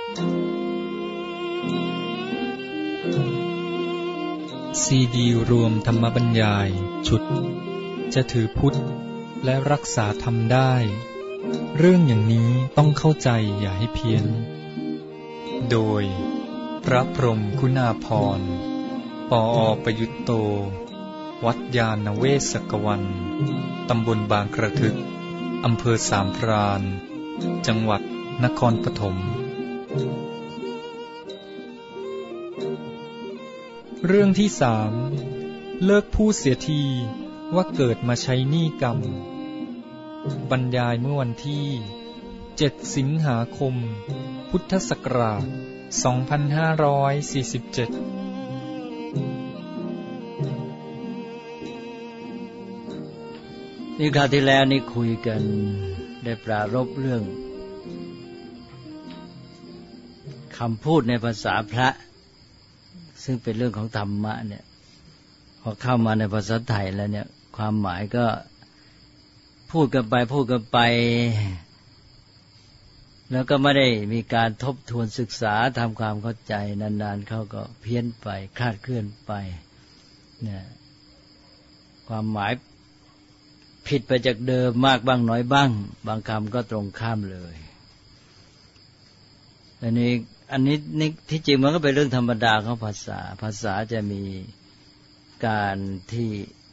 ซีดีรวมธรรมบรรยายชุดจะถือพุทธและรักษาธรรมได้เรื่องอย่างนี้ต้องเข้าใจอย่าให้เพี้ยนโดยพระพรหมคุณาภรณ์ปอ.ประยุตโตวัดยาณเวศกวันตำบลบางกระทึกอำเภอสามพรานจังหวัดนครปฐมเรื่องที่3เลิกพูดเสียทีว่าเกิดมาใช้หนี้กรรมบรรยายเมื่อวันที่7สิงหาคมพุทธศักราช2547 นี่คราวที่แล้วนี่คุยกันได้ปรารภเรื่องคำพูดในภาษาพระซึ่งเป็นเรื่องของธรรมะเนี่ยพอเข้ามาในภาษาไทยแล้วเนี่ยความหมายก็พูดกันไปแล้วก็ไม่ได้มีการทบทวนศึกษาทำความเข้าใจนานๆเขาก็เพี้ยนไปคลาดเคลื่อนไปเนี่ยความหมายผิดไปจากเดิมมากบ้างน้อยบ้างบางคำก็ตรงข้ามเลยอันนี้ที่จริงมันก็เป็นเรื่องธรรมดาของภาษาจะมีการที่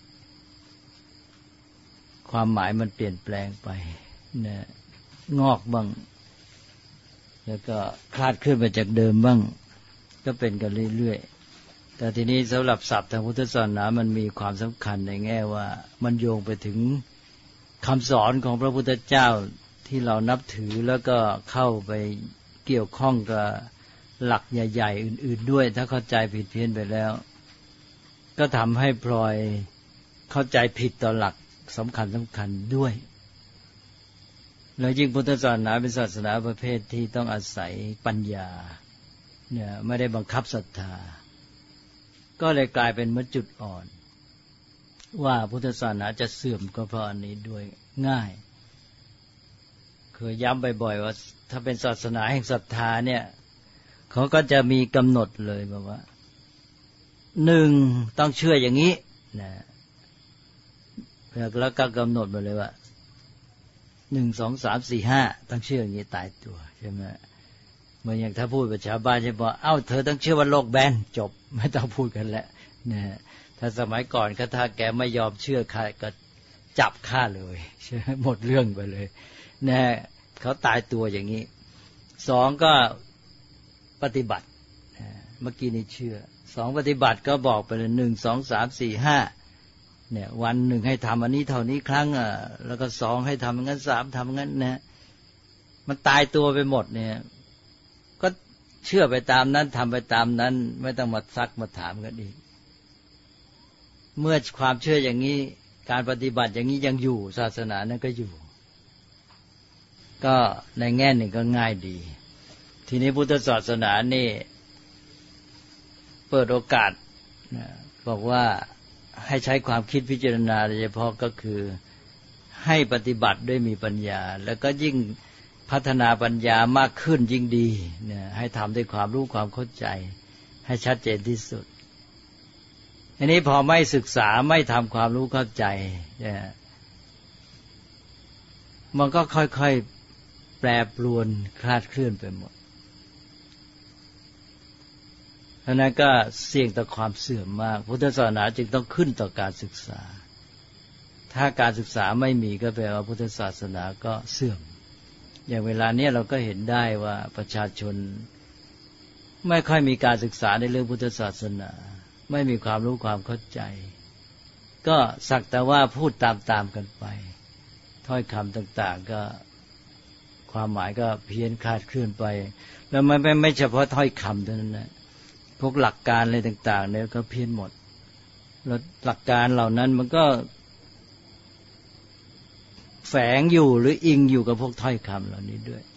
ความหมายมันเปลี่ยนแปลงไปเนี่ยงอกบ้างแล้วก็คลาดเคลื่อนไปจากเดิมบ้างก็เป็นกันเรื่อยๆแต่ทีนี้สำหรับศัพท์ทางพุทธศาสนามันมีความสำคัญในแง่ว่ามันโยงไปถึงคำสอนของพระพุทธเจ้าที่เรานับถือแล้วก็เข้าไปเกี่ยวข้องกับหลักใหญ่ๆอื่นๆด้วยถ้าเข้าใจผิดเพี้ยนไปแล้วก็ทำให้พลอยเข้าใจผิดต่อหลักสำคัญด้วยแล้วยิ่งพุทธศาสนาเป็นศาสนาประเภทที่ต้องอาศัยปัญญาเนี่ยไม่ได้บังคับศรัทธาก็เลยกลายเป็นเหมือนจุดอ่อนว่าพุทธศาสนาจะเสื่อมก็เพราะอันนี้ด้วยง่ายเคยย้ำบ่อยๆว่าถ้าเป็นศาสนาแห่งศรัทธาเนี่ยเขาก็จะมีกำหนดเลยบอกว่า1ต้องเชื่ออย่างนี้นะแล้วก็กำหนดมาเลยว่า1 2 3 4 5ต้องเชื่ออย่างนี้ตายตัวใช่ไหมเหมือนอย่างถ้าพูดกับชาวบ้านใช่ป่ะเอ้าเธอต้องเชื่อว่าโลกแบนจบไม่ต้องพูดกันแล้วนะถ้าสมัยก่อนก็ถ้าแกไม่ยอมเชื่อใครก็จับฆ่าเลยใช่หมดเรื่องไปเลยนะเขาตายตัวอย่างนี้2ก็ปฏิบัติเมื่อกี้นี่เชื่อ2ปฏิบัติก็บอกไปเลย1 2 3 4 5เนี่ยวันหนึ่งให้ทำอันนี้เท่านี้ครั้งแล้วก็2ให้ทำงั้น3ทำงั้นนะมันตายตัวไปหมดเนี่ยก็เชื่อไปตามนั้นทำไปตามนั้นไม่ต้องมาซักมาถามกันอีกเมื่อความเชื่ออย่างนี้การปฏิบัติอย่างนี้ยังอยู่ศาสนานั้นก็อยู่ก็ในแง่หนึ่งก็ง่ายดีทีนี้พุทธศาสนานี่เปิดโอกาสบอกว่าให้ใช้ความคิดพิจารณาโดยเฉพาะก็คือให้ปฏิบัติด้วยมีปัญญาแล้วก็ยิ่งพัฒนาปัญญามากขึ้นยิ่งดีเนี่ยให้ทำด้วยความรู้ความเข้าใจให้ชัดเจนที่สุดอันนี้พอไม่ศึกษาไม่ทำความรู้เข้าใจมันก็ค่อยๆแปรปรวนคลาดเคลื่อนไปหมดเพราะนั้นก็เสี่ยงต่อความเสื่อมมากพุทธศาสนาจึงต้องขึ้นต่อการศึกษาถ้าการศึกษาไม่มีก็แปลว่าพุทธศาสนาก็เสื่อมอย่างเวลานี้เราก็เห็นได้ว่าประชาชนไม่ค่อยมีการศึกษาในเรื่องพุทธศาสนาไม่มีความรู้ความเข้าใจก็สักแต่ว่าพูดตามๆกันไปถ้อยคำต่างๆก็ความหมายก็เพี้ยนคลาดเคลื่อนไปแล้วไม่เฉพาะถ้อยคำเท่านั้นนะพวกหลักการอะไรต่างๆเนี่ยก็เพี้ยนหมดแล้วหลักการเหล่านั้นมันก็แฝงอยู่หรืออิงอยู่กับพวกถ้อยคำเหล่านี้ด้วย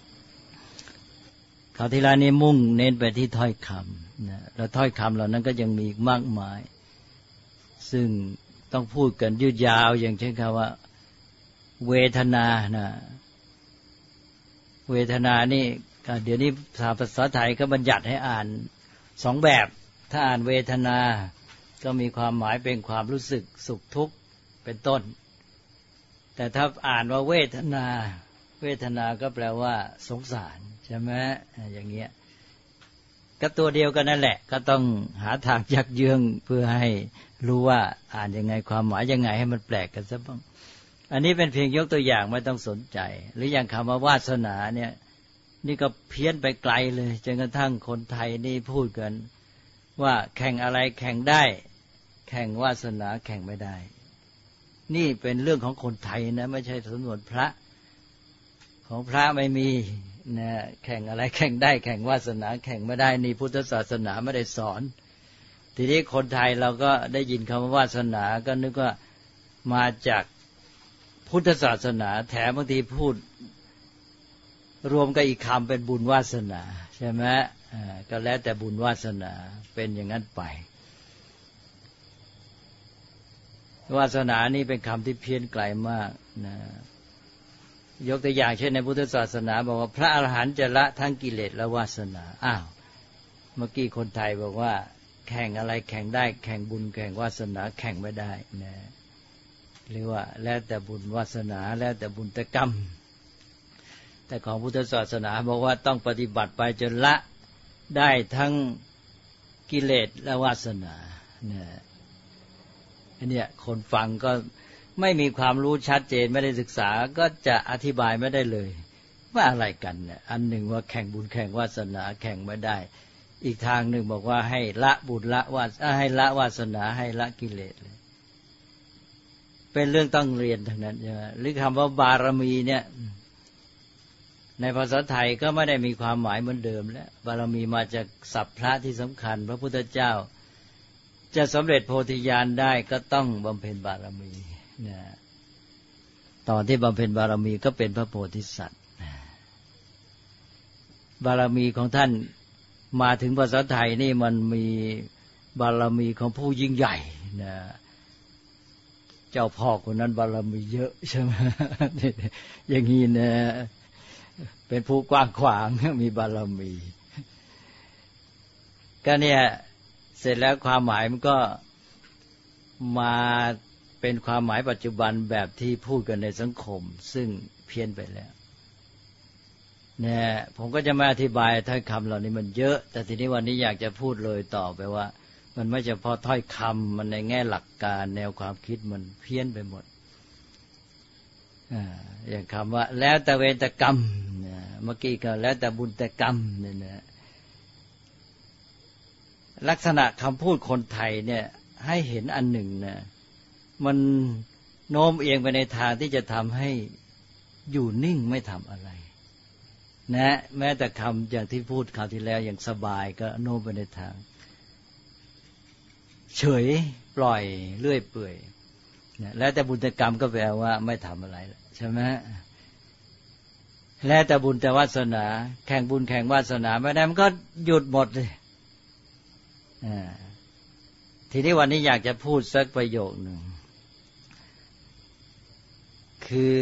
คราวที่แล้วนี้มุ่งเน้นไปที่ถ้อยคำนะแล้วถ้อยคำเหล่านั้นก็ยังมีมากมายซึ่งต้องพูดกันยืดยาวอย่างเช่นคำว่าเวทนานะเวทนานี่เดี๋ยวนี้ภาษาไทยก็บัญญัติให้อ่านสองแบบถ้าอ่านเวทนาก็มีความหมายเป็นความรู้สึกสุขทุกข์เป็นต้นแต่ถ้าอ่านว่าเวทนาก็แปลว่าสงสารใช่ไหมอย่างเงี้ยก็ตัวเดียวกันนั่นแหละก็ต้องหาทางยักเยื้องเพื่อให้รู้ว่าอ่านยังไงความหมายยังไงให้มันแปลกกันซะบ้างอันนี้เป็นเพียงยกตัวอย่างไม่ต้องสนใจหรืออย่างคำว่าวาสนาเนี่ยนี่ก็เพี้ยนไปไกลเลยจนกระทั่งคนไทยนี่พูดกันว่าแข่งอะไรแข่งได้แข่งวาสนาแข่งไม่ได้นี่เป็นเรื่องของคนไทยนะไม่ใช่สำนวนพระของพระไม่มีนะแข่งอะไรแข่งได้แข่งวาสนาแข่งไม่ได้นี่พุทธศาสนาไม่ได้สอนทีนี้คนไทยเราก็ได้ยินคำว่าวาสนาก็นึกว่ามาจากพุทธศาสนาแถมบางทีพูดรวมกับอีกคำเป็นบุญวาสนาใช่ไหมก็แล้วแต่บุญวาสนาเป็นอย่างนั้นไปวาสนานี่เป็นคำที่เพี้ยนไกลมากนะยกตัวอย่างเช่นในพุทธศาสนาบอกว่าพระอรหันต์จะละทั้งกิเลสและวาสนาอ้าวเมื่อกี้คนไทยบอกว่าแข่งอะไรแข่งได้แข่งบุญแข่งวาสนาแข่งไม่ได้นะหรือว่าแล้วแต่บุญวาสนาแล้วแต่บุญแต่กรรมแต่ของพุทธศาสนาบอกว่าต้องปฏิบัติไปจนละได้ทั้งกิเลสและวาสนาเนี่ยอันเนี้ยคนฟังก็ไม่มีความรู้ชัดเจนไม่ได้ศึกษาก็จะอธิบายไม่ได้เลยว่าอะไรกันเนี่ยอันหนึ่งว่าแข่งบุญแข่งวาสนาแข่งไม่ได้อีกทางหนึ่งบอกว่าให้ละบุญละให้ละวาสนาให้ละกิเลสเลยเป็นเรื่องต้องเรียนทั้งนั้นใช่ไหมหรือคำว่าบารมีเนี่ยในภาษาไทยก็ไม่ได้มีความหมายเหมือนเดิมแล้วบารมีมาจากศัพท์พระที่สำคัญพระพุทธเจ้าจะสำเร็จโพธิญาณได้ก็ต้องบำเพ็ญบารมีนะตอนที่บำเพ็ญบารมีก็เป็นพระโพธิสัตว์บารมีของท่านมาถึงภาษาไทยนี่มันมีบารมีของผู้ยิ่งใหญ่นะเจ้าพ่อคนนั้นบารมีเยอะใช่ไหมอย่างนี้นะเป็นผู้กว้างขวางมีบารมีก็เนี่ยเสร็จแล้วความหมายมันก็มาเป็นความหมายปัจจุบันแบบที่พูดกันในสังคมซึ่งเพี้ยนไปแล้วเนี่ยผมก็จะมาอธิบายถ้อยคำเหล่านี้มันเยอะแต่ทีนี้วันนี้อยากจะพูดเลยต่อไปว่ามันไม่เฉพาะถ้อยคำมันในแง่หลักการแนวความคิดมันเพี้ยนไปหมดอย่างคำว่าแล้วแต่เวรแต่กรรมเมื่อกี้ก็แล้วแต่บุญแต่กรรมเนี่ยนะลักษณะคำพูดคนไทยเนี่ยให้เห็นอันหนึ่งนะมันโน้มเอียงไปในทางที่จะทำให้อยู่นิ่งไม่ทำอะไรนะแม้แต่คำอย่างที่พูดคราวที่แล้วอย่างสบายก็โน้มไปในทางเฉยปล่อยเลื่อยเปื่อยนะแล้วแต่บุญแต่กรรมก็แปลว่าไม่ทำอะไรใช่ไหมแล้วแต่บุญแต่วาสนาแข่งบุญแข่งวาสนาไม่ได้มันก็หยุดหมดเลยทีนี้วันนี้อยากจะพูดสักประโยคหนึ่งคือ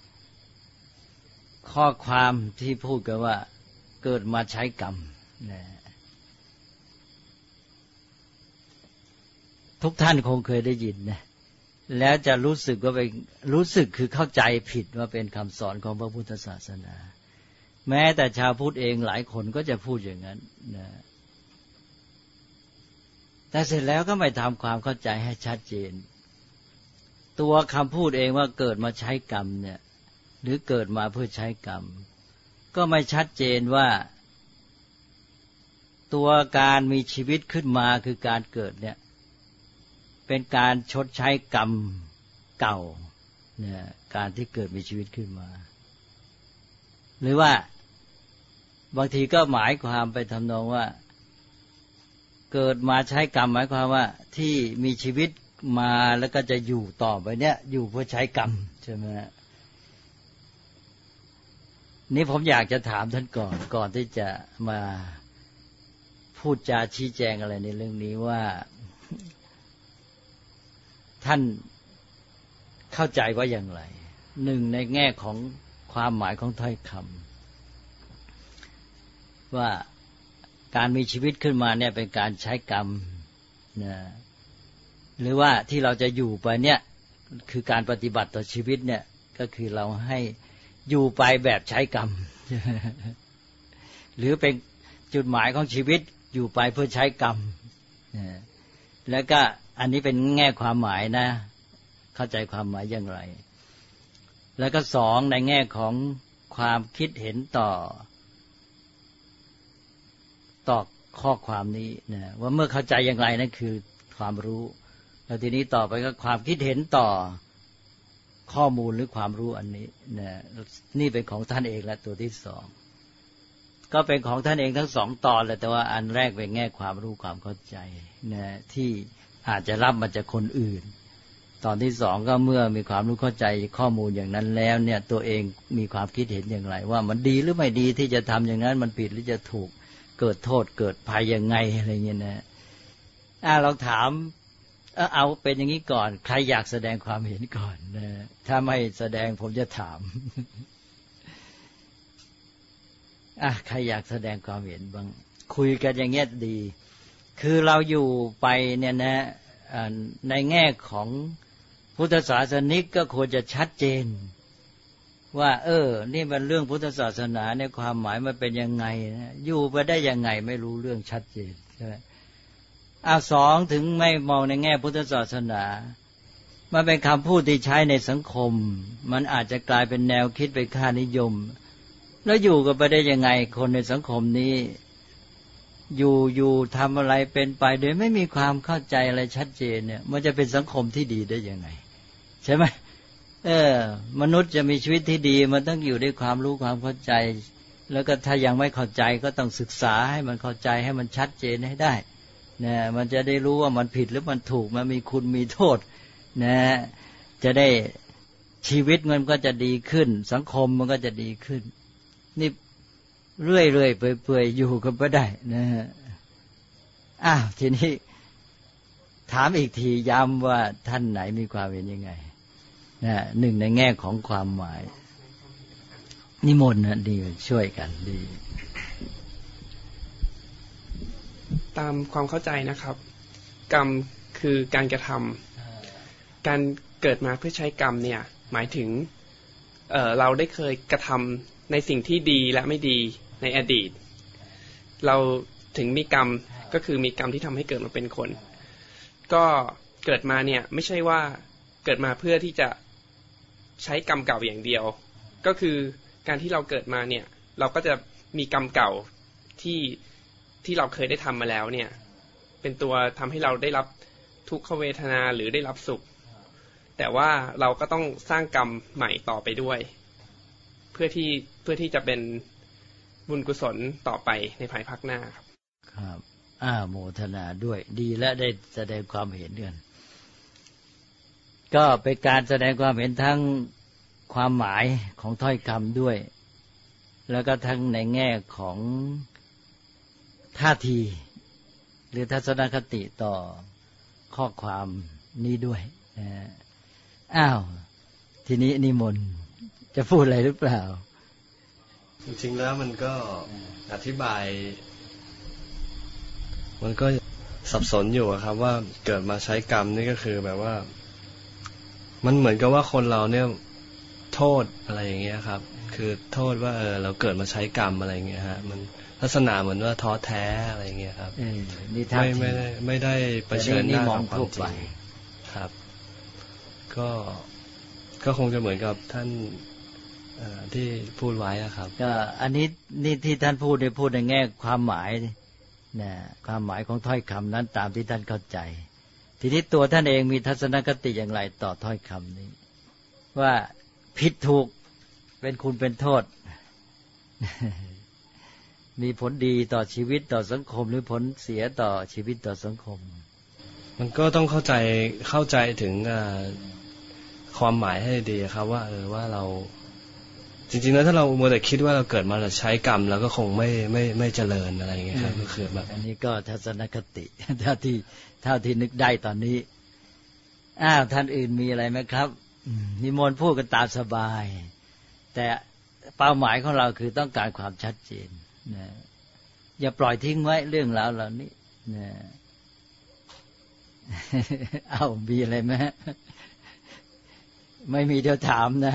ข้อความที่พูดกันว่าเกิดมาใช้กรรมทุกท่านคงเคยได้ยินนะแล้วจะรู้สึกว่าเป็นรู้สึกคือเข้าใจผิดว่าเป็นคำสอนของพระพุทธศาสนาแม้แต่ชาวพุทธเองหลายคนก็จะพูดอย่างนั้นนะแต่เสร็จแล้วก็ไม่ทำความเข้าใจให้ชัดเจนตัวคำพูดเองว่าเกิดมาใช้กรรมเนี่ยหรือเกิดมาเพื่อใช้กรรมก็ไม่ชัดเจนว่าตัวการมีชีวิตขึ้นมาคือการเกิดเนี่ยเป็นการชดใช้กรรมเก่าเนี่ยการที่เกิดมีชีวิตขึ้นมาหรือว่าบางทีก็หมายความไปทำนองว่าเกิดมาใช้กรรมหมายความว่าที่มีชีวิตมาแล้วก็จะอยู่ต่อไปเนี่ยอยู่เพื่อใช้กรรมใช่ไหมนี่ผมอยากจะถามท่านก่อนที่จะมาพูดจาชี้แจงอะไรในเรื่องนี้ว่าท่านเข้าใจว่าอย่างไรหนึ่งในแง่ของความหมายของถ้อยคว่าการมีชีวิตขึ้นมาเนี่ยเป็นการใช้กรรมนะหรือว่าที่เราจะอยู่ไปเนี่ยคือการปฏิบัติต่อชีวิตเนี่ยก็คือเราให้อยู่ไปแบบใช้กรรม หรือเป็นจุดหมายของชีวิตอยู่ไปเพื่อใช้กรรมแล้วก็อันนี้เป็นแง่ความหมายนะเข้าใจความหมายอย่างไรแล้วก็สองในแง่ของความคิดเห็นต่อข้อความนี้นะว่าเมื่อเข้าใจอย่างไรนั่นคือความรู้แล้วทีนี้ต่อไปก็ความคิดเห็นต่อข้อมูลหรือความรู้อันนี้นะนี่เป็นของท่านเองและตัวที่สองก็เป็นของท่านเองทั้งสองตอนเลยแต่ว่าอันแรกเป็นแง่ความรู้ความเข้าใจนะที่อาจจะรับมาจากคนอื่นตอนที่สองก็เมื่อมีความรู้เข้าใจข้อมูลอย่างนั้นแล้วเนี่ยตัวเองมีความคิดเห็นอย่างไรว่ามันดีหรือไม่ดีที่จะทำอย่างนั้นมันผิดหรือจะถูกเกิดโทษเกิดภัยยังไงอะไรเงี้ยนะเราถามเอาเป็นอย่างนี้ก่อนใครอยากแสดงความเห็นก่อนนะถ้าไม่แสดงผมจะถาม ใครอยากแสดงความเห็นบ้างคุยกันอย่างเงี้ยดีคือเราอยู่ไปเนี่ยนะในแง่ของพุทธศาสนิกก็ควรจะชัดเจนว่านี่มันเรื่องพุทธศาสนาเนี่ยความหมายมันเป็นยังไงนะอยู่ไปได้ยังไงไม่รู้เรื่องชัดเจนใช่ไหมสองถึงไม่มองในแง่พุทธศาสนามันเป็นคำพูดที่ใช้ในสังคมมันอาจจะกลายเป็นแนวคิดเป็นค่านิยมแล้วอยู่กันไปได้ยังไงคนในสังคมนี้อยู่ทำอะไรเป็นไปโดยไม่มีความเข้าใจอะไรชัดเจนเนี่ยมันจะเป็นสังคมที่ดีได้ยังไงใช่ไหมมนุษย์จะมีชีวิตที่ดีมันต้องอยู่ด้วยความรู้ความเข้าใจแล้วก็ถ้ายังไม่เข้าใจก็ต้องศึกษาให้มันเข้าใจให้มันชัดเจนให้ได้นะมันจะได้รู้ว่ามันผิดหรือมันถูกมันมีคุณมีโทษนะจะได้ชีวิตมันก็จะดีขึ้นสังคมมันก็จะดีขึ้นนี่เรื่อยๆเปื่อยๆอยู่กันไปได้นะฮะทีนี้ถามอีกทีย้ำว่าท่านไหนมีความเห็นยังไงนะหนึ่งในแง่ของความหมายนิมนต์นะดีช่วยกันดีตามความเข้าใจนะครับกรรมคือการกระทำการเกิดมาเพื่อใช้กรรมเนี่ยหมายถึงเราได้เคยกระทำในสิ่งที่ดีและไม่ดีในอดีตเราถึงมีกรรมก็คือมีกรรมที่ทำให้เกิดมาเป็นคนก็เกิดมาเนี่ยไม่ใช่ว่าเกิดมาเพื่อที่จะใช้กรรมเก่าอย่างเดียวก็คือการที่เราเกิดมาเนี่ยเราก็จะมีกรรมเก่าที่เราเคยได้ทำมาแล้วเนี่ยเป็นตัวทำให้เราได้รับทุกขเวทนาหรือได้รับสุขแต่ว่าเราก็ต้องสร้างกรรมใหม่ต่อไปด้วยเพื่อที่จะเป็นบุญกุศลต่อไปในภายภาคหน้าครับครับโมทนาด้วยดีและได้แสดงความเห็นกันก็เป็นการแสดงความเห็นทั้งความหมายของถ้อยคำด้วยแล้วก็ทั้งในแง่ของท่าทีหรือทัศนคติต่อข้อความนี้ด้วยทีนี้นิมนต์จะพูดอะไรหรือเปล่าจริงๆแล้วมันก็อธิบายมันก็สับสนอยู่ครับว่าเกิดมาใช้กรรมนี่ก็คือแบบว่ามันเหมือนกับว่าคนเราเนี่ยโทษอะไรอย่างเงี้ยครับคือโทษว่าเราเกิดมาใช้กรรมอะไรอย่างเงี้ยฮะมันลักษณะเหมือนว่าท้อแท้อะไรอย่างเงี้ยครับไม่ได้เผชิญหน้ากับความจริงครับก็คงจะเหมือนกับท่านที่พูดไว้ครับก็อันนี้นี่ที่ท่านพูดในแง่ความหมายนะความหมายของถ้อยคำนั้นตามที่ท่านเข้าใจทีนี้ตัวท่านเองมีทัศนคติอย่างไรต่อถ้อยคำนี้ว่าผิดถูกเป็นคุณเป็นโทษ มีผลดีต่อชีวิตต่อสังคมหรือผลเสียต่อชีวิตต่อสังคมมันก็ต้องเข้าใจถึงความหมายให้ดีครับว่าเราจริงๆแล้วถ้าเรามัวแต่คิดว่าเราเกิดมาเราใช้กรรมแล้วก็คงไม่เจริญอะไรอย่างเงี้ยครับก็คือแบบอันนี้ก็ทัศนคติเท่าที่นึกได้ตอนนี้ท่านอื่นมีอะไรไหมครับนิมนต์พูดกันตามสบายแต่เป้าหมายของเราคือต้องการความชัดเจนนะอย่าปล่อยทิ้งไว้เรื่องราวเหล่านี้นะเอามีอะไรไหมไม่มีเดี๋ยวถามนะ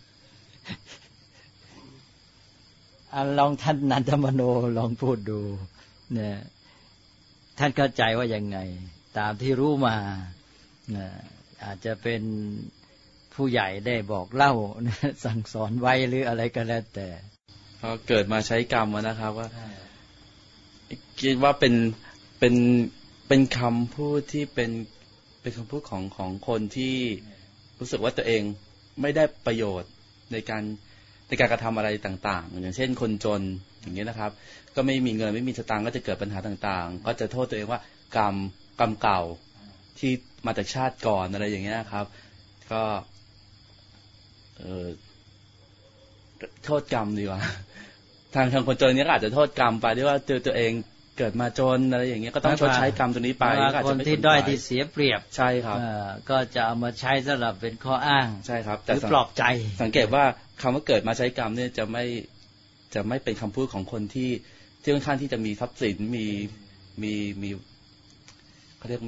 ลองท่านนันทมโนลองพูดดูเนี่ยท่านเข้าใจว่ายังไงตามที่รู้มาอาจจะเป็นผู้ใหญ่ได้บอกเล่าสั่งสอนไว้หรืออะไรก็แล้วแต่พอเกิดมาใช้กรรมนะครับว่าคิดว่าเป็นคำพูดที่เป็นคำพูดของคนที่รู้สึกว่าตัวเองไม่ได้ประโยชน์ในการกระทำอะไรต่างๆอย่างเช่นคนจนอย่างนี้นะครับก็ไม่มีเงินไม่มีสตางค์ก็จะเกิดปัญหาต่างๆก็จะโทษตัวเองว่ากรรมเก่าที่มาจากชาติก่อนอะไรอย่างเงี้ยครับก็โทษกรรมดีกว่าทางคนจนนี้ก็อาจจะโทษกรรมไปด้วยว่าตัวเองเกิดมาจนอะไรอย่างเงี้ยก็ต้องชดใช้กรรมตัวนี้ไปคนที่ด้อยที่เสียเปรียบใช่ครับก็จะเอามาใช้สำหรับเป็นข้ออ้างใช่ครับแต่ปลอบใจสังเกตว่าคำว่าเกิดมาใช้กรรมเนี่ยจะไม่เป็นคำพูดของคนที่ค่อนข้างที่จะมีทรัพย์สินมีเขาเรียก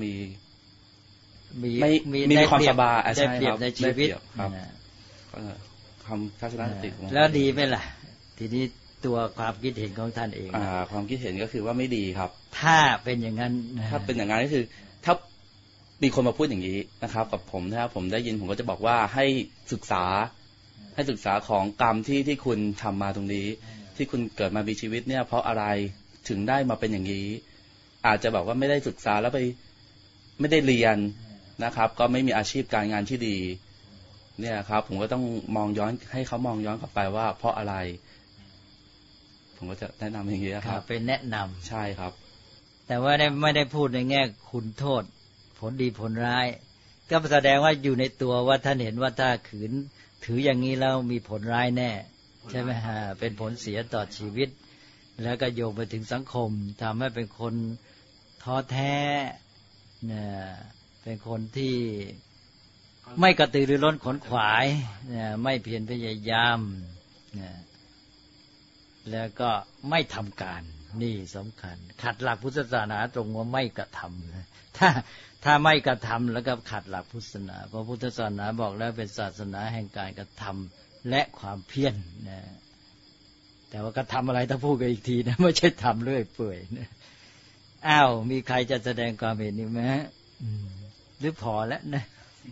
มีความสบายได้เปรียบในชีวิตครับคำทัศนคติแล้วดีไหมล่ะทีนี้ตัวความคิดเห็นของท่านเองความคิดเห็นก็คือว่าไม่ดีครับถ้าเป็นอย่างนั้นถ้าเป็นอย่างนั้นก็คือถ้ามีคนมาพูดอย่างนี้นะครับกับผมนะครับผมได้ยินผมก็จะบอกว่าให้ศึกษาของกรรมที่คุณทำมาตรงนี้ที่คุณเกิดมามีชีวิตเนี่ยเพราะอะไรถึงได้มาเป็นอย่างนี้อาจจะบอกว่าไม่ได้ศึกษาแล้วไปไม่ได้เรียนนะครับก็ไม่มีอาชีพการงานที่ดีเนี่ยครับผมก็ต้องมองย้อนให้เขามองย้อนกลับไปว่าเพราะอะไรผมก็จะแนะนำอย่างนี้ครับเป็นแนะนำใช่ครับแต่ว่าไม่ได้พูดในแง่คุณโทษผลดีผลร้ายก็แสดงว่าอยู่ในตัวว่าท่านเห็นว่าถ้าขืนถืออย่างนี้แล้วมีผลร้ายแน่ใช่ไหมฮะเป็นผลเสียต่อชีวิตแล้วก็โยงไปถึงสังคมทำให้เป็นคนท้อแท้เนี่ยเป็นคนที่ไม่กระตือรือร้นขนขวายเนี่ยไม่เพียรพยายามเนี่ยแล้วก็ไม่ทำการนี่สำคัญขัดหลักพุทธศาสนาตรงว่าไม่กระทำนะถ้าไม่กระทำแล้วก็ขัดหลักพุทธศาสนาเพราะพุทธศาสนาบอกแล้วเป็นศาสนาแห่งการกระทำและความเพียรนะแต่ว่ากระทำอะไรต้องพูดกันอีกทีนะไม่ใช่ทำเรื่อยเปื่อยนะอ้าวมีใครจะแสดงความเห็นนี้ไหมหรือพอแล้วนะ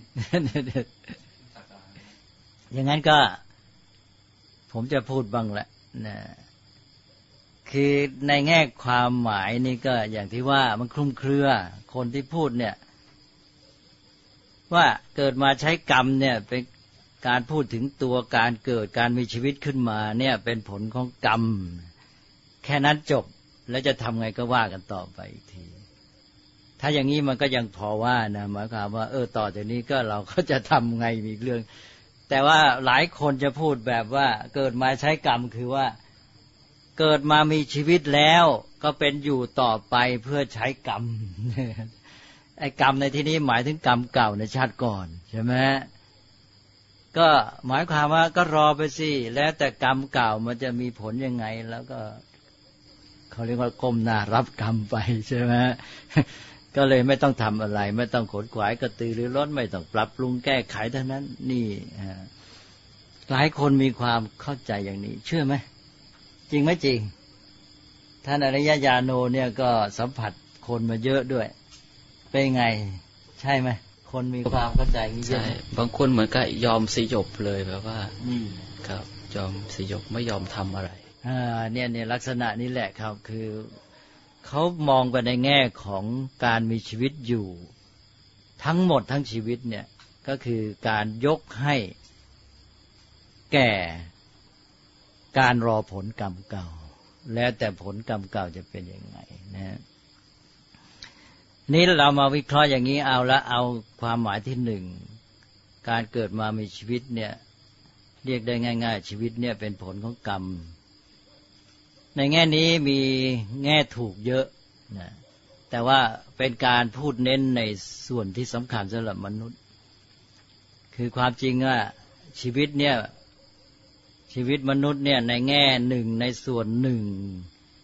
อย่างนั้นก็ผมจะพูดบ้างแหละนะคือในแง่ความหมายนี่ก็อย่างที่ว่ามันคลุมเครือคนที่พูดเนี่ยว่าเกิดมาใช้กรรมเนี่ยเป็นการพูดถึงตัวการเกิดการมีชีวิตขึ้นมาเนี่ยเป็นผลของกรรมแค่นั้นจบแล้วจะทำไงก็ว่ากันต่อไปอีกทีถ้าอย่างนี้มันก็ยังพอว่านะหมายความว่าต่อจากนี้ก็เราก็จะทำไงมีเรื่องแต่ว่าหลายคนจะพูดแบบว่าเกิดมาใช้กรรมคือว่าเกิดมามีชีวิตแล้วก็เป็นอยู่ต่อไปเพื่อใช้กรรมไอ้กรรมในที่นี้หมายถึงกรรมเก่าในชาติก่อนใช่ไหมก็หมายความว่าก็รอไปสิแล้วแต่กรรมเก่ามันจะมีผลยังไงแล้วก็เขาเรียกว่าก้มหน้ารับกรรมไปใช่ไหมก็เลยไม่ต้องทำอะไรไม่ต้องขนขวายกระตือรือร้นไม่ต้องปรับปรุงแก้ไขเท่านั้นนี่หลายคนมีความเข้าใจอย่างนี้เชื่อไหมจริงไหมจริงท่านอริยญาโนเนี่ยก็สัมผัสคนมาเยอะด้วยเป็นไงใช่ไหมคนมีความเข้าใจนี้เยอะบางคนเหมือนกับยอมสยบเลยแบบว่าครับยอมสยบไม่ยอมทำอะไรเนี่ยลักษณะนี้แหละครับคือเขามองไปในแง่ของการมีชีวิตอยู่ทั้งหมดทั้งชีวิตเนี่ยก็คือการยกให้แก่การรอผลกรรมเก่าแล้วแต่ผลกรรมเก่าจะเป็นยังไงนะนี่เรามาวิเคราะห์อย่างนี้เอาความหมายที่หนึ่งการเกิดมามีชีวิตเนี่ยเรียกได้ง่ายๆชีวิตเนี่ยเป็นผลของกรรมในแง่นี้มีแง่ถูกเยอะนะแต่ว่าเป็นการพูดเน้นในส่วนที่สำคัญสำหรับมนุษย์คือความจริงว่าชีวิตเนี่ยชีวิตมนุษย์เนี่ยในแง่หนึ่งในส่วนหนึ่ง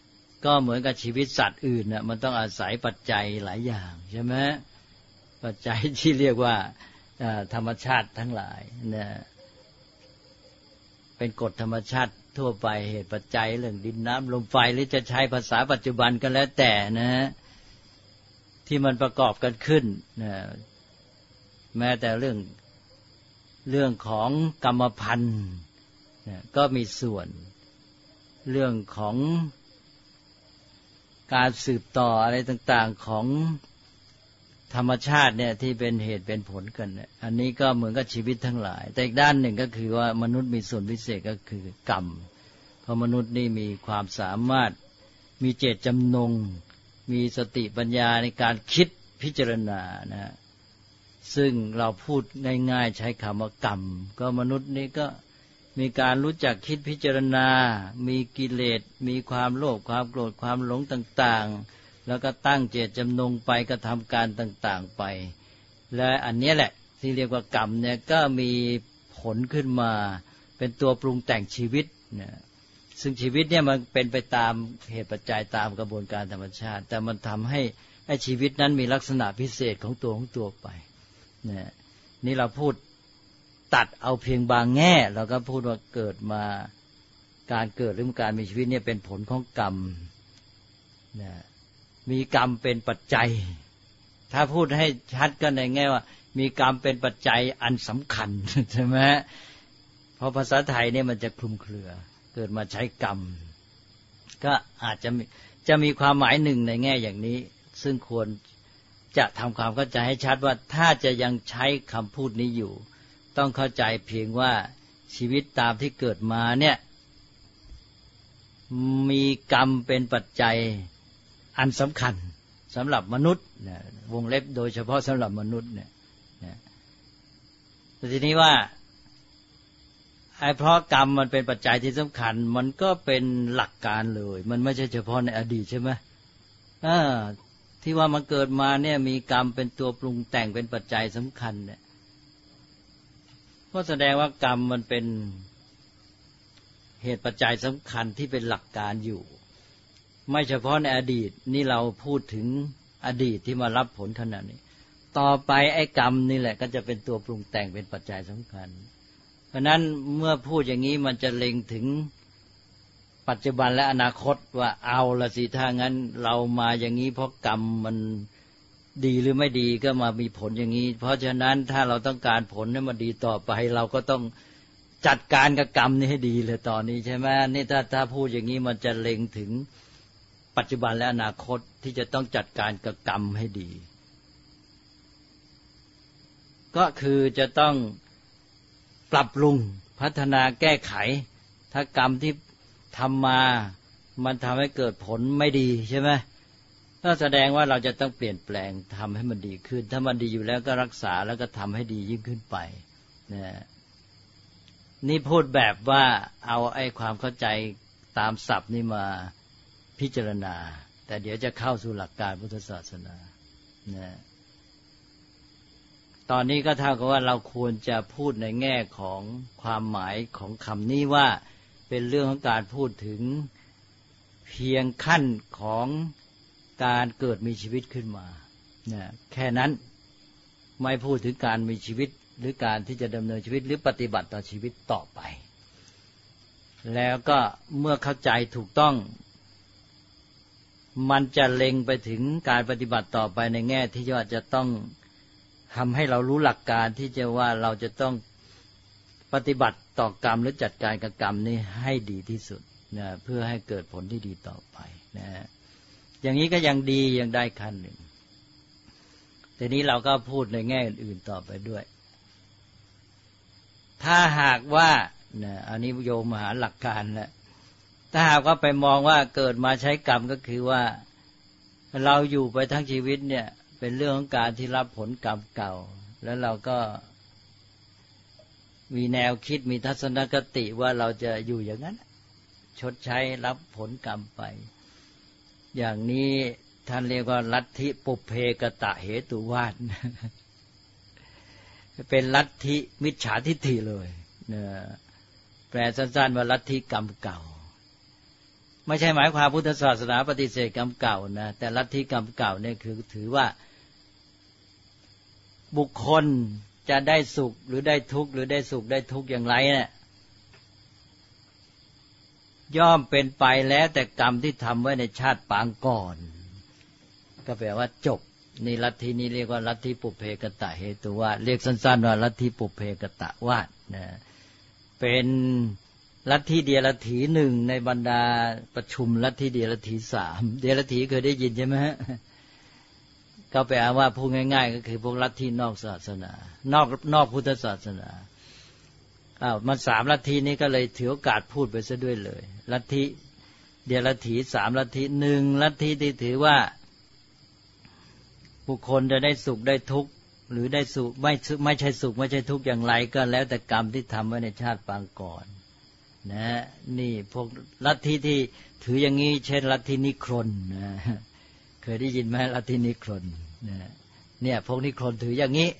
ก็เหมือนกับชีวิตสัตว์อื่นน่ะมันต้องอาศัยปัจจัยหลายอย่างใช่ไหมปัจจัยที่เรียกว่าธรรมชาติทั้งหลายนะเป็นกฎธรรมชาติทั่วไปเหตุปัจจัยเรื่องดินน้ำลมไฟหรือจะใช้ภาษาปัจจุบันก็แล้วแต่นะที่มันประกอบกันขึ้นนะแม้แต่เรื่องของกรรมพันธุ์นะก็มีส่วนเรื่องของการสืบต่ออะไรต่างๆของธรรมชาติเนี่ยที่เป็นเหตุเป็นผลกันเนี่ยอันนี้ก็เหมือนกับชีวิตทั้งหลายแต่อีกด้านหนึ่งก็คือว่ามนุษย์มีส่วนพิเศษก็คือกรรมเพราะมนุษย์นี่มีความสามารถมีเจตจำนงมีสติปัญญาในการคิดพิจารณานะซึ่งเราพูดง่ายๆใช้คำว่ากรรมก็มนุษย์นี่ก็มีการรู้จักคิดพิจารณามีกิเลสมีความโลภความโกรธความหลงต่างๆแล้วก็ตั้งเจตจำนงไปกระทำการต่างๆไปและอันนี้แหละที่เรียกว่ากรรมเนี่ยก็มีผลขึ้นมาเป็นตัวปรุงแต่งชีวิตนะซึ่งชีวิตเนี่ยมันเป็นไปตามเหตุปัจจัยตามกระบวนการธรรมชาติแต่มันทำให้ชีวิตนั้นมีลักษณะพิเศษของตัวไปนะนี่เราพูดตัดเอาเพียงบางแง่เราก็พูดว่าเกิดมาการเกิดหรือการมีชีวิตเนี่ยเป็นผลของกรรมนะมีกรรมเป็นปัจจัยถ้าพูดให้ชัดก็ในแง่ว่ามีกรรมเป็นปัจจัยอันสำคัญใช่ไหมเพราะภาษาไทยเนี่ยมันจะคลุมเครือเกิดมาใช้กรรมก็อาจจะมีความหมายหนึ่งในแง่อย่างนี้ซึ่งควรจะทำความเข้าใจให้ชัดว่าถ้าจะยังใช้คำพูดนี้อยู่ต้องเข้าใจเพียงว่าชีวิตตามที่เกิดมาเนี่ยมีกรรมเป็นปัจจัยอันสำคัญสำหรับมนุษย์นะวงเล็บโดยเฉพาะสำหรับมนุษย์เนี่ยนะทีนี้ว่าเพราะกรรมมันเป็นปัจจัยที่สำคัญมันก็เป็นหลักการเลยมันไม่ใช่เฉพาะในอดีตใช่ไหมที่ว่ามันเกิดมาเนี่ยมีกรรมเป็นตัวปรุงแต่งเป็นปัจจัยสำคัญเนี่ยก็แสดงว่ากรรมมันเป็นเหตุปัจจัยสำคัญที่เป็นหลักการอยู่ไม่เฉพาะในอดีตนี่เราพูดถึงอดีตที่มารับผลขณะนี้ต่อไปไอ้กรรมนี่แหละก็จะเป็นตัวปรุงแต่งเป็นปัจจัยสำคัญเพราะนั้นเมื่อพูดอย่างนี้มันจะเล็งถึงปัจจุบันและอนาคตว่าเอาละสิถ้างั้นเรามาอย่างนี้เพราะกรรมมันดีหรือไม่ดีก็มามีผลอย่างนี้เพราะฉะนั้นถ้าเราต้องการผลให้มันดีต่อไปเราก็ต้องจัดการกับกรรมนี้ให้ดีเลยตอนนี้ใช่ไหมนี่ถ้าพูดอย่างนี้มันจะเล็งถึงปัจจุบันและอนาคตที่จะต้องจัดการกับกรรมให้ดีก็คือจะต้องปรับปรุงพัฒนาแก้ไขถ้ากรรมที่ทำมามันทำให้เกิดผลไม่ดีใช่ไหมก็แสดงว่าเราจะต้องเปลี่ยนแปลงทำให้มันดีขึ้นถ้ามันดีอยู่แล้วก็รักษาแล้วก็ทำให้ดียิ่งขึ้นไปนะนี่พูดแบบว่าเอาไอ้ความเข้าใจตามศัพท์นี่มาพิจารณาแต่เดี๋ยวจะเข้าสู่หลักการพุทธศาสนานะตอนนี้ก็เท่ากับว่าเราควรจะพูดในแง่ของความหมายของคำนี้ว่าเป็นเรื่องของการพูดถึงเพียงขั้นของการเกิดมีชีวิตขึ้นมานะแค่นั้นไม่พูดถึงการมีชีวิตหรือการที่จะดำเนินชีวิตหรือปฏิบัติต่อชีวิตต่อไปแล้วก็เมื่อเข้าใจถูกต้องมันจะเล็งไปถึงการปฏิบัติต่อไปในแง่ที่ว่าจะต้องทำให้เรารู้หลักการที่จะว่าเราจะต้องปฏิบัติต่อกรรมหรือจัดการกับกรรมนี้ให้ดีที่สุดนะเพื่อให้เกิดผลที่ดีต่อไปนะอย่างนี้ก็ยังดียังได้ขั้นหนึ่งทีนี้เราก็พูดในแง่อื่นๆต่อไปด้วยถ้าหากว่านะอันนี้โยมมาหาหลักการแล้วถ้าหากว่าไปมองว่าเกิดมาใช้กรรมก็คือว่าเราอยู่ไปทั้งชีวิตเนี่ยเป็นเรื่องของการที่รับผลกรรมเก่าแล้วเราก็มีแนวคิดมีทัศนคติว่าเราจะอยู่อย่างนั้นชดใช้รับผลกรรมไปอย่างนี้ท่านเรียกว่าลัทธิปุพเพกตะเหตุวาทเป็นลัทธิมิจฉาทิฏฐิเลยแปลสั้นๆว่าลัทธิกรรมเก่าไม่ใช่หมายความพุทธศาสนาปฏิเสธกรรมเก่านะแต่ลัทธิกรรมเก่าเนี่ยคือถือว่าบุคคลจะได้สุขหรือได้ทุกข์หรือได้สุขได้ทุกข์อย่างไรเนี่ยย่อมเป็นไปแล้วแต่กรรมที่ทำไว้ในชาติปางก่อนก็แปลว่าจบนี่ลัทธินี้เรียกว่าลัทธิปุเพกตะเหตุวาทเรียกสั้นๆว่าลัทธิปุเพกตะวาทนะเป็นลัทธิเดียรถีหนึ่งในบรรดาประชุมลัทธิเดียรถีสามเดียรถีเคยได้ยินใช่ไหมฮะก็แปลว่าพูดง่ายๆก็คือพวกลัทธินอกศาสนานอกพุทธศาสนามันสามลัทธินี้ก็เลยถือโอกาสพูดไปซะด้วยเลยลัทธิเดียรถีสามลัทธิหนึ่งลัทธิที่ถือว่าบุคคลจะได้สุขได้ทุกข์หรือได้สุขไม่ใช่สุขไม่ใช่ทุกข์อย่างไรก็แล้วแต่กรรมที่ทำไว้ในชาติปางก่อนนะนี่พวกลัทธิที่ถืออย่างนี้เช่นลัทธินิครนนะเคยได้ยินไหมลัทธินิครนนะเนี่ยพวกนิครนถืออย่างนี้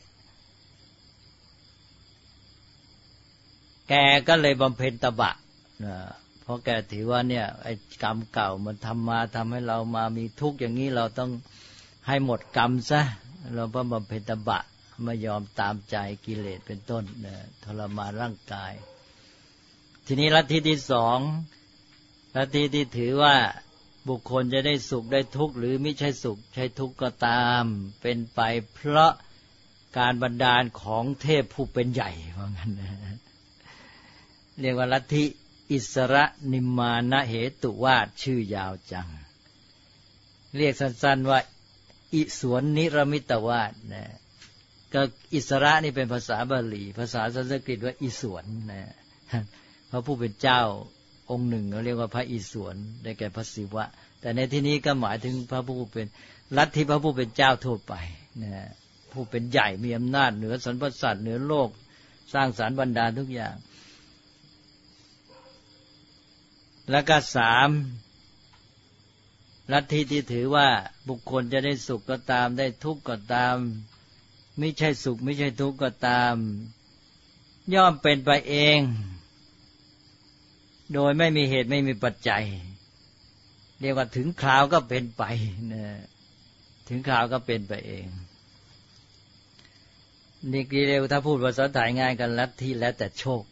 แกก็เลยบำเพ็ญตบะนะเพราะแกถือว่าเนี่ยไอ้กรรมเก่ามันทำให้เรามามีทุกข์อย่างนี้เราต้องให้หมดกรรมซะเราก็บำเพ็ญตบะไม่ยอมตามใจกิเลสเป็นต้นนะทรมานร่างกายทีนี้ลัทธิที่สองลัทธิที่ถือว่าบุคคลจะได้สุขได้ทุกข์หรือไม่ใช่สุขใช่ทุกข์ก็ตามเป็นไปเพราะการบันดาลของเทพผู้เป็นใหญ่ว่างั้นนะเรียกว่าลัทธิอิสระนิมมานะเหตุวาทชื่อยาวจังเรียกสั้นๆว่าอิสวนนิรมิตวาทนะก็อิสระนี่เป็นภาษาบาลีภาษาสันสกฤตว่าอิสวนนะพระผู้เป็นเจ้าองค์หนึ่งเขาเรียกว่าพระอิศวรได้แก่พระศิวะแต่ในที่นี้ก็หมายถึงพระผู้เป็นลัทธิพระผู้เป็นเจ้าทั่วไปนะผู้เป็นใหญ่มีอำนาจเหนือสรรพสัตว์เหนือโลกสร้างสรรค์บันดาลทุกอย่างแล้วก็สามลัทธิที่ถือว่าบุคคลจะได้สุขก็ตามได้ทุกข์ก็ตามไม่ใช่สุขไม่ใช่ทุกข์ก็ตามย่อมเป็นไปเองโดยไม่มีเหตุไม่มีปัจจัยเรียกว่าถึงคราวก็เป็นไปนะถึงคราวก็เป็นไปเองนี่เรียกถ้าพูดภาษาไทยง่ายกันลัทธิแล้วแต่โชค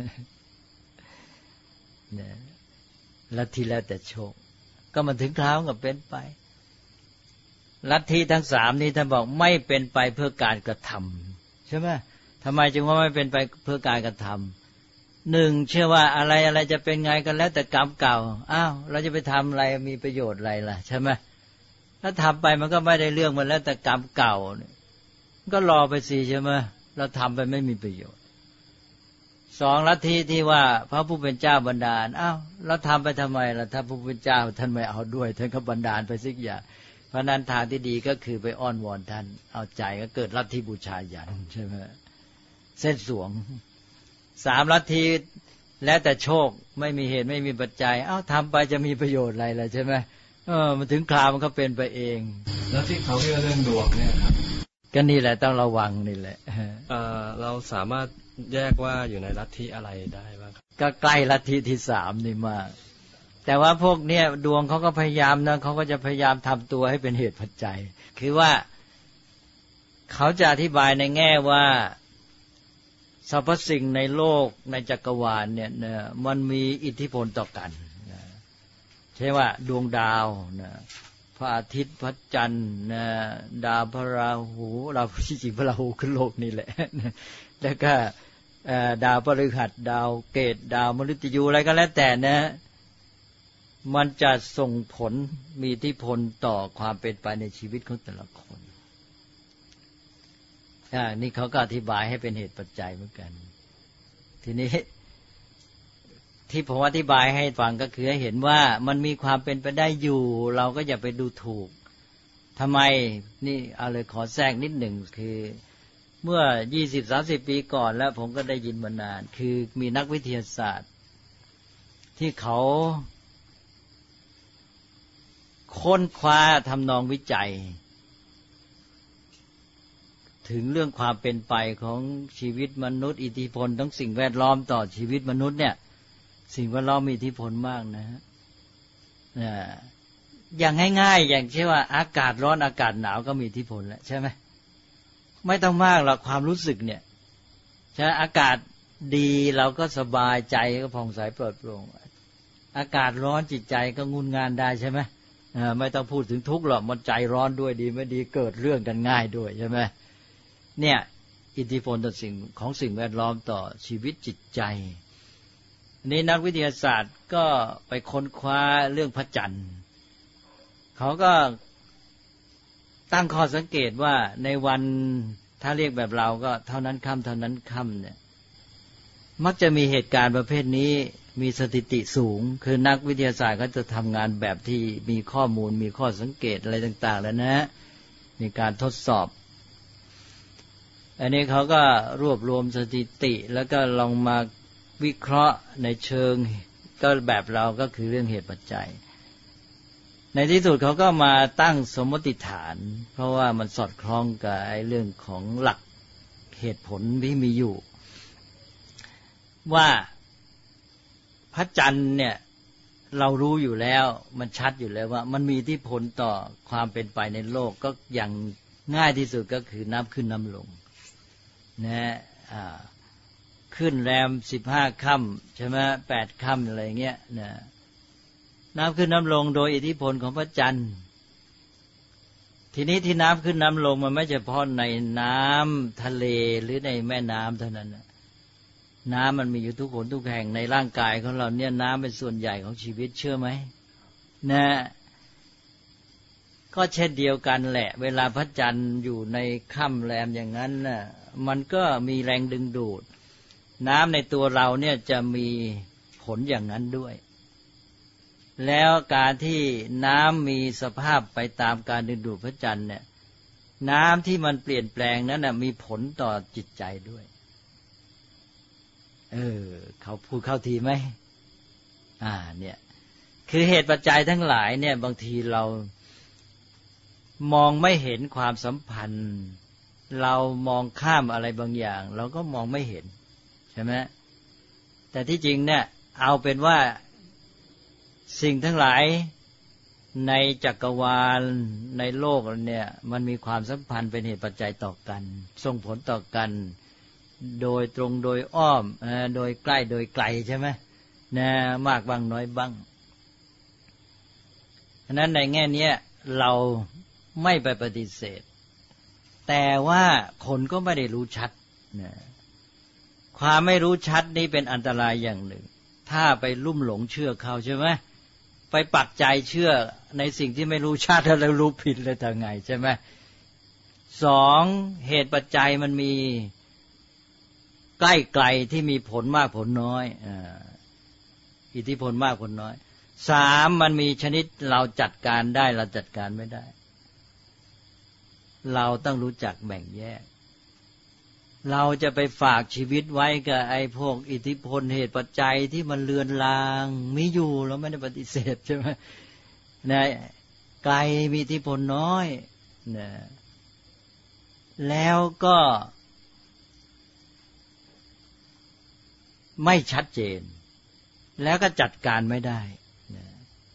นะลัทธิแล้วแต่โชคก็มันถึงคราวก็เป็นไปลัทธิทั้งสามนี้ท่านบอกไม่เป็นไปเพื่อการกระทำใช่ไหมทำไมจึงว่าไม่เป็นไปเพื่อการกระทำหนึ่งเชื่อว่าอะไรจะเป็นไงกันแล้วแต่กรรมเก่าอ้าวเราจะไปทำอะไรมีประโยชน์อะไรล่ะใช่ไหมถ้าทำไปมันก็ไม่ได้เรื่องมันแล้วแต่กรรมเก่าก็รอไปสิใช่ไหมเราทำไปไม่มีประโยชน์สองลัทธิที่ว่าพระผู้เป็นเจ้าบันดาลอ้าวเราทำไปทำไมล่ะถ้าพระผู้เป็นเจ้าท่านไม่เอาด้วยท่านก็บันดาลไปสักอย่างเพราะนั้นทางที่ดีก็คือไปอ้อนวอนท่านเอาใจก็เกิดลัทธิบูชายันใช่ไหมเส้นสวงสามลัทธิแล้วแต่โชคไม่มีเหตุไม่มีปัจจัยทำไปจะมีประโยชน์อะไรล่ะใช่ไหมมันถึงคราวมันก็เป็นไปเองแล้วที่เขาเรื่องดวงเนี่ยครับก็นี่แหละต้องระวังนี่แหละเราสามารถแยกว่าอยู่ในลัทธิอะไรได้บ้างก็ใกล้ลัทธิที่สามนี่มากแต่ว่าพวกเนี้ยดวงเขาก็พยายามนะเขาก็จะพยายามทำตัวให้เป็นเหตุปัจจัยคือว่าเขาจะอธิบายในแง่ว่าสรรพสิ่งในโลกในจักรวาลเนี่ยมันมีอิทธิพลต่อกันใช่ว่าดวงดาวพระอาทิตย์พระจันทร์ดาวพระราหูเราที่จริงพระราหูคือโลกนี่แหละแล้วก็ดาวพฤหัสดาวเกตดาวมฤตยูอะไรก็แล้วแต่นะมันจะส่งผลมีอิทธิพลต่อความเป็นไปในชีวิตของแต่ละคนนี่เขาก็อธิบายให้เป็นเหตุปัจจัยเหมือนกันทีนี้ที่ผมอธิบายให้ฟังก็คือให้เห็นว่ามันมีความเป็นไปได้อยู่เราก็อย่าไปดูถูกทำไมนี่เอาเลยขอแทรกนิดหนึ่งคือเมื่อ 20-30 ปีก่อนแล้วผมก็ได้ยินมานานคือมีนักวิทยาศาสตร์ที่เขาค้นคว้าทำนองวิจัยถึงเรื่องความเป็นไปของชีวิตมนุษย์อิทธิพลทั้งสิ่งแวดล้อมต่อชีวิตมนุษย์เนี่ยสิ่งแวดล้อมมีอิทธิพลมากนะฮะอย่างง่ายๆอย่างเช่นว่าอากาศร้อนอากาศหนาวก็มีอิทธิพลแล้วใช่ไหมไม่ต้องมากหรอกความรู้สึกเนี่ยใช่อากาศดีเราก็สบายใจก็ผ่องใสปลอดโปร่งอากาศร้อนจิตใจก็งุนงานได้ใช่ไหมไม่ต้องพูดถึงทุกข์หรอกมันใจร้อนด้วยดีไม่ดีเกิดเรื่องกันง่ายด้วยใช่ไหมเนี่ยอิทธิพลต่อสิ่งแวดล้อมต่อชีวิตจิตใจนี่นักวิทยาศาสตร์ก็ไปค้นคว้าเรื่องพระจันทร์เขาก็ตั้งข้อสังเกตว่าในวันถ้าเรียกแบบเราก็เท่านั้นค่ำเท่านั้นค่ำเนี่ยมักจะมีเหตุการณ์ประเภทนี้มีสถิติสูงคือนักวิทยาศาสตร์ก็จะทำงานแบบที่มีข้อมูลมีข้อสังเกตอะไรต่างๆแล้วนะมีการทดสอบอันนี้เขาก็รวบรวมสถิติแล้วก็ลองมาวิเคราะห์ในเชิงก็แบบเราก็คือเรื่องเหตุปัจจัยในที่สุดเขาก็มาตั้งสมมติฐานเพราะว่ามันสอดคล้องกับไอ้เรื่องของหลักเหตุผลที่มีอยู่ว่าพระจันทร์เนี่ยเรารู้อยู่แล้วมันชัดอยู่แล้วว่ามันมีอิทธิพลต่อความเป็นไปในโลกก็อย่างง่ายที่สุดก็คือน้ำขึ้นน้ำลงนะขึ้นแรม15 ค่ำใช่ไหม8 ค่ำอะไรเงี้ยนะน้ำขึ้นน้ำลงโดยอิทธิพลของพระจันทร์ทีนี้ที่น้ำขึ้นน้ำลงมันไม่เฉพาะในน้ำทะเลหรือในแม่น้ำเท่านั้นน้ำมันมีอยู่ทุกคนทุกแห่งในร่างกายของเราเนี่ยน้ำเป็นส่วนใหญ่ของชีวิตเชื่อไหมนะก็เช่นเดียวกันแหละเวลาพระจันทร์อยู่ในค่ำแรมอย่างนั้นน่ะมันก็มีแรงดึงดูดน้ำในตัวเราเนี่ยจะมีผลอย่างนั้นด้วยแล้วการที่น้ำมีสภาพไปตามการดึงดูดพระจันทร์เนี่ยน้ำที่มันเปลี่ยนแปลงนั้นน่ะมีผลต่อจิตใจด้วยเขาพูดเข้าทีไหมเนี่ยคือเหตุปัจจัยทั้งหลายเนี่ยบางทีเรามองไม่เห็นความสัมพันธ์เรามองข้ามอะไรบางอย่างเราก็มองไม่เห็นใช่ไหมแต่ที่จริงเนี่ยเอาเป็นว่าสิ่งทั้งหลายในจักรวาลในโลกเนี่ยมันมีความสัมพันธ์เป็นเหตุปัจจัยต่อกันส่งผลต่อกันโดยตรงโดยอ้อมโดยใกล้โดยไกลใช่ไหมนะมากบ้างน้อยบ้างฉะนั้นในแง่นี้เราไม่ไปปฏิเสธแต่ว่าคนก็ไม่ได้รู้ชัดนะความไม่รู้ชัดนี่เป็นอันตรายอย่างหนึ่งถ้าไปลุ่มหลงเชื่อเขาใช่ไหมไปปักใจเชื่อในสิ่งที่ไม่รู้ชัดแล้วรู้ผิดเลยทางไงใช่ไหมสองเหตุปัจจัยมันมีใกล้ไกลที่มีผลมากผลน้อยอิทธิพลมากผลน้อยสามมันมีชนิดเราจัดการได้เราจัดการไม่ได้เราต้องรู้จักแบ่งแยกเราจะไปฝากชีวิตไว้กับไอ้พวกอิทธิพลเหตุปัจจัยที่มันเลือนลางมีอยู่เราไม่ได้ปฏิเสธใช่ไหมนะไกลมีอิทธิพลน้อยนะแล้วก็ไม่ชัดเจนแล้วก็จัดการไม่ได้นะ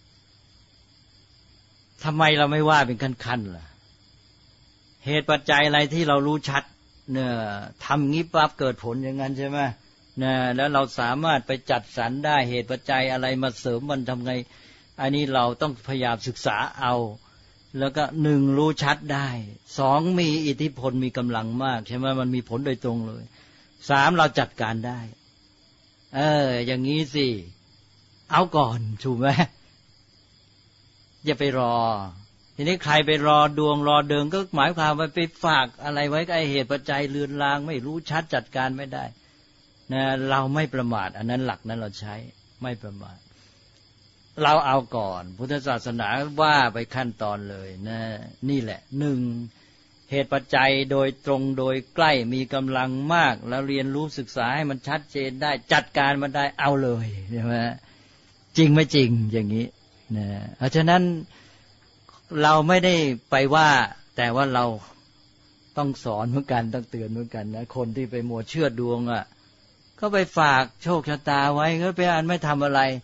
ทำไมเราไม่ว่าเป็นขั้นๆล่ะเหตุปัจจัยอะไรที่เรารู้ชัดเนี่ยทำงี้ปั๊บเกิดผลอย่างนั้นใช่ไหมนะแล้วเราสามารถไปจัดสรรได้เหตุปัจจัยอะไรมาเสริมมันทำไงอันนี้เราต้องพยายามศึกษาเอาแล้วก็หนึ่งรู้ชัดได้สองมีอิทธิพลมีกำลังมากใช่ไหมมันมีผลโดยตรงเลยสามเราจัดการได้อย่างนี้สิเอาก่อนถูกไหมอย่าไปรอทีนี้ใครไปรอดวงรอเดิมก็หมายความว่าไปฝากอะไรไว้กับเหตุปัจจัยเลือนลางไม่รู้ชัดจัดการไม่ได้นะเราไม่ประมาทอันนั้นหลักนั้นเราใช้ไม่ประมาทเราเอาก่อนพุทธศาสนาว่าไปขั้นตอนเลยนะนี่แหละหนึ่งเหตุปัจจัยโดยตรงโดยใกล้มีกำลังมากแล้วเรียนรู้ศึกษาให้มันชัดเจนได้จัดการมันได้เอาเลยใช่ไหมจริงไม่จริงอย่างนี้นะเพราะฉะนั้นเราไม่ได้ไปว่าแต่ว่าเราต้องสอนเหมือนกันต้องเตือนเหมือนกันนะคนที่ไปมัวเชื่อดวงก็ไปฝากโชคชะตาไว้ก็ไปอ่านไม่ทำอะไร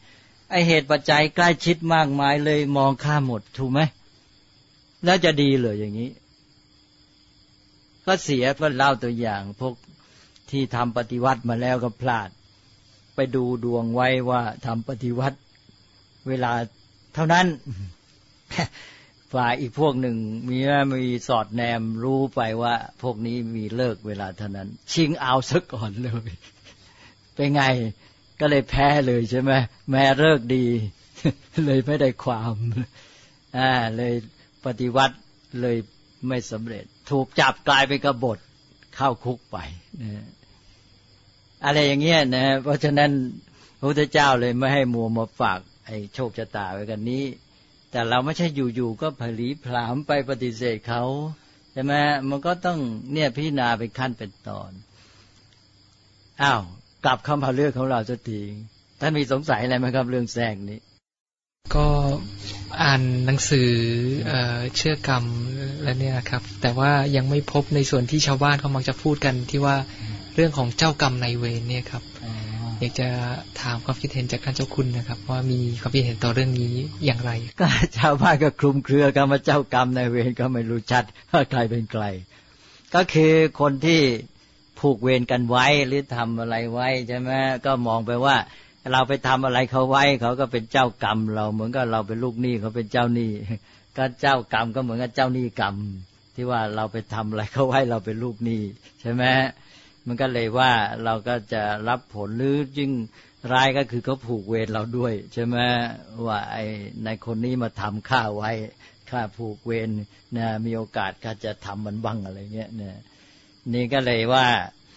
ไอเหตุปัจจัยใกล้ชิดมากมายเลยมองข้ามหมดถูกไหมแล้วจะดีเลยอย่างนี้ก็เสียก็เล่าตัวอย่างพวกที่ทำปฏิวัติมาแล้วก็พลาดไปดูดวงไว้ว่าทำปฏิวัติเวลาเท่านั้น ฝ่ายอีกพวกหนึ่งมีสอดแนมรู้ไปว่าพวกนี้มีเลิกเวลาเท่านั้นชิงเอาซะก่อนเลย เป็นไงก็เลยแพ้เลยใช่ไหมแม้เลิกดี เลยไม่ได้ความเลยปฏิวัติเลยไม่สำเร็จถูกจับกลายเป็นกบฏเข้าคุกไปนะอะไรอย่างเงี้ยนะเพราะฉะนั้นพระพุทธเจ้าเลยไม่ให้มัวมาฝากไอ้โชคชะตาไว้กันนี้แต่เราไม่ใช่อยู่ๆก็ผลีผลามไปปฏิเสธเขาใช่ไหมมันก็ต้องเนี่ยพิจารณาเป็นขั้นเป็นตอนอ้าวกลับเข้ามาเรื่องของเราสักทีท่านมีสงสัยอะไรไหมครับเรื่องแทรกนี้ก็อ่านหนังสือเชื่อกรรมแล้วเนี่ยครับแต่ว่ายังไม่พบในส่วนที่ชาวบ้านเขามักจะพูดกันที่ว่าเรื่องของเจ้ากรรมนายเวรเนี่ยครับอยากจะถามความคิดเห็นจากท่านเจ้าคุณนะครับว่ามีความคิดเห็นต่อเรื่องนี้อย่างไรก็ชาวบ้านก็คลุมเครือกันว่าเจ้ากรรมนายเวรก็ไม่รู้ชัดว่าใครเป็นใครก็คือคนที่ผูกเวรกันไว้หรือทำอะไรไว้ใช่ไหมก็มองไปว่าเราไปทำอะไรเขาไว้เขาก็เป็นเจ้ากรรมเราเหมือนกับเราเป็นลูกหนี้เขาเป็นเจ้าหนี้ก็เจ้ากรรมก็เหมือนกับเจ้าหนี้กรรมที่ว่าเราไปทำอะไรเขาไว้เราเป็นลูกหนี้ใช่ไหมมันก็เลยว่าเราก็จะรับผลหรือยิ่งร้ายก็คือเขาผูกเวรเราด้วยใช่ไหมว่าไอ้ในคนนี้มาทำข้าไว้ข้าผูกเวรนะมีโอกาสข้าจะทำมันบ้างอะไรเงี้ยเนี่ยนี่ก็เลยว่า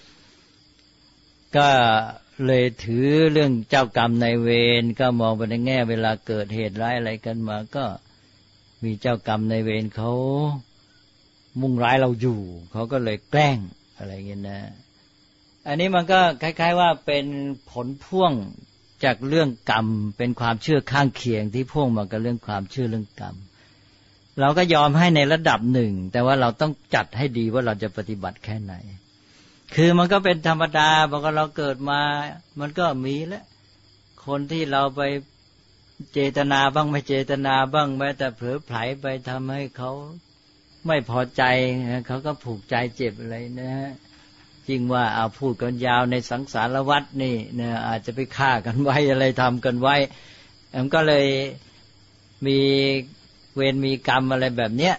ก็เลยถือเรื่องเจ้ากรรมนายเวรก็มองไปในแง่เวลาเกิดเหตุร้ายอะไรกันมาก็มีเจ้ากรรมนายเวรเขามุ่งร้ายเราอยู่เขาก็เลยแกล้งอะไรเงี้ยนะอันนี้มันก็คล้ายๆว่าเป็นผลพ่วงจากเรื่องกรรมเป็นความเชื่อข้างเคียงที่พ่วงมากับเรื่องความเชื่อเรื่องกรรมเราก็ยอมให้ในระดับหนึ่งแต่ว่าเราต้องจัดให้ดีว่าเราจะปฏิบัติแค่ไหนคือมันก็เป็นธรรมดาพอเราเกิดมามันก็มีแล้วคนที่เราไปเจตนาบ้างไม่เจตนาบ้างแม้แต่เผลอไผลไปทำให้เขาไม่พอใจเขาก็ผูกใจเจ็บอะไรนะฮะจริงว่าเอาพูดกันยาวในสังสารวัฏนี่เนี่ยอาจจะไปฆ่ากันไว้อะไรทำกันไว้มันก็เลยมีเวรมีกรรมอะไรแบบเนี้ย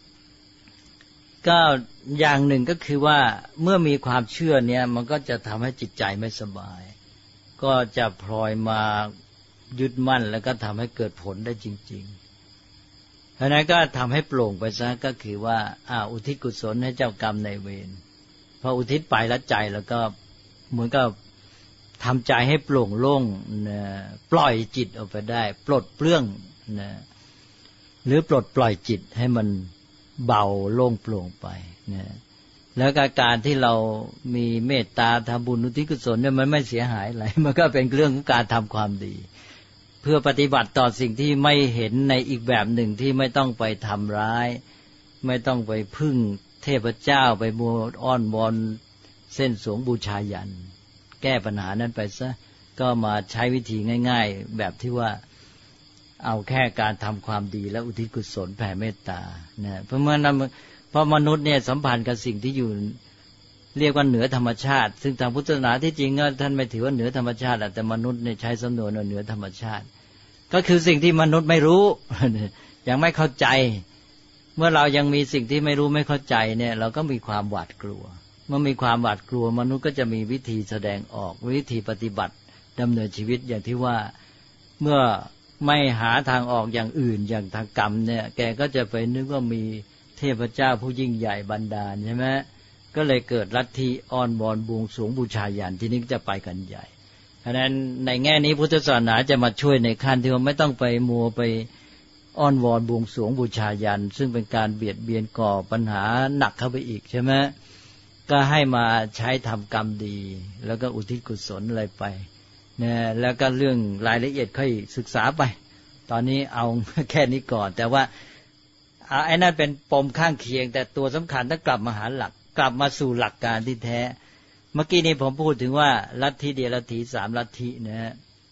ก็อย่างหนึ่งก็คือว่าเมื่อมีความเชื่อเนี่ยมันก็จะทำให้จิตใจไม่สบายก็จะพลอยมายึดมั่นแล้วก็ทำให้เกิดผลได้จริงๆเพราะนั้นก็ทำให้โปร่งไปซะก็คือว่าอุทิศกุศลให้เจ้ากรรมนายเวรพออุทิศไปแล้วใจแล้วก็เหมือนกับทำใจให้โปร่งโล่งนะปล่อยจิตออกไปได้ปลดเปลื้องนะหรือปลดปล่อยจิตให้มันเบาโล่งโปร่งไปนะแล้วการที่เรามีเมตตาทำบุญอุทิศกุศลเนี่ยมันไม่เสียหายอะไรมันก็เป็นเรื่องของการทำความดีเพื่อปฏิบัติต่อสิ่งที่ไม่เห็นในอีกแบบหนึ่งที่ไม่ต้องไปทำร้ายไม่ต้องไปพึ่งเทพเจ้าไปมัวอ้อนวอนเส้นสวงบูชายันแก้ปัญหานั้นไปซะก็มาใช้วิธีง่ายๆแบบที่ว่าเอาแค่การทำความดีและอุทิศกุศลแผ่เมตตานะเพราะมนุษย์เนี่ยสัมพันธ์กับสิ่งที่อยู่เรียกว่าเหนือธรรมชาติซึ่งทางพุทธศาสนาที่จริงท่านไม่ถือว่าเหนือธรรมชาติแต่มนุษย์เนี่ยใช้สำนวนว่าเหนือธรรมชาติก็คือสิ่งที่มนุษย์ไม่รู้ ยังไม่เข้าใจเมื่อเรายังมีสิ่งที่ไม่รู้ไม่เข้าใจเนี่ยเราก็มีความหวาดกลัวเมื่อมีความหวาดกลัวมนุษย์ก็จะมีวิธีแสดงออกวิธีปฏิบัติดำเนินชีวิตอย่างที่ว่าเมื่อไม่หาทางออกอย่างอื่นอย่างทางกรรมเนี่ยแกก็จะไปนึกว่ามีเทพเจ้าผู้ยิ่งใหญ่บันดาลใช่ไหมก็เลยเกิดลัทธิอ้อนวอนบวงสรวงบูชายันที่นี้จะไปกันใหญ่เพราะฉะนั้นในแง่นี้พุทธศาสนาจะมาช่วยในขั้นที่ว่าไม่ต้องไปมัวไปอ้อนวอนบวงสรวงบูชายันซึ่งเป็นการเบียดเบียนก่อปัญหาหนักเข้าไปอีกใช่ไหมก็ให้มาใช้ทำกรรมดีแล้วก็อุทิศกุศลอะไรไปเนี่ยแล้วก็เรื่องรายละเอียดค่อยศึกษาไปตอนนี้เอาแค่นี้ก่อนแต่ว่าไอ้นั่นเป็นปมข้างเคียงแต่ตัวสำคัญต้องกลับมาหาหลักกลับมาสู่หลักการที่แท้เมื่อกี้นี้ผมพูดถึงว่าลัทธิเดียวลัทธิสามลัทธินะฮะ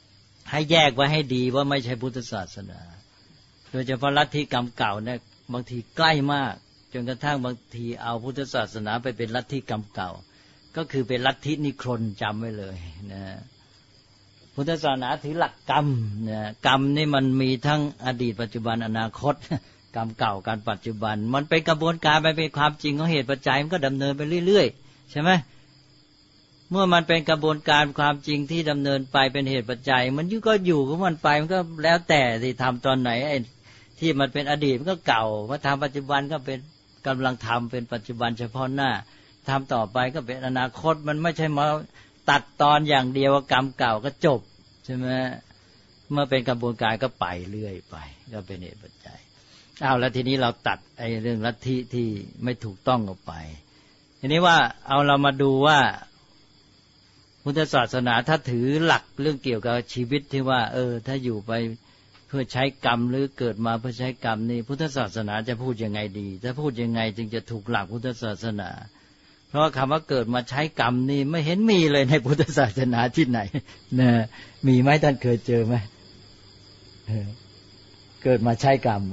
ให้แยกไว้ให้ดีว่าไม่ใช่พุทธศาสนาโดยเฉพาะลัทธิกรรมเก่าเนี่ยบางทีใกล้มากจนกระทั่งบางทีเอาพุทธศาสนาไปเป็นลัทธิกรรมเก่าก็คือเป็นลัทธินิครนจำไว้เลยนะพุทธศาสนาถือหลักกรรมนะกรรมนี่มันมีทั้งอดีตปัจจุบันอนาคตกรรมเก่าการปัจจุบันมันเป็นกระบวนการไปเป็นความจริงของเหตุปัจจัยมันก็ดำเนินไปเรื่อยๆใช่ไหมเมื่อมันเป็นกระบวนการความจริงที่ดำเนินไปเป็นเหตุปัจจัยมันก็อยู่ของมันไปมันก็แล้วแต่ที่ทำตอนไหนไอ้ที่มันเป็นอดีตมันก็เก่ามาทำปัจจุบันก็เป็นกำลังทำเป็นปัจจุบันเฉพาะหน้าทำต่อไปก็เป็นอนาคตมันไม่ใช่มาตัดตอนอย่างเดียวกรรมเก่าก็จบใช่ไหมเมื่อเป็นกระบวนการก็ไปเรื่อยไปก็เป็นเหตุปัจจัยเอาแล้วทีนี้เราตัดไอ้เรื่องลัทธิที่ไม่ถูกต้องออกไปทีนี้ว่าเอาเรามาดูว่าพุทธศาสนาถ้าถือหลักเรื่องเกี่ยวกับชีวิตที่ว่าถ้าอยู่ไปเพื่อใช้กรรมหรือเกิดมาเพื่อใช้กรรมนี่พุทธศาสนาจะพูดยังไงดีจะพูดยังไงจึงจะถูกหลักพุทธศาสนาเพราะคำว่าเกิดมาใช้กรรมนี่ไม่เห็นมีเลยในพุทธศาสนาที่ไหนนะมีไหมท่านเคยเจอไหมเกิดมาใช้กรรม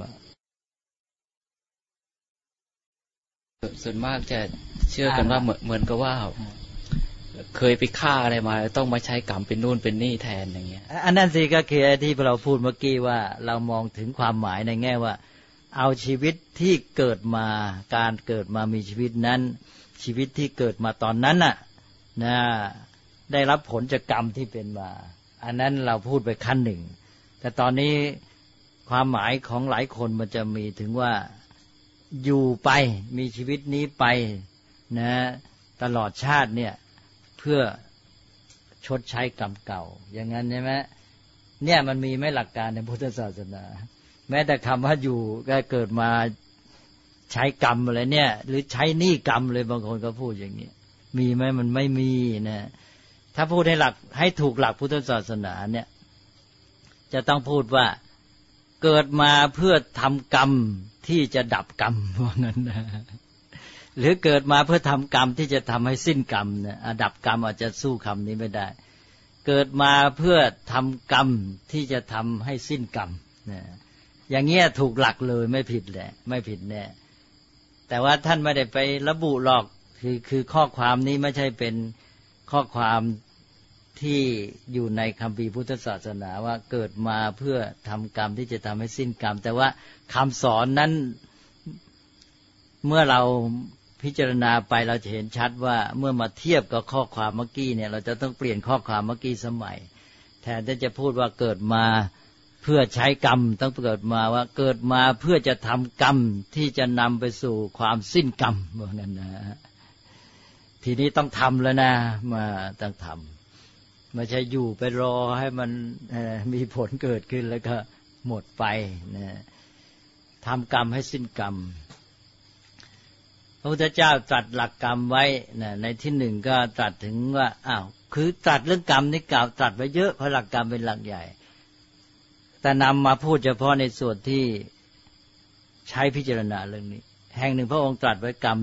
ส่วนมากจะเชื่อกันว่าเหมือนกับว่าเคยไปฆ่าอะไรมาต้องมาใช้กรรมเป็นนู่นเป็นนี่แทนอย่างเงี้ยอันนั้นสิก็คือที่เราพูดเมื่อกี้ว่าเรามองถึงความหมายในแง่ว่าเอาชีวิตที่เกิดมาการเกิดมามีชีวิตนั้นชีวิตที่เกิดมาตอนนั้นน่ะนะได้รับผลจากกรรมที่เป็นมาอันนั้นเราพูดไปขั้นหนึ่งแต่ตอนนี้ความหมายของหลายคนมันจะมีถึงว่าอยู่ไปมีชีวิตนี้ไปนะตลอดชาติเนี่ยเพื่อชดใช้กรรมเก่าอย่างนั้นใช่ไหมเนี่ยมันมีไหมหลักการในพุทธศาสนาแม้แต่คำว่าอยู่ก็เกิดมาใช้กรรมอะไรเนี่ยหรือใช้หนี้กรรมเลยบางคนก็พูดอย่างนี้มีไหมมันไม่มีนะถ้าพูดให้หลักให้ถูกหลักพุทธศาสนาเนี่ยจะต้องพูดว่าเกิดมาเพื่อทำกรรมที่จะดับกรรมว่างั้นนะหรือเกิดมาเพื่อทำกรรมที่จะทำให้สิ้นกรรมนะดับกรรมอาจจะสู้คำนี้ไม่ได้เกิดมาเพื่อทำกรรมที่จะทำให้สิ้นกรรมนะอย่างเงี้ยถูกหลักเลยไม่ผิดแหละไม่ผิดแน่แต่ว่าท่านไม่ได้ไประบุหรอกคือข้อความนี้ไม่ใช่เป็นข้อความที่อยู่ในคัมภีร์พุทธศาสนาว่าเกิดมาเพื่อทำกรรมที่จะทำให้สิ้นกรรมแต่ว่าคำสอนนั้นเมื่อเราพิจารณาไปเราจะเห็นชัดว่าเมื่อมาเทียบกับข้อความเมื่อกี้เนี่ยเราจะต้องเปลี่ยนข้อความเมื่อกี้สมัยแทนที่จะพูดว่าเกิดมาเพื่อใช้กรรมต้องเกิดมาว่าเกิดมาเพื่อจะทำกรรมที่จะนำไปสู่ความสิ้นกรรมเหมือนกันนะทีนี้ต้องทำแล้วนะมาต้องทำไม่ใช่อยู่ไปรอให้มันมีผลเกิดขึ้นแล้วก็หมดไปนะทำกรรมให้สิ้นกรรมพระพุทธเจ้าตรัสหลักกรรมไว้นะในที่หนึ่งก็ตรัสถึงว่าคือตรัสเรื่องกรรมนี่กล่าวตรัสไว้เยอะเพราะหลักกรรมเป็นหลักใหญ่แต่นำมาพูดเฉพาะในส่วนที่ใช้พิจารณาเรื่องนี้แห่งหนึ่งพระองค์ตรัสไว้กรรม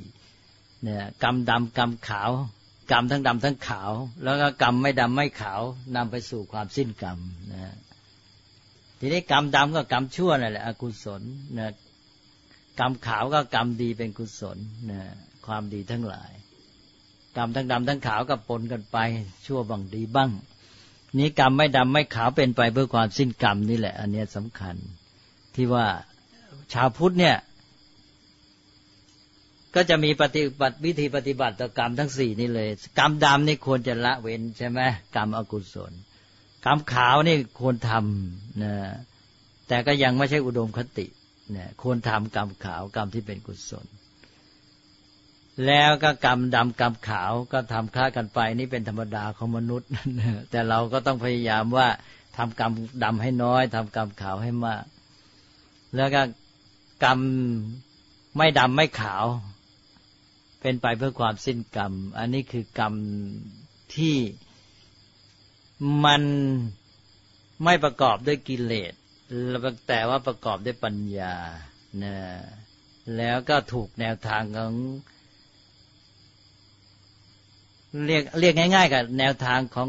4เนี่ยกรรมดำกรรมขาวกรรมทั้งดำทั้งขาวแล้วก็กรรมไม่ดำไม่ขาวนำไปสู่ความสิ้นกรรมนะทีนี้กรรมดำก็กรรมชั่วนั่นแหละอกุศลนะกรรมขาวก็กรรมดีเป็นกุศลนะความดีทั้งหลายกรรมทั้งดำทั้งขาวก็ปนกันไปชั่วบ้างดีบ้างนี้กรรมไม่ดำไม่ขาวเป็นไปเพื่อความสิ้นกรรมนี่แหละอันนี้สำคัญที่ว่าชาวพุทธเนี่ยก็จะมีวิธีปฏิบัติต่อกรรมทั้ง4นี่เลยกรรมดำนี่ควรจะละเว้นใช่ไหมกรรมอกุศลกรรมขาวนี่ควรทำนะแต่ก็ยังไม่ใช่อุดมคตินะควรทำกรรมขาวกรรมที่เป็นกุศลแล้วก็กรรมดำกรรมขาวก็ทำคล้ากันไปนี่เป็นธรรมดาของมนุษย์แต่เราก็ต้องพยายามว่าทำกรรมดำให้น้อยทำกรรมขาวให้มากแล้วก็กรรมไม่ดำไม่ขาวเป็นไปเพื่อความสิ้นกรรมอันนี้คือกรรมที่มันไม่ประกอบด้วยกิเลสแต่ว่าประกอบด้วยปัญญานะแล้วก็ถูกแนวทางของเรียกง่ายๆกับแนวทางของ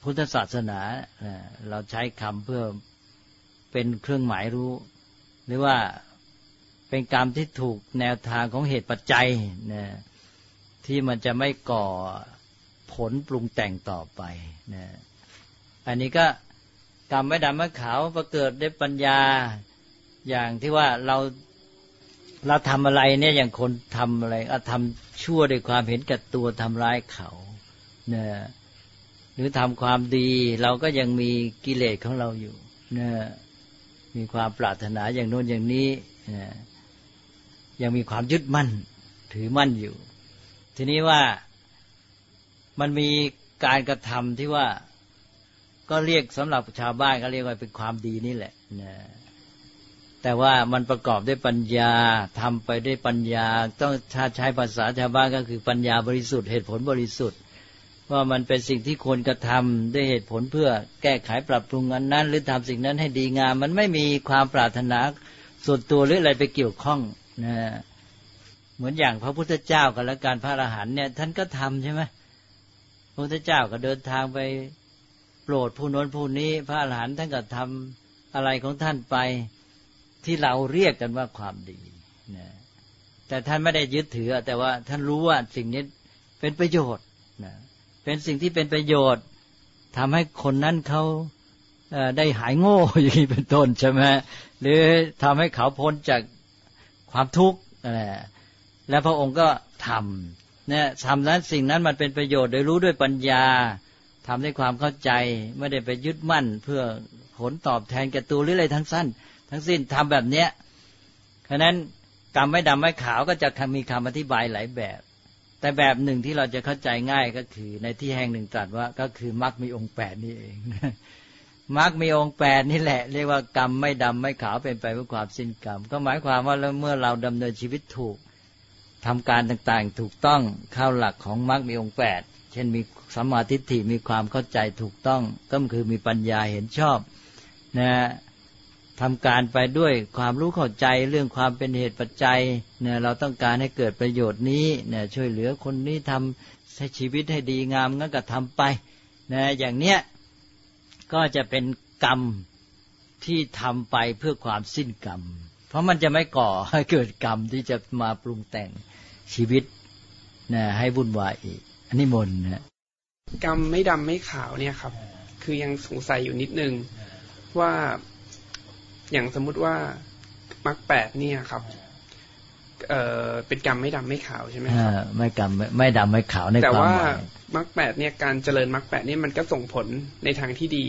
พุทธศาสนาเราใช้คำเพื่อเป็นเครื่องหมายรู้หรือว่าเป็นกรรมที่ถูกแนวทางของเหตุปัจจัยนะที่มันจะไม่ก่อผลปรุงแต่งต่อไปนะอันนี้ก็กรรมไม่ดำไม่ขาวประเกิดด้วยปัญญาอย่างที่ว่าเราทำอะไรเนี่ยอย่างคนทำอะไรทำชั่วด้วยความเห็นแก่ตัวทำร้ายเขาเนี่ยหรือทำความดีเราก็ยังมีกิเลสของเราอยู่เนี่ยมีความปรารถนาอย่างโน้นอย่างนี้ยังมีความยึดมั่นถือมั่นอยู่ทีนี้ว่ามันมีการกระทำที่ว่าก็เรียกสำหรับชาวบ้านก็เรียกว่าเป็นความดีนี่แหละนะแต่ว่ามันประกอบด้วยปัญญาทำไปด้วยปัญญาต้องใช้ภาษาชาวบ้านก็คือปัญญาบริสุทธิ์เหตุผลบริสุทธิ์ว่ามันเป็นสิ่งที่ควรกระทำด้วยเหตุผลเพื่อแก้ไขปรับปรุงอันนั้นหรือทำสิ่งนั้นให้ดีงามมันไม่มีความปรารถนาส่วนตัวหรืออะไรไปเกี่ยวข้องนะเหมือนอย่างพระพุทธเจ้ากับและการพระอรหันต์เนี่ยท่านก็ทำใช่ไหมพระพุทธเจ้าก็เดินทางไปโปรดผู้โน้นผู้นี้พระอรหันต์ท่านก็ทำอะไรของท่านไปที่เราเรียกกันว่าความดีนะแต่ท่านไม่ได้ยึดถือแต่ว่าท่านรู้ว่าสิ่งนี้เป็นประโยชน์นะเป็นสิ่งที่เป็นประโยชน์ทำให้คนนั้นเขาได้หายโง่อย่างนี้เป็นต้นใช่ไหมหรือทำให้เขาพ้นจากความทุกข์และพระองค์ก็ทำเนี่ยทำนั้นสิ่งนั้นมันเป็นประโยชน์โดยรู้ด้วยปัญญาทำด้วยความเข้าใจไม่ได้ไปยึดมั่นเพื่อผลตอบแทนแก่ตัวหรืออะไรทั้งสิ้นทำแบบเนี้ยฉะนั้นกรรมไม่ดำไม่ขาวก็จะมีคำอธิบายหลายแบบแต่แบบหนึ่งที่เราจะเข้าใจง่ายก็คือในที่แห่งหนึ่งตรัสว่าก็คือมรรคมีองค์8นี่เองมรรคมีองค์8นี่แหละเรียกว่ากรรมไม่ดำไม่ขาวเป็นไปเพื่อความสิ้นกรรมก็หมายความว่าเมื่อเราดำเนินชีวิตถูกทำการต่างๆถูกต้องเข้าหลักของมรรคมีองค์8เช่นมีสัมมาทิฏฐิมีความเข้าใจถูกต้องก็คือมีปัญญาเห็นชอบนะทำการไปด้วยความรู้เข้าใจเรื่องความเป็นเหตุปัจจัยเนี่ยเราต้องการให้เกิดประโยชน์นี้เนี่ยช่วยเหลือคนนี้ทำให้ชีวิตให้ดีงามงั้นก็ทำไปนะอย่างเนี้ยก็จะเป็นกรรมที่ทำไปเพื่อความสิ้นกรรมเพราะมันจะไม่ก่อให้เกิดกรรมที่จะมาปรุงแต่งชีวิตนะให้วุ่นวายอีกอันนี้มนนะกรรมไม่ดำไม่ขาวเนี่ยครับคือยังสงสัยอยู่นิดนึงว่าอย่างสมมุติว่ามรรค8เนี่ยครับเป็นกรรมไม่ดำไม่ขาวใช่ไหมครับไม่กรรมไม่ดำไม่ขาวในความหมายแต่ว่ามรรค8เนี่ยการเจริญมรรค8เนี่ยมันก็ส่งผลในทางที่ดี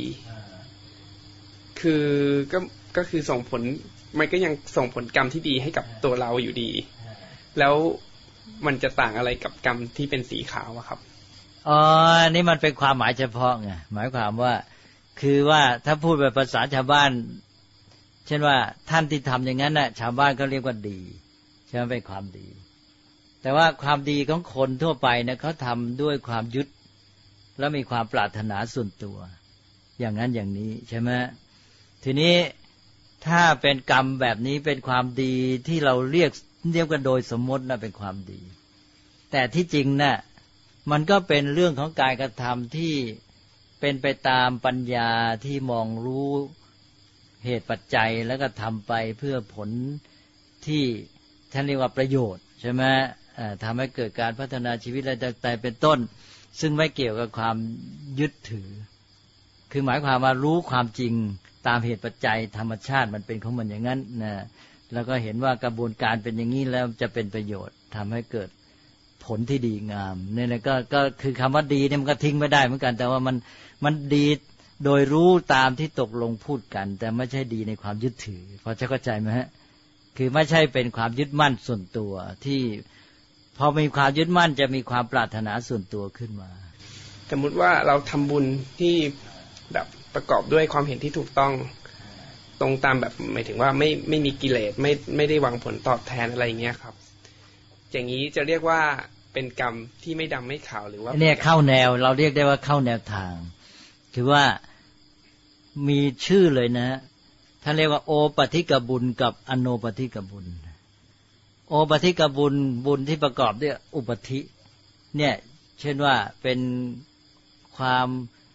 คือก็คือส่งผลมันก็ยังส่งผลกรรมที่ดีให้กับตัวเราอยู่ดีแล้วมันจะต่างอะไรกับกรรมที่เป็นสีขาวอะครับนี่มันเป็นความหมายเฉพาะไงหมายความว่าคือว่าถ้าพูดแบบภาษาชาวบ้านเช่นว่าท่านที่ทำอย่างนั้นน่ะชาวบ้านก็เรียกว่าดีใช่ไหมเป็นความดีแต่ว่าความดีของคนทั่วไปเนี่ยเขาทำด้วยความยึดแล้วมีความปรารถนาส่วนตัวอย่างนั้นอย่างนี้ใช่ไหมทีนี้ถ้าเป็นกรรมแบบนี้เป็นความดีที่เราเรียกกันโดยสมมติน่ะเป็นความดีแต่ที่จริงน่ะมันก็เป็นเรื่องของการกระทำที่เป็นไปตามปัญญาที่มองรู้เหตุปัจจัยแล้วก็ทำไปเพื่อผลที่ท่านเรียกว่าประโยชน์ใช่ไหมทำให้เกิดการพัฒนาชีวิตอะไรต่างๆเป็นต้นซึ่งไม่เกี่ยวกับความยึดถือคือหมายความว่ารู้ความจริงตามเหตุปัจจัยธรรมชาติมันเป็นของมันอย่างนั้นนะแล้วก็เห็นว่ากระบวนการเป็นอย่างนี้แล้วจะเป็นประโยชน์ทำให้เกิดผลที่ดีงามนี่แหละก็คือคำว่าดีเนี่ยมันก็ทิ้งไม่ได้เหมือนกันแต่ว่ามันดีโดยรู้ตามที่ตกลงพูดกันแต่ไม่ใช่ดีในความยึดถือพอจะเข้าใจไหมฮะคือไม่ใช่เป็นความยึดมั่นส่วนตัวที่พอมีความยึดมั่นจะมีความปรารถนาส่วนตัวขึ้นมาสมมุติว่าเราทำบุญที่แบบประกอบด้วยความเห็นที่ถูกต้องตรงตามแบบหมายถึงว่าไม่มีกิเลสไม่ได้หวังผลตอบแทนอะไรอย่างเงี้ยครับอย่างนี้จะเรียกว่าเป็นกรรมที่ไม่ดำไม่ขาวหรือว่าเนี่ยเข้าแนวเราเรียกได้ว่าเข้าแนวทางคือว่ามีชื่อเลยนะท่านเรียกว่าโอปฏิกบุญกับอโนปฏิกบุญโอปฏิกบุญที่ประกอบด้วยอุปธิเนี่ยเช่นว่าเป็นความ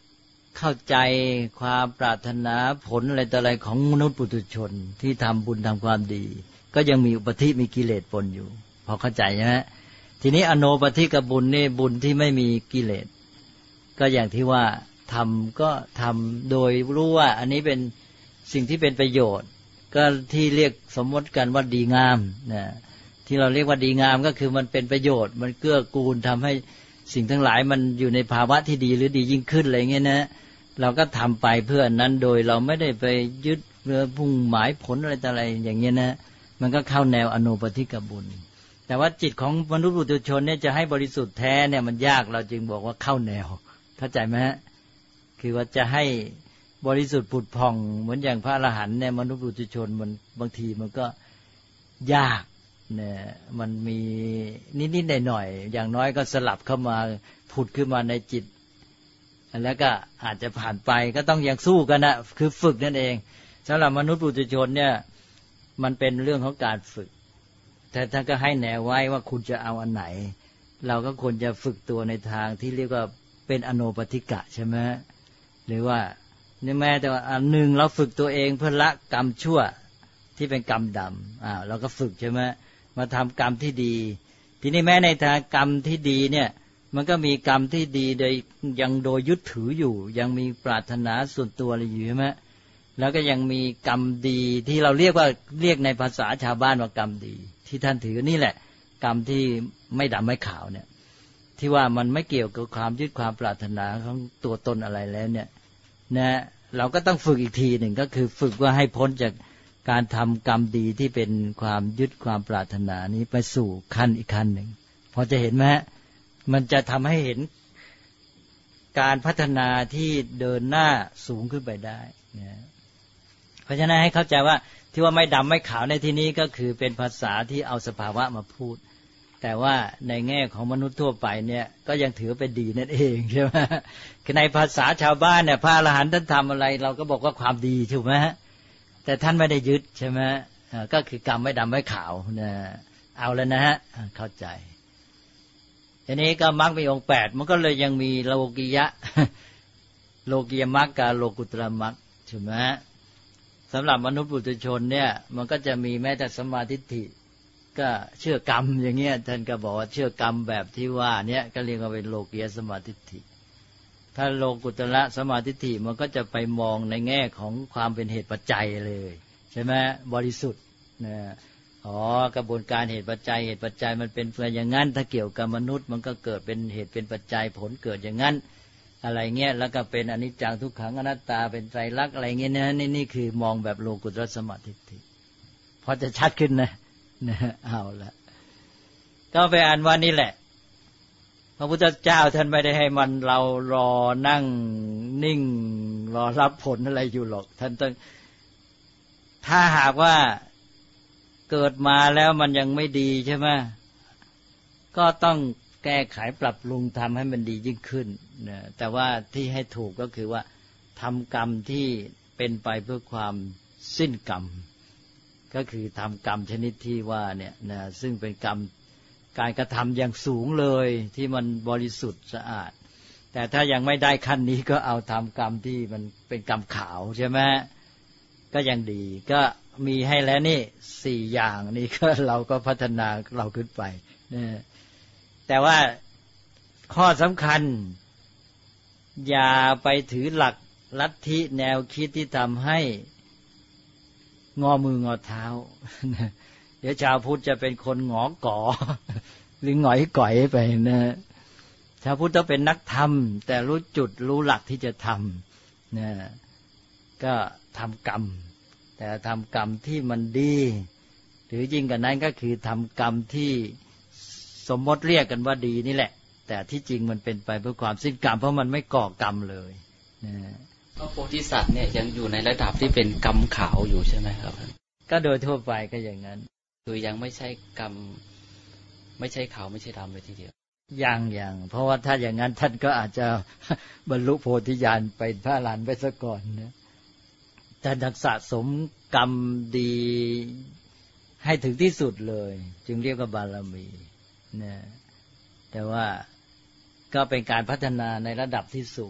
เข้าใจความปรารถนาผลอะไรต่ออะไรของมนุษย์ปุถุชนที่ทำบุญทำความดีก็ยังมีอุปธิมีกิเลสปนอยู่พอเข้าใจใช่ไหมทีนี้อโนปธิกับบุญนี่บุญที่ไม่มีกิเลสก็อย่างที่ว่าทำก็ทำโดยรู้ว่าอันนี้เป็นสิ่งที่เป็นประโยชน์ก็ที่เรียกสมมติกันว่าดีงามนะที่เราเรียกว่าดีงามก็คือมันเป็นประโยชน์มันเกื้อกูลทำให้สิ่งทั้งหลายมันอยู่ในภาวะที่ดีหรือดียิ่งขึ้นอะไรเงี้ยนะเราก็ทำไปเพื่อนั้นโดยเราไม่ได้ไปยึดเรือพุ่งหมายผลอะไรต่ออะไรอย่างเงี้ยนะมันก็เข้าแนวอโนปธิกบุญแต่ว่าจิตของมนุษย์ปุถุชนเนี่ยจะให้บริสุทธิ์แท้เนี่ยมันยากเราจึงบอกว่าเข้าแนวเข้าใจไหมฮะคือว่าจะให้บริสุทธิ์ผุดผ่องเหมือนอย่างพระอรหันต์เนี่ยมนุษย์ปุถุชนมันบางทีมันก็ยากเนี่ยมันมีนิดๆหน่อยๆอย่างน้อยก็สลับเข้ามาผุดขึ้นมาในจิตแล้วก็อาจจะผ่านไปก็ต้องยังสู้กันนะคือฝึกนั่นเองสำหรับมนุษย์ปุถุชนเนี่ยมันเป็นเรื่องของการฝึกแต่ท่านก็ให้แนวไว้ว่าคุณจะเอาอันไหนเราก็ควรจะฝึกตัวในทางที่เรียกว่าเป็นอโนปธิกะใช่ไหมหรือว่านี่แม้แต่ว่าอันหนึ่งเราฝึกตัวเองเพื่อละกรรมชั่วที่เป็นกรรมดำเราก็ฝึกใช่ไหมมาทำกรรมที่ดีทีนี้แม้ในทางกรรมที่ดีเนี่ยมันก็มีกรรมที่ดีโดยยังโดยยึดถืออยู่ยังมีปรารถนาส่วนตัวอะไรอยู่ใช่ไหมแล้วก็ยังมีกรรมดีที่เราเรียกในภาษาชาวบ้านว่ากรรมดีที่ท่านถือนี่แหละกรรมที่ไม่ดำไม่ขาวเนี่ยที่ว่ามันไม่เกี่ยวกับความยึดความปรารถนาของตัวตนอะไรแล้วเนี่ยนะเราก็ต้องฝึกอีกทีหนึ่งก็คือฝึกว่าให้พ้นจากการทำกรรมดีที่เป็นความยึดความปรารถนานี้ไปสู่ขั้นอีกขั้นหนึ่งพอจะเห็นไหมมันจะทำให้เห็นการพัฒนาที่เดินหน้าสูงขึ้นไปได้นะเพราะฉะนั้นให้เข้าใจว่าที่ว่าไม่ดำไม่ขาวในที่นี้ก็คือเป็นภาษาที่เอาสภาวะมาพูดแต่ว่าในแง่ของมนุษย์ทั่วไปเนี่ยก็ยังถือเป็นดีนั่นเองใช่ไหมในภาษาชาวบ้านเนี่ยพระอรหันต์ท่านทำอะไรเราก็บอกว่าความดีถูกไหมแต่ท่านไม่ได้ยึดใช่ไหมก็คือกรรมไม่ดำไม่ขาวนะเอาแล้วนะฮะเข้าใจทีนี้ก็มรรคมีองค์8มันก็เลยยังมีโลกิยะโลกิยมรรคกับโลกุตระมรรคใช่ไหมสำหรับมนุษย์ปุถุชนเนี่ยมันก็จะมีแม้แต่สัมมาทิฏฐิก็เชื่อกรรมอย่างเงี้ยท่านก็บอกว่าเชื่อกรรมแบบที่ว่าเนี่ยก็เรียกว่าเป็นโลกียสัมมาทิฏฐิถ้าโลกุตระสัมมาทิฏฐิมันก็จะไปมองในแง่ของความเป็นเหตุปัจจัยเลยใช่ไหมบริสุทธิ์นะกระบวนการเหตุปัจจัยมันเป็นเพื่ออย่างนั้นถ้าเกี่ยวกับมนุษย์มันก็เกิดเป็นเหตุเป็นปัจจัยผลเกิดอย่างนั้นอะไรเงี้ยแล้วก็เป็นอนิจจังทุกขังอนัตตาเป็นไตรลักษณ์อะไรเงี้ยนะนี่คือมองแบบโลกุตระสัมมาทิฏฐิพอจะชัดขึ้นนะเอาละก็ไปอ่านว่านี่แหละพระพุทธเจ้าท่านไม่ได้ให้มันเรารอนั่งนิ่งรอรับผลอะไรอยู่หรอกท่านต้องถ้าหากว่าเกิดมาแล้วมันยังไม่ดีใช่ไหมก็ต้องแก้ไขปรับปรุงทำให้มันดียิ่งขึ้นนะแต่ว่าที่ให้ถูกก็คือว่าทำกรรมที่เป็นไปเพื่อความสิ้นกรรมก็คือทำกรรมชนิดที่ว่าเนี่ยนะซึ่งเป็นกรรมการกระทำอย่างสูงเลยที่มันบริสุทธิ์สะอาดแต่ถ้ายังไม่ได้ขั้นนี้ก็เอาทำกรรมที่มันเป็นกรรมขาวใช่ไหมก็ยังดีก็มีให้แล้วนี่4อย่างนี่ก็เราก็พัฒนาเราขึ้นไปนะแต่ว่าข้อสำคัญอย่าไปถือหลักลัทธิแนวคิดที่ทำให้งอมืองอเท้าเดี๋ยวชาวพุทธจะเป็นคนหงอก่อหรือหงอยก่อยไปนะชาวพุทธต้องเป็นนักธรรมแต่รู้จุดรู้หลักที่จะทำนะก็ทำกรรมแต่ทำกรรมที่มันดีหรือยิ่งกว่านั้นก็คือทำกรรมที่สมมติเรียกกันว่าดีนี่แหละแต่ที่จริงมันเป็นไปเพื่อความสิ้นกรรมเพราะมันไม่ก่อกรรมเลยนะก็โพธิสัตว์เนี่ยยังอยู่ในระดับที่เป็นกรรมขาวอยู่ใช่ไหมครับก็โดยทั่วไปก็อย่างนั้นคือยังไม่ใช่กรรมไม่ใช่ขาวไม่ใช่ดำเลยทีเดียวอย่างเพราะว่าถ้าอย่างนั้นท่านก็อาจจะบรรลุโพธิญาณไปพระอรหันต์ไปซะก่อนนะท่านสะสมกรรมดีให้ถึงที่สุดเลยจึงเรียกว่าบารมีนะแต่ว่าก็เป็นการพัฒนาในระดับที่สูง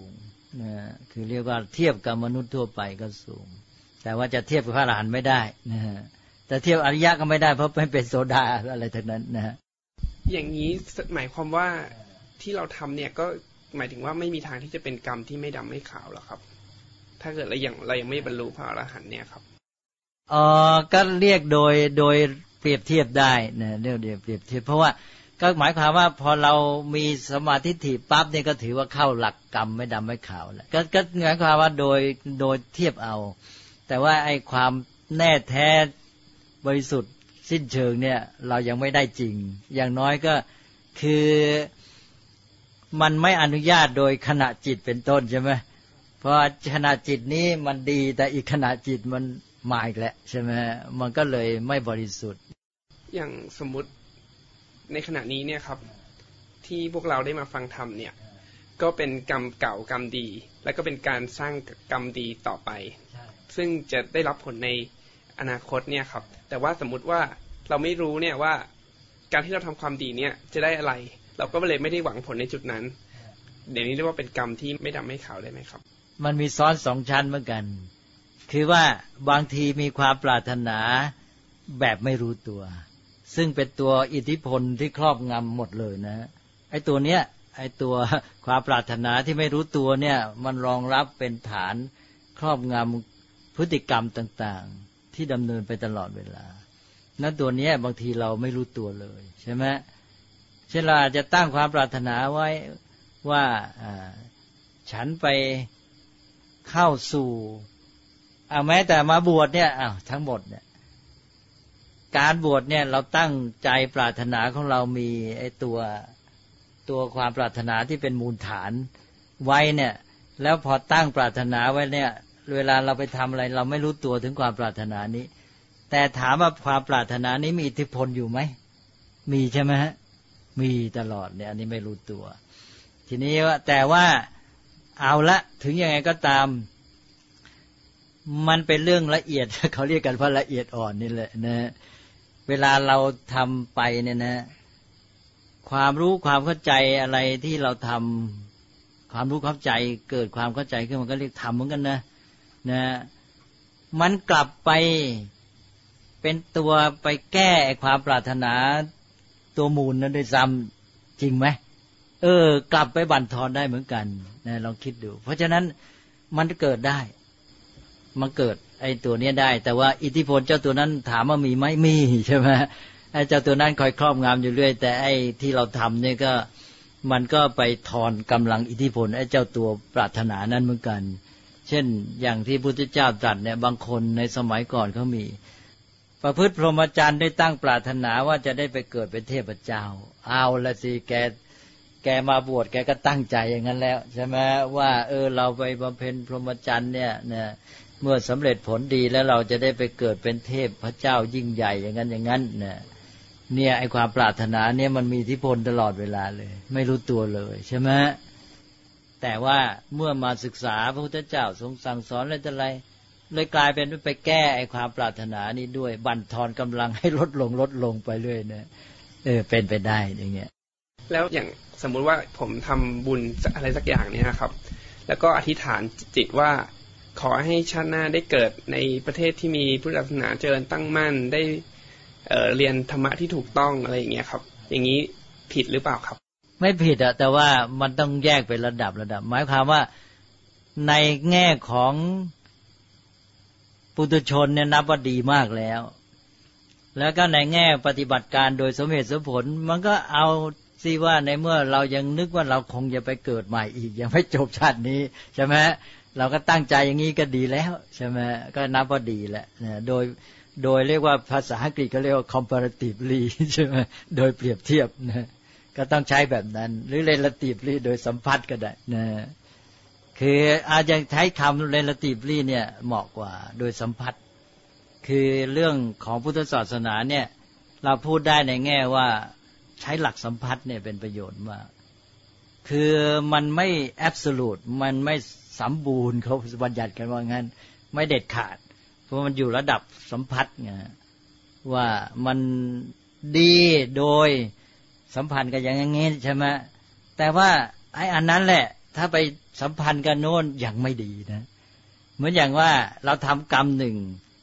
นะคือเรียกว่าเทียบกับมนุษย์ทั่วไปก็สูงแต่ว่าจะเทียบกับพระอรหันต์ไม่ได้นะฮะแต่เทียบอริยะก็ไม่ได้เพราะไม่เป็นโสดาอะไรทั้งนั้นนะฮะอย่างนี้หมายความว่าที่เราทำเนี่ยก็หมายถึงว่าไม่มีทางที่จะเป็นกรรมที่ไม่ดำไม่ขาวหรอกครับ ถ้าเกิดเรายังไม่บรรลุพระอรหันต์เนี่ยครับก็เรียกโดยเปรียบเทียบได้นะเรียกเปรียบเทียบเพราะว่าก็หมายความว่าพอเรามีสมาธิถี่ปั๊บเนี่ยก็ถือว่าเข้าหลักกรรมไม่ดำไม่ขาวแล้วก็หมายความว่าโดยเทียบเอาแต่ว่าไอ้ความแน่แท้บริสุทธิ์สิ้นเชิงเนี่ยเรายังไม่ได้จริงอย่างน้อยก็คือมันไม่อนุญาตโดยขณะจิตเป็นต้นใช่ไหมเพราะขณะจิตนี้มันดีแต่อีกขณะจิตมันมาอีกแล้วใช่ไหมมันก็เลยไม่บริสุทธิ์อย่างสมมุติในขณะนี้เนี่ยครับที่พวกเราได้มาฟังธรรมเนี่ยก็เป็นกรรมเก่ากรรมดีและก็เป็นการสร้างกรรมดีต่อไปซึ่งจะได้รับผลในอนาคตเนี่ยครับแต่ว่าสมมุติว่าเราไม่รู้เนี่ยว่าการที่เราทำความดีเนี่ยจะได้อะไรเราก็เลยไม่ได้หวังผลในจุดนั้นเดี๋ยวนี้เรียกว่าเป็นกรรมที่ไม่ดำไม่ขาวได้ไหมครับมันมีซ้อนสองชั้นเหมือนกันคือว่าบางทีมีความปรารถนาแบบไม่รู้ตัวซึ่งเป็นตัวอิทธิพลที่ครอบงำหมดเลยนะไอ้ตัวเนี้ยไอ้ตัวความปรารถนาที่ไม่รู้ตัวเนี่ยมันรองรับเป็นฐานครอบงำพฤติกรรมต่างๆที่ดำเนินไปตลอดเวลานั้นตัวเนี้ยบางทีเราไม่รู้ตัวเลยใช่ไหมเช่นเราอาจจะตั้งความปรารถนาไว้ว่าฉันไปเข้าสู่แม้แต่มาบวชเนี่ยทั้งหมดเนี่ยการบวชเนี่ยเราตั้งใจปรารถนาของเรามีไอ้ตัวความปรารถนาที่เป็นมูลฐานไว้เนี่ยแล้วพอตั้งปรารถนาไว้เนี่ยเวลาเราไปทำอะไรเราไม่รู้ตัวถึงความปรารถนานี้แต่ถามว่าความปรารถนานี้มีอิทธิพลอยู่ไหมมีใช่ไหมฮะมีตลอดเนี่ยอันนี้ไม่รู้ตัวทีนี้ว่าแต่ว่าเอาละถึงยังไงก็ตามมันเป็นเรื่องละเอียดเขาเรียกกันว่าละเอียดอ่อนนี่แหละนะเวลาเราทำไปเนี่ยนะความรู้ความเข้าใจอะไรที่เราทำความรู้เข้าใจเกิดความเข้าใจขึ้นมันก็เรียกทำเหมือนกันนะมันกลับไปเป็นตัวไปแก้ความปรารถนาตัวมูลนั้นด้วยซ้ำจริงไหมกลับไปบั่นทอนได้เหมือนกันนะลองคิดดูเพราะฉะนั้นมันเกิดได้มันเกิดไอ้ตัวนี้ได้แต่ว่าอิทธิพลเจ้าตัวนั้นถามว่ามีไหมมีใช่ไหมไอ้เจ้าตัวนั้นคอยครอบงำอยู่เรื่อยแต่ไอ้ที่เราทำเนี่ยก็มันก็ไปทอนกำลังอิทธิพลไอ้เจ้าตัวปรารถนานั้นเหมือนกันเช่นอย่างที่พุทธเจ้าตรัสเนี่ยบางคนในสมัยก่อนเขามีประพฤติพรหมจรรย์ได้ตั้งปรารถนาว่าจะได้ไปเกิดเป็นเทพเจ้าเอาละสิแกมาบวชแกก็ตั้งใจอย่างนั้นแล้วใช่ไหมว่าเราไปบำเพ็ญพรหมจรรย์เนี่ยเมื่อสำเร็จผลดีแล้วเราจะได้ไปเกิดเป็นเทพพระเจ้ายิ่งใหญ่อย่างนั้นเนี่ยไอ้ความปรารถนาเนี่ยมันมีอิทธิพลตลอดเวลาเลยไม่รู้ตัวเลยใช่ไหมแต่ว่าเมื่อมาศึกษาพระพุทธเจ้าทรงสั่งสอนอะไรต่ออะไรเลยกลายเป็นไปแก้ไอ้ความปรารถนานี้ด้วยบั่นทอนกำลังให้ลดลงไปเรื่อยนะเป็นไปได้อย่างเงี้ยแล้วอย่างสมมุติว่าผมทำบุญอะไรสักอย่างเนี่ยครับแล้วก็อธิษฐานจิตว่าขอให้ชาติหน้าได้เกิดในประเทศที่มีพุทธศาสนาเจริญตั้งมั่นได้เรียนธรรมะที่ถูกต้องอะไรอย่างเงี้ยครับอย่างนี้ผิดหรือเปล่าครับไม่ผิดแต่ว่ามันต้องแยกเป็นระดับหมายความว่าในแง่ของปุถุชนเนี่ยนับว่าดีมากแล้วก็ในแง่ปฏิบัติการโดยสมเหตุสมผลมันก็เอาสิว่าในเมื่อเรายังนึกว่าเราคงจะไปเกิดใหม่อีกยังไม่จบชาตินี้ใช่ไหมเราก็ตั้งใจอย่างนี้ก็ดีแล้วใช่ไหมก็นับว่าดีแล้วโดยเรียกว่าภาษาอังกฤษเขาเรียกว่า comparatively ใช่ไหมโดยเปรียบเทียบนะก็ต้องใช้แบบนั้นหรือ relatively โดยสัมพัทธ์ก็ได้นะคืออาจจะใช้คำ relatively เนี่ยเหมาะกว่าโดยสัมพัทธ์คือเรื่องของพุทธศาสนาเนี่ยเราพูดได้ในแง่ว่าใช้หลักสัมพัทธ์เนี่ยเป็นประโยชน์มากคือมันไม่ absolute มันไม่สมบูรณ์เขาบัญญัติกันว่างั้นไม่เด็ดขาดเพราะมันอยู่ระดับสัมพัทธ์ไงว่ามันดีโดยสัมพันธ์กันอย่างงี้ใช่ไหมแต่ว่าไอ้อันนั้นแหละถ้าไปสัมพันธ์กันโน้นยังไม่ดีนะเหมือนอย่างว่าเราทำกรรมหนึ่ง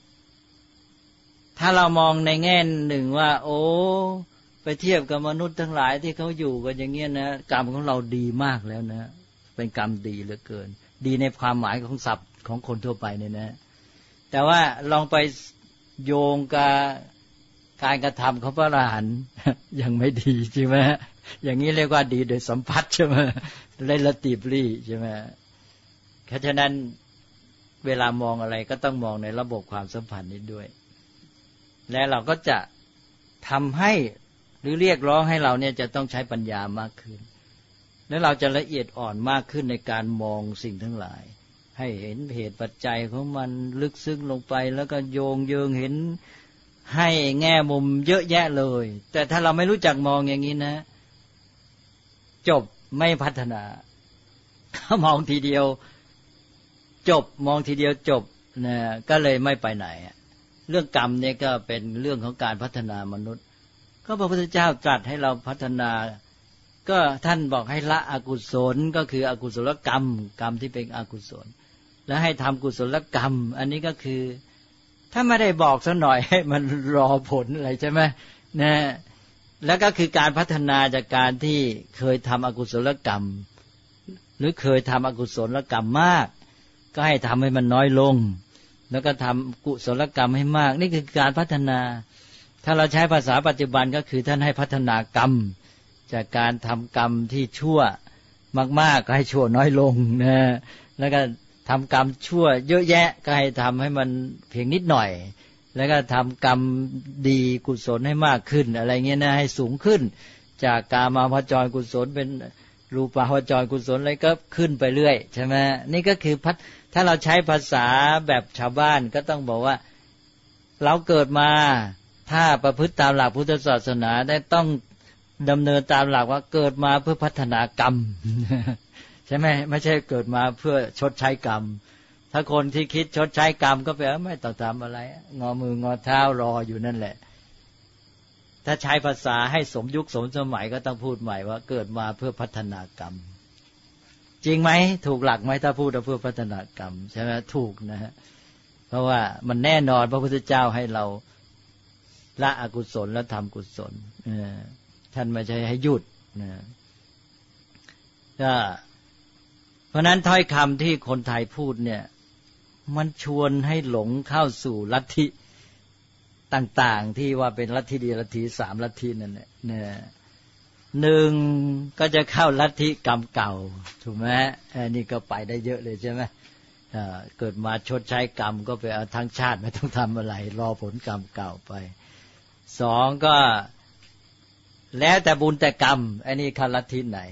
ถ้าเรามองในแง่หนึ่งว่าโอ้ไปเทียบกับมนุษย์ทั้งหลายที่เขาอยู่กันอย่างเงี้ยนะกรรมของเราดีมากแล้วนะเป็นกรรมดีเหลือเกินดีในความหมายของศัพท์ของคนทั่วไปเนี่ยนะแต่ว่าลองไปโยงกับการกระทำของพระอรหันต์ยังไม่ดีใช่ไหมอย่างนี้เรียกว่าดีโดยสัมผัสใช่ไหมrelatively ใช่ไหมเพราะฉะนั้นเวลามองอะไรก็ต้องมองในระบบความสัมพันธ์นี้ด้วยและเราก็จะทำให้หรือเรียกร้องให้เราเนี่ยจะต้องใช้ปัญญามากขึ้นและเราจะละเอียดอ่อนมากขึ้นในการมองสิ่งทั้งหลายให้เห็นเหตุปัจจัยของมันลึกซึ้งลงไปแล้วก็โยงเยิงเห็นให้แง่มุมเยอะแยะเลยแต่ถ้าเราไม่รู้จักมองอย่างนี้นะจบไม่พัฒนามองทีเดียวจบมองทีเดียวจบนะก็เลยไม่ไปไหนเรื่องกรรมเนี่ยก็เป็นเรื่องของการพัฒนามนุษย์ก็พระพุทธเจ้าตรัสให้เราพัฒนาก็ท่านบอกให้ละอกุศลก็คืออกุศลกรรมกรรมที่เป็นอกุศลแล้วให้ทำกุศลกรรมอันนี้ก็คือถ้าไม่ได้บอกซะหน่อยให้มันรอผลอะไรใช่ไหมนะแล้วก็คือการพัฒนาจากการที่เคยทำอกุศลกรรมหรือเคยทำอกุศลกรรมมากก็ให้ทำให้มันน้อยลงแล้วก็ทำกุศลกรรมให้มากนี่คือการพัฒนาถ้าเราใช้ภาษาปัจจุบันก็คือท่านให้พัฒนากรรมจากการทำกรรมที่ชั่วมากๆก็ให้ชั่วน้อยลงนะแล้วก็ทำกรรมชั่วเยอะแยะก็ให้ทำให้มันเพียงนิดหน่อยแล้วก็ทำกรรมดีกุศลให้มากขึ้นอะไรเงี้ยนะให้สูงขึ้นจากกามาวจรกุศลเป็นรูปาวจรกุศลอะไรก็ขึ้นไปเรื่อยใช่ไหมนี่ก็คือถ้าเราใช้ภาษาแบบชาวบ้านก็ต้องบอกว่าเราเกิดมาถ้าประพฤติตามหลักพุทธศาสนาได้ต้องดำเนินตามหลักว่าเกิดมาเพื่อพัฒนากรรม ใช่ไหมไม่ใช่เกิดมาเพื่อชดใช้กรรมถ้าคนที่คิดชดใช้กรรมก็แปลว่าไม่ต้องทำอะไรงอมืองอเท้ารออยู่นั่นแหละถ้าใช้ภาษาให้สมยุคสมสมัยก็ต้องพูดใหม่ว่าเกิดมาเพื่อพัฒนากรรมจริงไหมถูกหลักไหมถ้าพูดเพื่อพัฒนากรรมใช่ไหมถูกนะฮะเพราะว่ามันแน่นอนพระพุทธเจ้าให้เราละอกุศลและทำกุศลท่านไม่ใช่ให้หยุดนะก็เพราะนั้นถ้อยคำที่คนไทยพูดเนี่ยมันชวนให้หลงเข้าสู่ลัทธิต่างๆที่ว่าเป็นลัทธิเดียวลัทธิสามลัทธินั่นแหละหนึ่งก็จะเข้าลัทธิกรรมเก่าถูกไหมนี่ก็ไปได้เยอะเลยใช่ไหมเกิดมาชดใช้กรรมก็ไปเอาทั้งชาติไม่ต้องทำอะไรรอผลกรรมเก่าไปสองก็แล้วแต่บุญแต่กรรมอันนี้เข้าลัทธิไหน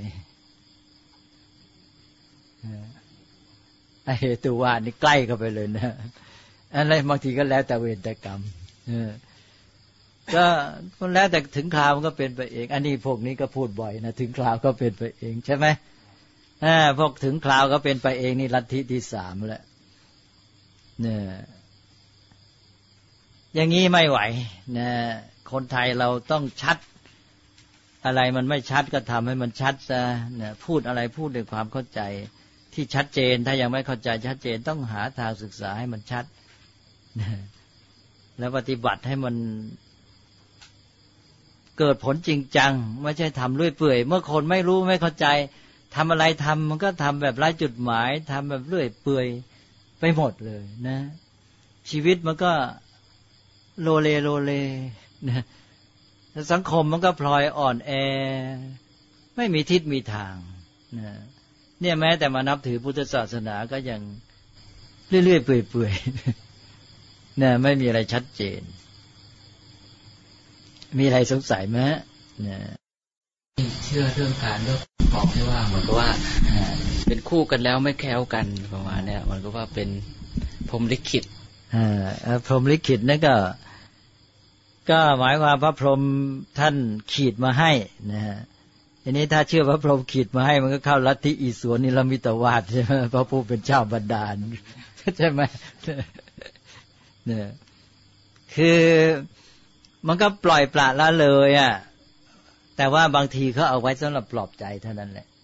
ไอ้เหตุว่านี่ใกล้เข้าไปเลยนะอะไรบางทีก็แล้วแต่เวรแต่กรรมก็แล้วแต่ถึงคราวมันก็เป็นไปเองอันนี้พวกนี้ก็พูดบ่อยนะถึงคราวก็เป็นไปเองใช่ไหมพวกถึงคราวก็เป็นไปเองนี่ลัทธิที่สามแล้วเนี่ยอย่างนี้ไม่ไหวนะคนไทยเราต้องชัดอะไรมันไม่ชัดก็ทำให้มันชัดซะนะพูดอะไรพูดด้วยความเข้าใจที่ชัดเจนถ้ายังไม่เข้าใจชัดเจนต้องหาทางศึกษาให้มันชัดนะแล้วปฏิบัติให้มันเกิดผลจริงจังไม่ใช่ทำเรื่อยเปื่อยเมื่อคนไม่รู้ไม่เข้าใจทำอะไรทำมันก็ทำแบบไร้จุดหมายทำแบบเรื่อยเปื่อยไปหมดเลยนะชีวิตมันก็โลเลโลเลนะสังคมมันก็พลอยอ่อนแอไม่มีทิศมีทางนะเนี่ยแม้แต่มานับถือพุทธศาสนาก็ยังเรื่อยๆเปื่อยๆนะไม่มีอะไรชัดเจนมีอะไรสงสัยไหมนะเชื่อเรื่องการเลือกบอกที่ว่าเหมือนกับว่าเป็นคู่กันแล้วไม่แคล้วกันประมาณนี้มันก็ว่าเป็นพรหมลิขิตพรหมลิขิตนั่นก็หมายความพระพรหมท่านขีดมาให้นะฮะทีนี้ถ้าเชื่อพระพรหมขีดมาให้มันก็เข้าลัทธิอิศวรนิรมิตวาทใช่ไหมพระผู้เป็นเจ้าบันดาลใช่ไหมเนี่ยคือมันก็ปล่อยปละละเลยอ่ะแต่ว่าบางทีเขาเอาไว้สำหรับปลอบใจเท่านั้นแหละค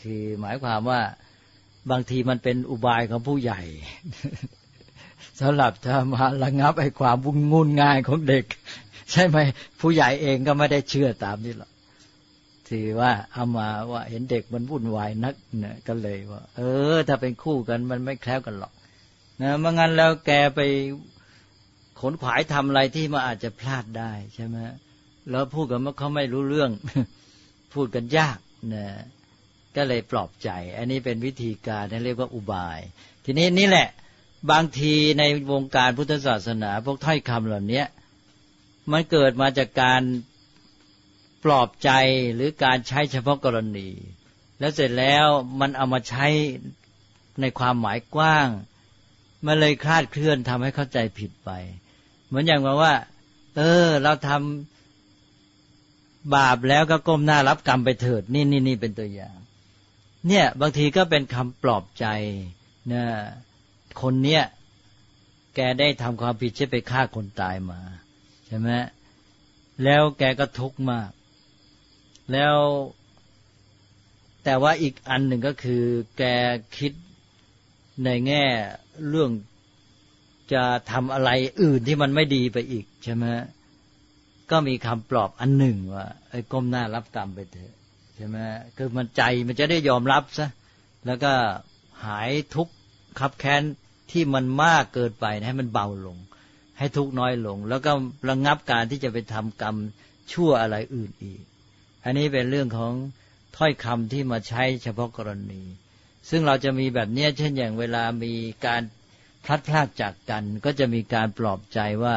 คือหมายความว่าบางทีมันเป็นอุบายของผู้ใหญ่ สำหรับจะมาระงับไอ้ความวุ่นงุ่นง่ายของเด็กใช่ไหมผู้ใหญ่เองก็ไม่ได้เชื่อตามนี้หรอกที่ว่าเอามาว่าเห็นเด็กมันวุ่นวายนักเนี่ยก็เลยว่าถ้าเป็นคู่กันมันไม่แคล้วกันหรอกนะไม่งั้นแล้วแกไปขนขวายทำอะไรที่มันอาจจะพลาดได้ใช่ไหมแล้วพูดกันว่าเขาไม่รู้เรื่อง พูดกันยากนะก็เลยปลอบใจอันนี้เป็นวิธีการที่เรียกว่าอุบายทีนี้นี่แหละบางทีในวงการพุทธศาสนาพวกถ้อยคำเหล่านี้มันเกิดมาจากการปลอบใจหรือการใช้เฉพาะกรณีแล้วเสร็จแล้วมันเอามาใช้ในความหมายกว้างมันเลยคลาดเคลื่อนทำให้เข้าใจผิดไปเหมือนอย่างว่าเราทำบาปแล้วก็ก้มหน้ารับกรรมไปเถิดนี่เป็นตัวอย่างเนี่ยบางทีก็เป็นคำปลอบใจนะคนเนี้ยแกได้ทำความผิดใช่ไปฆ่าคนตายมาใช่ไหมแล้วแกก็ทุกข์มากแล้วแต่ว่าอีกอันหนึ่งก็คือแกคิดในแง่เรื่องจะทำอะไรอื่นที่มันไม่ดีไปอีกใช่ไหมก็มีคำปลอบอันหนึ่งว่าไอ้ก้มหน้ารับกรรมไปเถอะใช่ไหมคือมันใจมันจะได้ยอมรับซะแล้วก็หายทุกข์คับแค้นที่มันมากเกินไปให้มันเบาลงให้ทุกข์น้อยลงแล้วก็ระงับการที่จะไปทำกรรมชั่วอะไรอื่นอีกอันนี้เป็นเรื่องของถ้อยคำที่มาใช้เฉพาะกรณีซึ่งเราจะมีแบบนี้เช่นอย่างเวลามีการพลัดพรากจากกันก็จะมีการปลอบใจว่า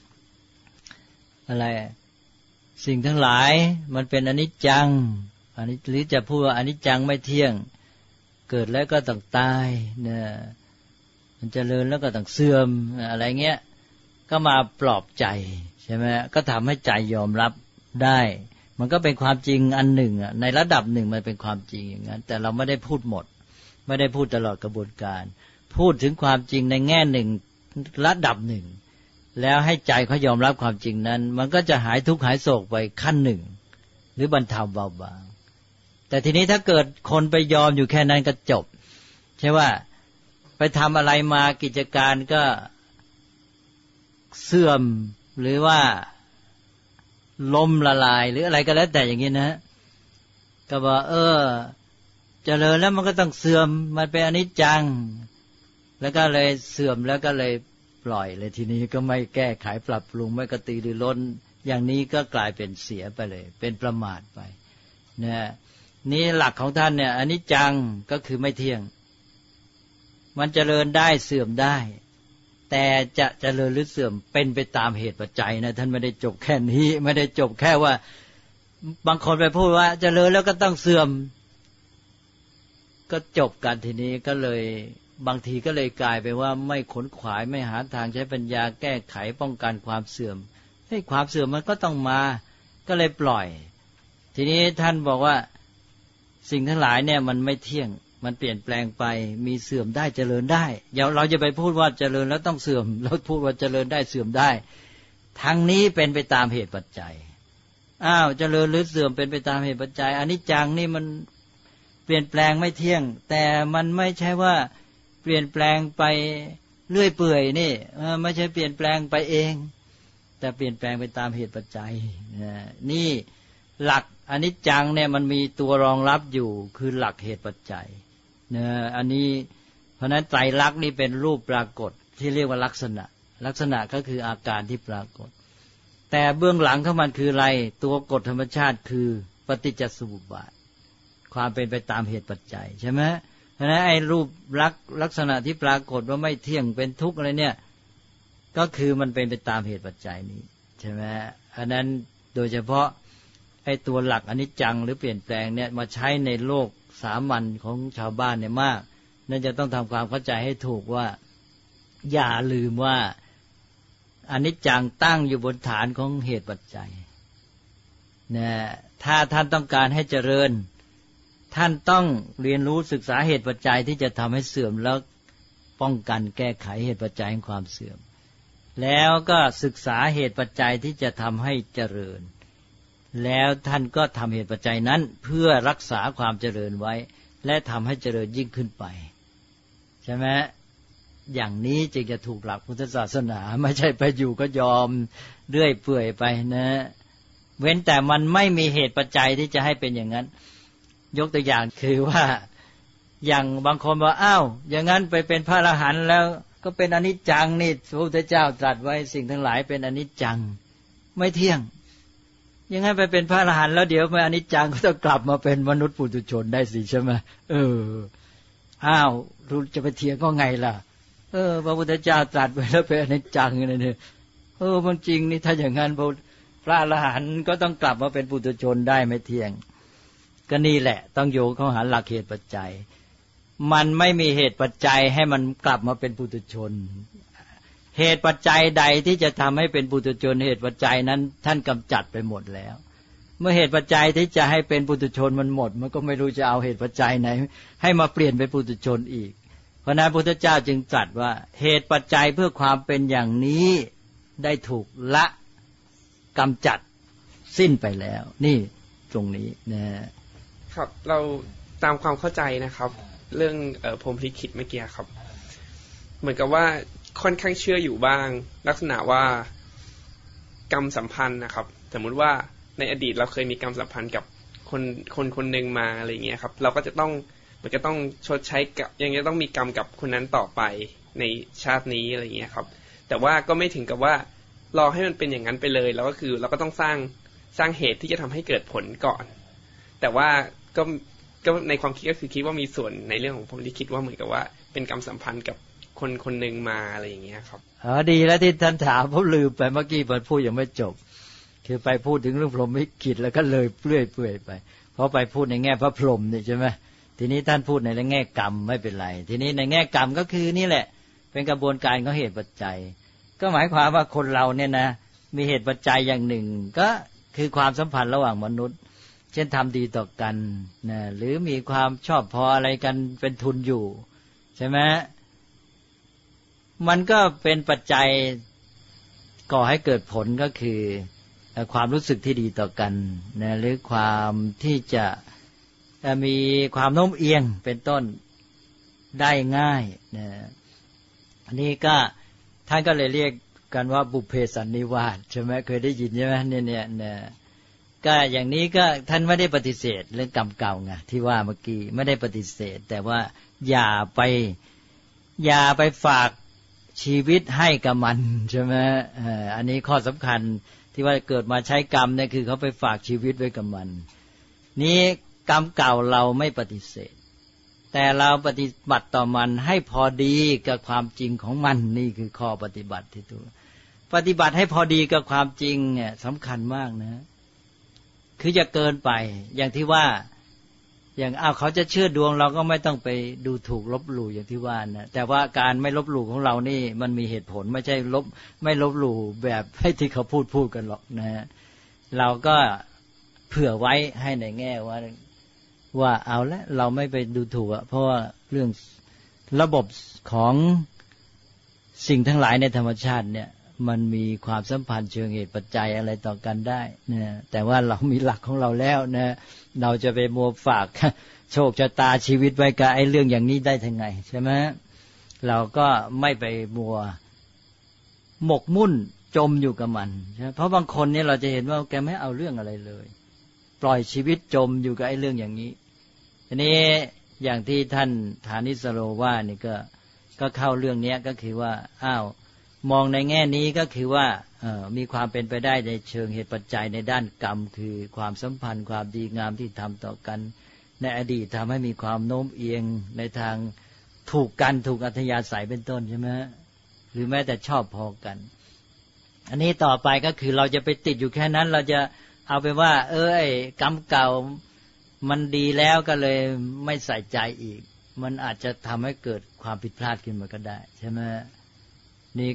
อะไรสิ่งทั้งหลายมันเป็นอนิจจังหรือจะพูดว่าอนิจจังไม่เที่ยงเกิดแล้วก็ต้องตายเนี่ยมันเจริญแล้วก็ต้องเสื่อมอะไรเงี้ยก็มาปลอบใจใช่ไหมก็ทำให้ใจยอมรับได้มันก็เป็นความจริงอันหนึ่งในระดับหนึ่งมันเป็นความจริงอย่างนั้นแต่เราไม่ได้พูดหมดไม่ได้พูดตลอดกระบวนการพูดถึงความจริงในแง่หนึ่งระดับหนึ่งแล้วให้ใจเขายอมรับความจริงนั้นมันก็จะหายทุกข์หายโศกไปขั้นหนึ่งหรือบรรเทาเบาบางแต่ทีนี้ถ้าเกิดคนไปยอมอยู่แค่นั้นก็จบใช่ว่าไปทำอะไรมากิจการก็เสื่อมหรือว่าล้มละลายหรืออะไรก็แล้วแต่อย่างนี้นะก็บอกเจริญแล้วมันก็ต้องเสื่อมมันเป็นอนิจจังแล้วก็เลยเสื่อมแล้วก็เลยปล่อยเลยทีนี้ก็ไม่แก้ไขปรับปรุงไม่กระตือรือร้นอย่างนี้ก็กลายเป็นเสียไปเลยเป็นประมาทไปเนี่ยนี่หลักของท่านเนี่ยอนิจจังก็คือไม่เที่ยงมันเจริญได้เสื่อมได้แต่จะเจริญหรือเสื่อมเป็นไปตามเหตุปัจจัยนะท่านไม่ได้จบแค่นี้ไม่ได้จบแค่ว่าบางคนไปพูดว่าเจริญแล้วก็ต้องเสื่อมก็จบกันทีนี้ก็เลยบางทีก็เลยกลายไปว่าไม่ขนขวายไม่หาทางใช้ปัญญาแก้ไขป้องกันความเสื่อมให้ความเสื่อมมันก็ต้องมาก็เลยปล่อยทีนี้ท่านบอกว่าสิ่งทั้งหลายเนี่ยมันไม่เที่ยงมันเปลี่ยนแปลงไปมีเสื่อมได้เจริญได้อย่าเราจะไปพูดว่าเจริญแล้วต้องเสื่อมแล้วพูดว่าเจริญได้เสื่อมได้ทั้งนี้เป็นไปตามเหตุปัจจัยเจริญหรือเสื่อมเป็นไปตามเหตุปัจจัยอนิจจังนี่มันเปลี่ยนแปลงไม่เที่ยงแต่มันไม่ใช่ว่าเปลี่ยนแปลงไปเรื่อยเปื่อยนี่ไม่ใช่เปลี่ยนแปลงไปเองแต่เปลี่ยนแปลงไปตามเหตุปัจจัยนี่หลักอนิจจังเนี่ยมันมีตัวรองรับอยู่คือหลักเหตุปัจจัยอันนี้เพราะนั้นไตรลักษณ์นี่เป็นรูปปรากฏที่เรียกว่าลักษณะก็คืออาการที่ปรากฏแต่เบื้องหลังของมันคืออะไรตัวกฎธรรมชาติคือปฏิจจสมุปบาทความเป็นไปตามเหตุปัจจัยใช่ไหมเพราะนั้นไอ้รูปลักษณะที่ปรากฏว่าไม่เที่ยงเป็นทุกข์อะไรเนี่ยก็คือมันเป็นไปตามเหตุปัจจัยนี้ใช่ไหมอันนั้นโดยเฉพาะไอ้ตัวหลักอนิจจังหรือเปลี่ยนแปลงเนี่ยมาใช้ในโลกสามัญของชาวบ้านเนี่ยมากนั่นจะต้องทำความเข้าใจให้ถูกว่าอย่าลืมว่าอนิจจังตั้งอยู่บนฐานของเหตุปัจจัยนะถ้าท่านต้องการให้เจริญท่านต้องเรียนรู้ศึกษาเหตุปัจจัยที่จะทำให้เสื่อมแล้วป้องกันแก้ไขเหตุปัจจัยของความเสื่อมแล้วก็ศึกษาเหตุปัจจัยที่จะทำให้เจริญแล้วท่านก็ทำเหตุปัจจัยนั้นเพื่อรักษาความเจริญไว้และทำให้เจริญยิ่งขึ้นไปใช่ไหมอย่างนี้จึงจะถูกหลักพุทธศาสนาไม่ใช่ไปอยู่ก็ยอมเรื่อยเปื่อยไปนะเว้นแต่มันไม่มีเหตุปัจจัยที่จะให้เป็นอย่างนั้นยกตัวอย่างคือว่าอย่างบางคนบอกอ้าวอย่างนั้นไปเป็นพระอรหันต์แล้วก็เป็นอนิจจังนี่พระพุทธเจ้าตรัสไว้สิ่งทั้งหลายเป็นอนิจจังไม่เที่ยงอย่างนั้นไปเป็นพระอรหันต์แล้วเดี๋ยวไม่อนิจจังก็ต้องกลับมาเป็นมนุษย์ปุถุชนได้สิใช่ไหมอ้าวรู้จะไปเถียงก็ไงล่ะพระพุทธเจ้าตรัสไว้แล้วเป็นอนิจจังเนี่ยมันจริงนี่ถ้าอย่างนั้นพระอรหันต์ก็ต้องกลับมาเป็นปุถุชนได้ไม่เที่ยงก็นี่แหละต้องโยงเข้าหาหลักเหตุปัจจัยมันไม่มีเหตุปัจจัยให้มันกลับมาเป็นปุถุชนเหตุปัจจัยใดที่จะทำให้เป็นปุถุชนเหตุปัจจัยนั้นท่านกำจัดไปหมดแล้วเมื่อเหตุปัจจัยที่จะให้เป็นปุถุชนมันหมดมันก็ไม่รู้จะเอาเหตุปัจจัยไหนให้มาเปลี่ยนเป็นปุถุชนอีกเพราะนั้นพระพุทธเจ้าจึงตรัสว่าเหตุปัจจัยเพื่อความเป็นอย่างนี้ได้ถูกละกำจัดสิ้นไปแล้วนี่ตรงนี้นะครับเราตามความเข้าใจนะครับเรื่องพรหมลิขิตเมื่อกี้ครับเหมือนกับว่าค่อนข้างเชื่ออยู่บ้างลักษณะว่ากรรมสัมพันธ์นะครับสมมุติว่าในอดีตเราเคยมีกรรมสัมพันธ์กับคนหนึ่งมาอะไรอย่างเงี้ยครับเราก็จะต้องมันก็ต้องชดใช้กับยังจะต้องมีกรรมกับคนนั้นต่อไปในชาตินี้อะไรอย่างเงี้ยครับแต่ว่าก็ไม่ถึงกับว่ารอให้มันเป็นอย่างนั้นไปเลยแล้วก็คือเราก็ต้องสร้างเหตุที่จะทำให้เกิดผลก่อนแต่ว่าก็ในความคิดก็คือคิดว่ามีส่วนในเรื่องของผมที่คิดว่าเหมือนกับว่าเป็นกรรมสัมพันธ์กับคนหนึ่งมาอะไรอย่างเงี้ยครับดีแล้วที่ท่านถามผมลืมไปเมื่อกี้พูดยังไม่จบคือไปพูดถึงเรื่องพรหมลิขิตแล้วก็เลยเปลื่อยไปเพราะไปพูดในแง่พระพรหมนี่ใช่ไหมทีนี้ท่านพูดในแง่กรรมไม่เป็นไรทีนี้ในแง่กรรมก็คือนี่แหละเป็นกระบวนการของเหตุปัจจัยก็หมายความว่าคนเราเนี่ยนะมีเหตุปัจจัยอย่างหนึ่งก็คือความสัมพันธ์ระหว่างมนุษย์เช่นทำดีต่อกันนะหรือมีความชอบพออะไรกันเป็นทุนอยู่ใช่ไหมมันก็เป็นปัจจัยก่อให้เกิดผลก็คือความรู้สึกที่ดีต่อกันนะหรือความที่จะมีความโน้มเอียงเป็นต้นได้ง่ายนะอันนี้ก็ท่านก็เลยเรียกกันว่าบุพเพสันนิวาสใช่ไหมเคยได้ยินใช่ไหมเนี่ยก็อย่างนี้ก็ท่านไม่ได้ปฏิเสธเรื่องกรรมเก่าไงที่ว่าเมื่อกี้ไม่ได้ปฏิเสธแต่ว่าอย่าไปฝากชีวิตให้กับมันใช่ไหมอันนี้ข้อสำคัญที่ว่าเกิดมาใช้กรรมเนี่ยคือเขาไปฝากชีวิตไว้กับมันนี้กรรมเก่าเราไม่ปฏิเสธแต่เราปฏิบัติต่อมันให้พอดีกับความจริงของมันนี่คือข้อปฏิบัติที่ถูกปฏิบัติให้พอดีกับความจริงเนี่ยสำคัญมากนะคือจะเกินไปอย่างที่ว่าอย่างเขาจะเชื่อดวงเราก็ไม่ต้องไปดูถูกลบหลู่อย่างที่ว่านะแต่ว่าการไม่ลบหลู่ของเรานี่มันมีเหตุผลไม่ใช่ไม่ลบหลู่แบบให้ที่เขาพูดกันหรอกนะเราก็เผื่อไว้ให้ในแง่ว่าเอาละเราไม่ไปดูถูกเพราะว่าเรื่องระบบของสิ่งทั้งหลายในธรรมชาติเนี่ยมันมีความสัมพันธ์เชิงเหตุปัจจัยอะไรต่อกันได้นะแต่ว่าเรามีหลักของเราแล้วนะเราจะไปมัวฝากโชคชะตาชีวิตไว้กับไอ้เรื่องอย่างนี้ได้ทั้งไงใช่ไหมเราก็ไม่ไปมัวหมกมุ่นจมอยู่กับมันเพราะบางคนเนี่ยเราจะเห็นว่าแกไม่เอาเรื่องอะไรเลยปล่อยชีวิตจมอยู่กับไอ้เรื่องอย่างนี้ทีนี้อย่างที่ท่านฐานิสโรว่านี่ก็เข้าเรื่องนี้ก็คือว่ามองในแง่นี้ก็คือว่ามีความเป็นไปได้ในเชิงเหตุปัจจัยในด้านกรรมคือความสัมพันธ์ความดีงามที่ทำต่อกันในอดีตทำให้มีความโน้มเอียงในทางถูกกันถูกอัธยาศัยเป็นต้นใช่ไหมหรือแม้แต่ชอบพอกันอันนี้ต่อไปก็คือเราจะไปติดอยู่แค่นั้นเราจะเอาไปว่ากรรมเก่ามันดีแล้วก็เลยไม่ใส่ใจอีกมันอาจจะทำให้เกิดความผิดพลาดขึ้นมาก็ได้ใช่ไหมนี่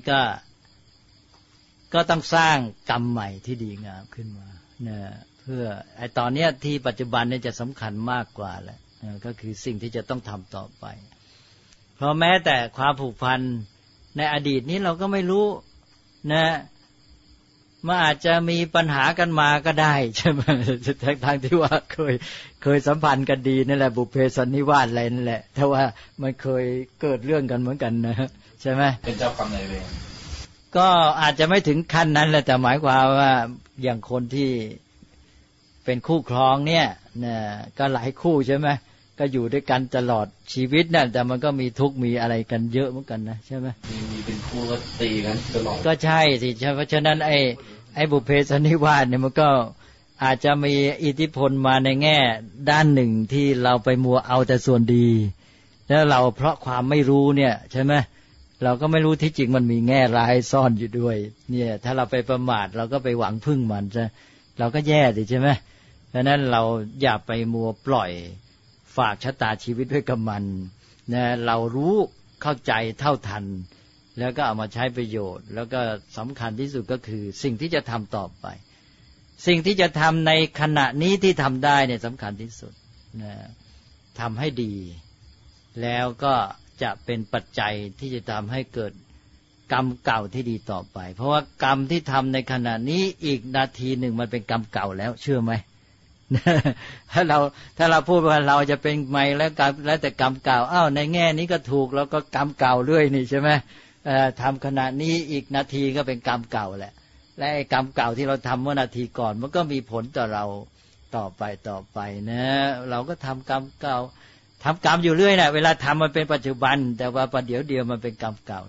ก็ต้องสร้างกรรมใหม่ที่ดีงามขึ้นมาเนี่ยเพื่อไอ้ตอนเนี้ยที่ปัจจุบันเนี่ยจะสำคัญมากกว่าแหละก็คือสิ่งที่จะต้องทำต่อไปเพราะแม้แต่ความผูกพันในอดีตนี้เราก็ไม่รู้นะมันอาจจะมีปัญหากันมาก็ได้ใช่ไหมทางที่ว่าเคยสัมพันธ์กันดีนั่นแหละบุพเพสันนิวาสอะไรนั่นแหละแต่ว่ามันเคยเกิดเรื่องกันเหมือนกันนะใช่ไหมเป็นเจ้ากรรมนายเวรก็อาจจะไม่ถึงขั้นนั้นแหละแต่หมายความว่าอย่างคนที่เป็นคู่ครองเนี่ยนะก็หลายคู่ใช่ไหมก็อยู่ด้วยกันตลอดชีวิตนั่นแต่มันก็มีทุกข์มีอะไรกันเยอะเหมือนกันนะใช่ไหมมีเป็นคู่ก็ตีกันตลอดก็ใช่สิเพราะฉะนั้นไอ้บุพเพสันนิวาสเนี่ยมันก็อาจจะมีอิทธิพลมาในแง่ด้านหนึ่งที่เราไปมัวเอาแต่ส่วนดีแล้วเราเพราะความไม่รู้เนี่ยใช่ไหมเราก็ไม่รู้ที่จริงมันมีแง่ร้ายซ่อนอยู่ด้วยเนี่ยถ้าเราไปประมาทเราก็ไปหวังพึ่งมันซะเราก็แย่ดิใช่ไหมดังนั้นเราอย่าไปมัวปล่อยฝากชะตาชีวิตไว้กับมันนะเรารู้เข้าใจเท่าทันแล้วก็เอามาใช้ประโยชน์แล้วก็สำคัญที่สุดก็คือสิ่งที่จะทำต่อไปสิ่งที่จะทำในขณะนี้ที่ทำได้เนี่ยสำคัญที่สุดนะทำให้ดีแล้วก็จะเป็นปัจจัยที่จะทำให้เกิดกรรมเก่าที่ดีต่อไปเพราะว่ากรรมที่ทำในขณะนี้อีกนาทีหนึ่งมันเป็นกรรมเก่าแล้วเชื่อไหมถ้าเราพูดว่าเราจะเป็นใหม่แล้วแต่กรรมเก่าในแง่นี้ก็ถูกแล้วก็กรรมเก่าเรื่อยนี่ใช่ไหมทำขณะนี้อีกนาทีก็เป็นกรรมเก่าแหละและไอ้กรรมเก่าที่เราทำเมื่อนาทีก่อนมันก็มีผลต่อเราต่อไปนะเราก็ทำกรรมเก่าทำกรรมอยู่เรื่อยนะเวลาทำมันเป็นปัจจุบันแต่ว่าประเดี๋ยวเดียวมันเป็นกรรมเก่า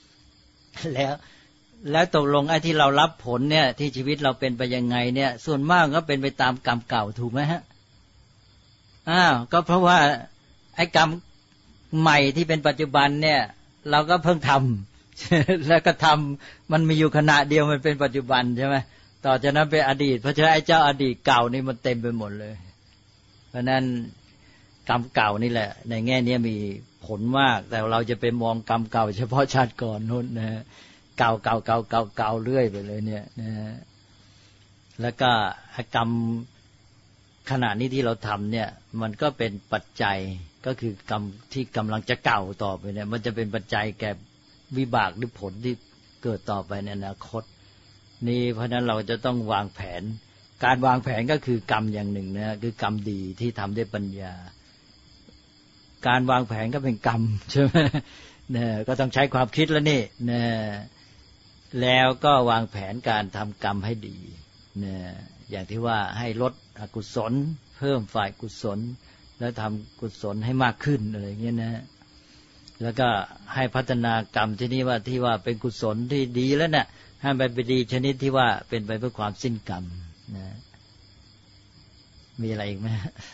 แล้วตกลงไอ้ที่เรารับผลเนี่ยที่ชีวิตเราเป็นไปยังไงเนี่ยส่วนมากก็เป็นไปตามกรรมเก่าถูกไหมฮะก็เพราะว่าไอ้กรรมใหม่ที่เป็นปัจจุบันเนี่ยเราก็เพิ่งทำ แล้วก็ทำมันมีอยู่ขณะเดียวมันเป็นปัจจุบันใช่ไหมต่อจากนั้นเป็นอดีตเพราะฉะนั้นไอ้เจ้าอดีตเก่านี่มันเต็มไปหมดเลยเพราะนั้นกรรมเก่านี่แหละในแง่นี้มีผลมากแต่เราจะไปมองกรรมเก่าเฉพาะชาติก่อนนู้นนะเก่าเรื่อยไปเลยเนี่ยนะแล้วก็กรรมขณะนี้ที่เราทำเนี่ยมันก็เป็นปัจจัยก็คือกรรมที่กำลังจะเก่าต่อไปเนี่ยมันจะเป็นปัจจัยแก่วิบากหรือผลที่เกิดต่อไปในอนาคตนี่เพราะนั้นเราจะต้องวางแผนการวางแผนก็คือกรรมอย่างหนึ่งนะคือกรรมดีที่ทำด้วยปัญญาการวางแผนก็เป็นกรรมใช่ไหมเนี่ยก็ต้องใช้ความคิดแล้วนี่เนี่ยแล้วก็วางแผนการทำกรรมให้ดีเนี่ยอย่างที่ว่าให้ลดอกุศลเพิ่มฝ่ายกุศลแล้วทำกุศลให้มากขึ้นอะไรอย่างเงี้ยนะแล้วก็ให้พัฒนากรรมที่นี่ที่ว่าเป็นกุศลที่ดีแล้วเนี่ยให้ไปเป็นดีชนิดที่ว่าเป็นไปเพื่อความสิ้นกรรมนะมีอะไรอีกไหม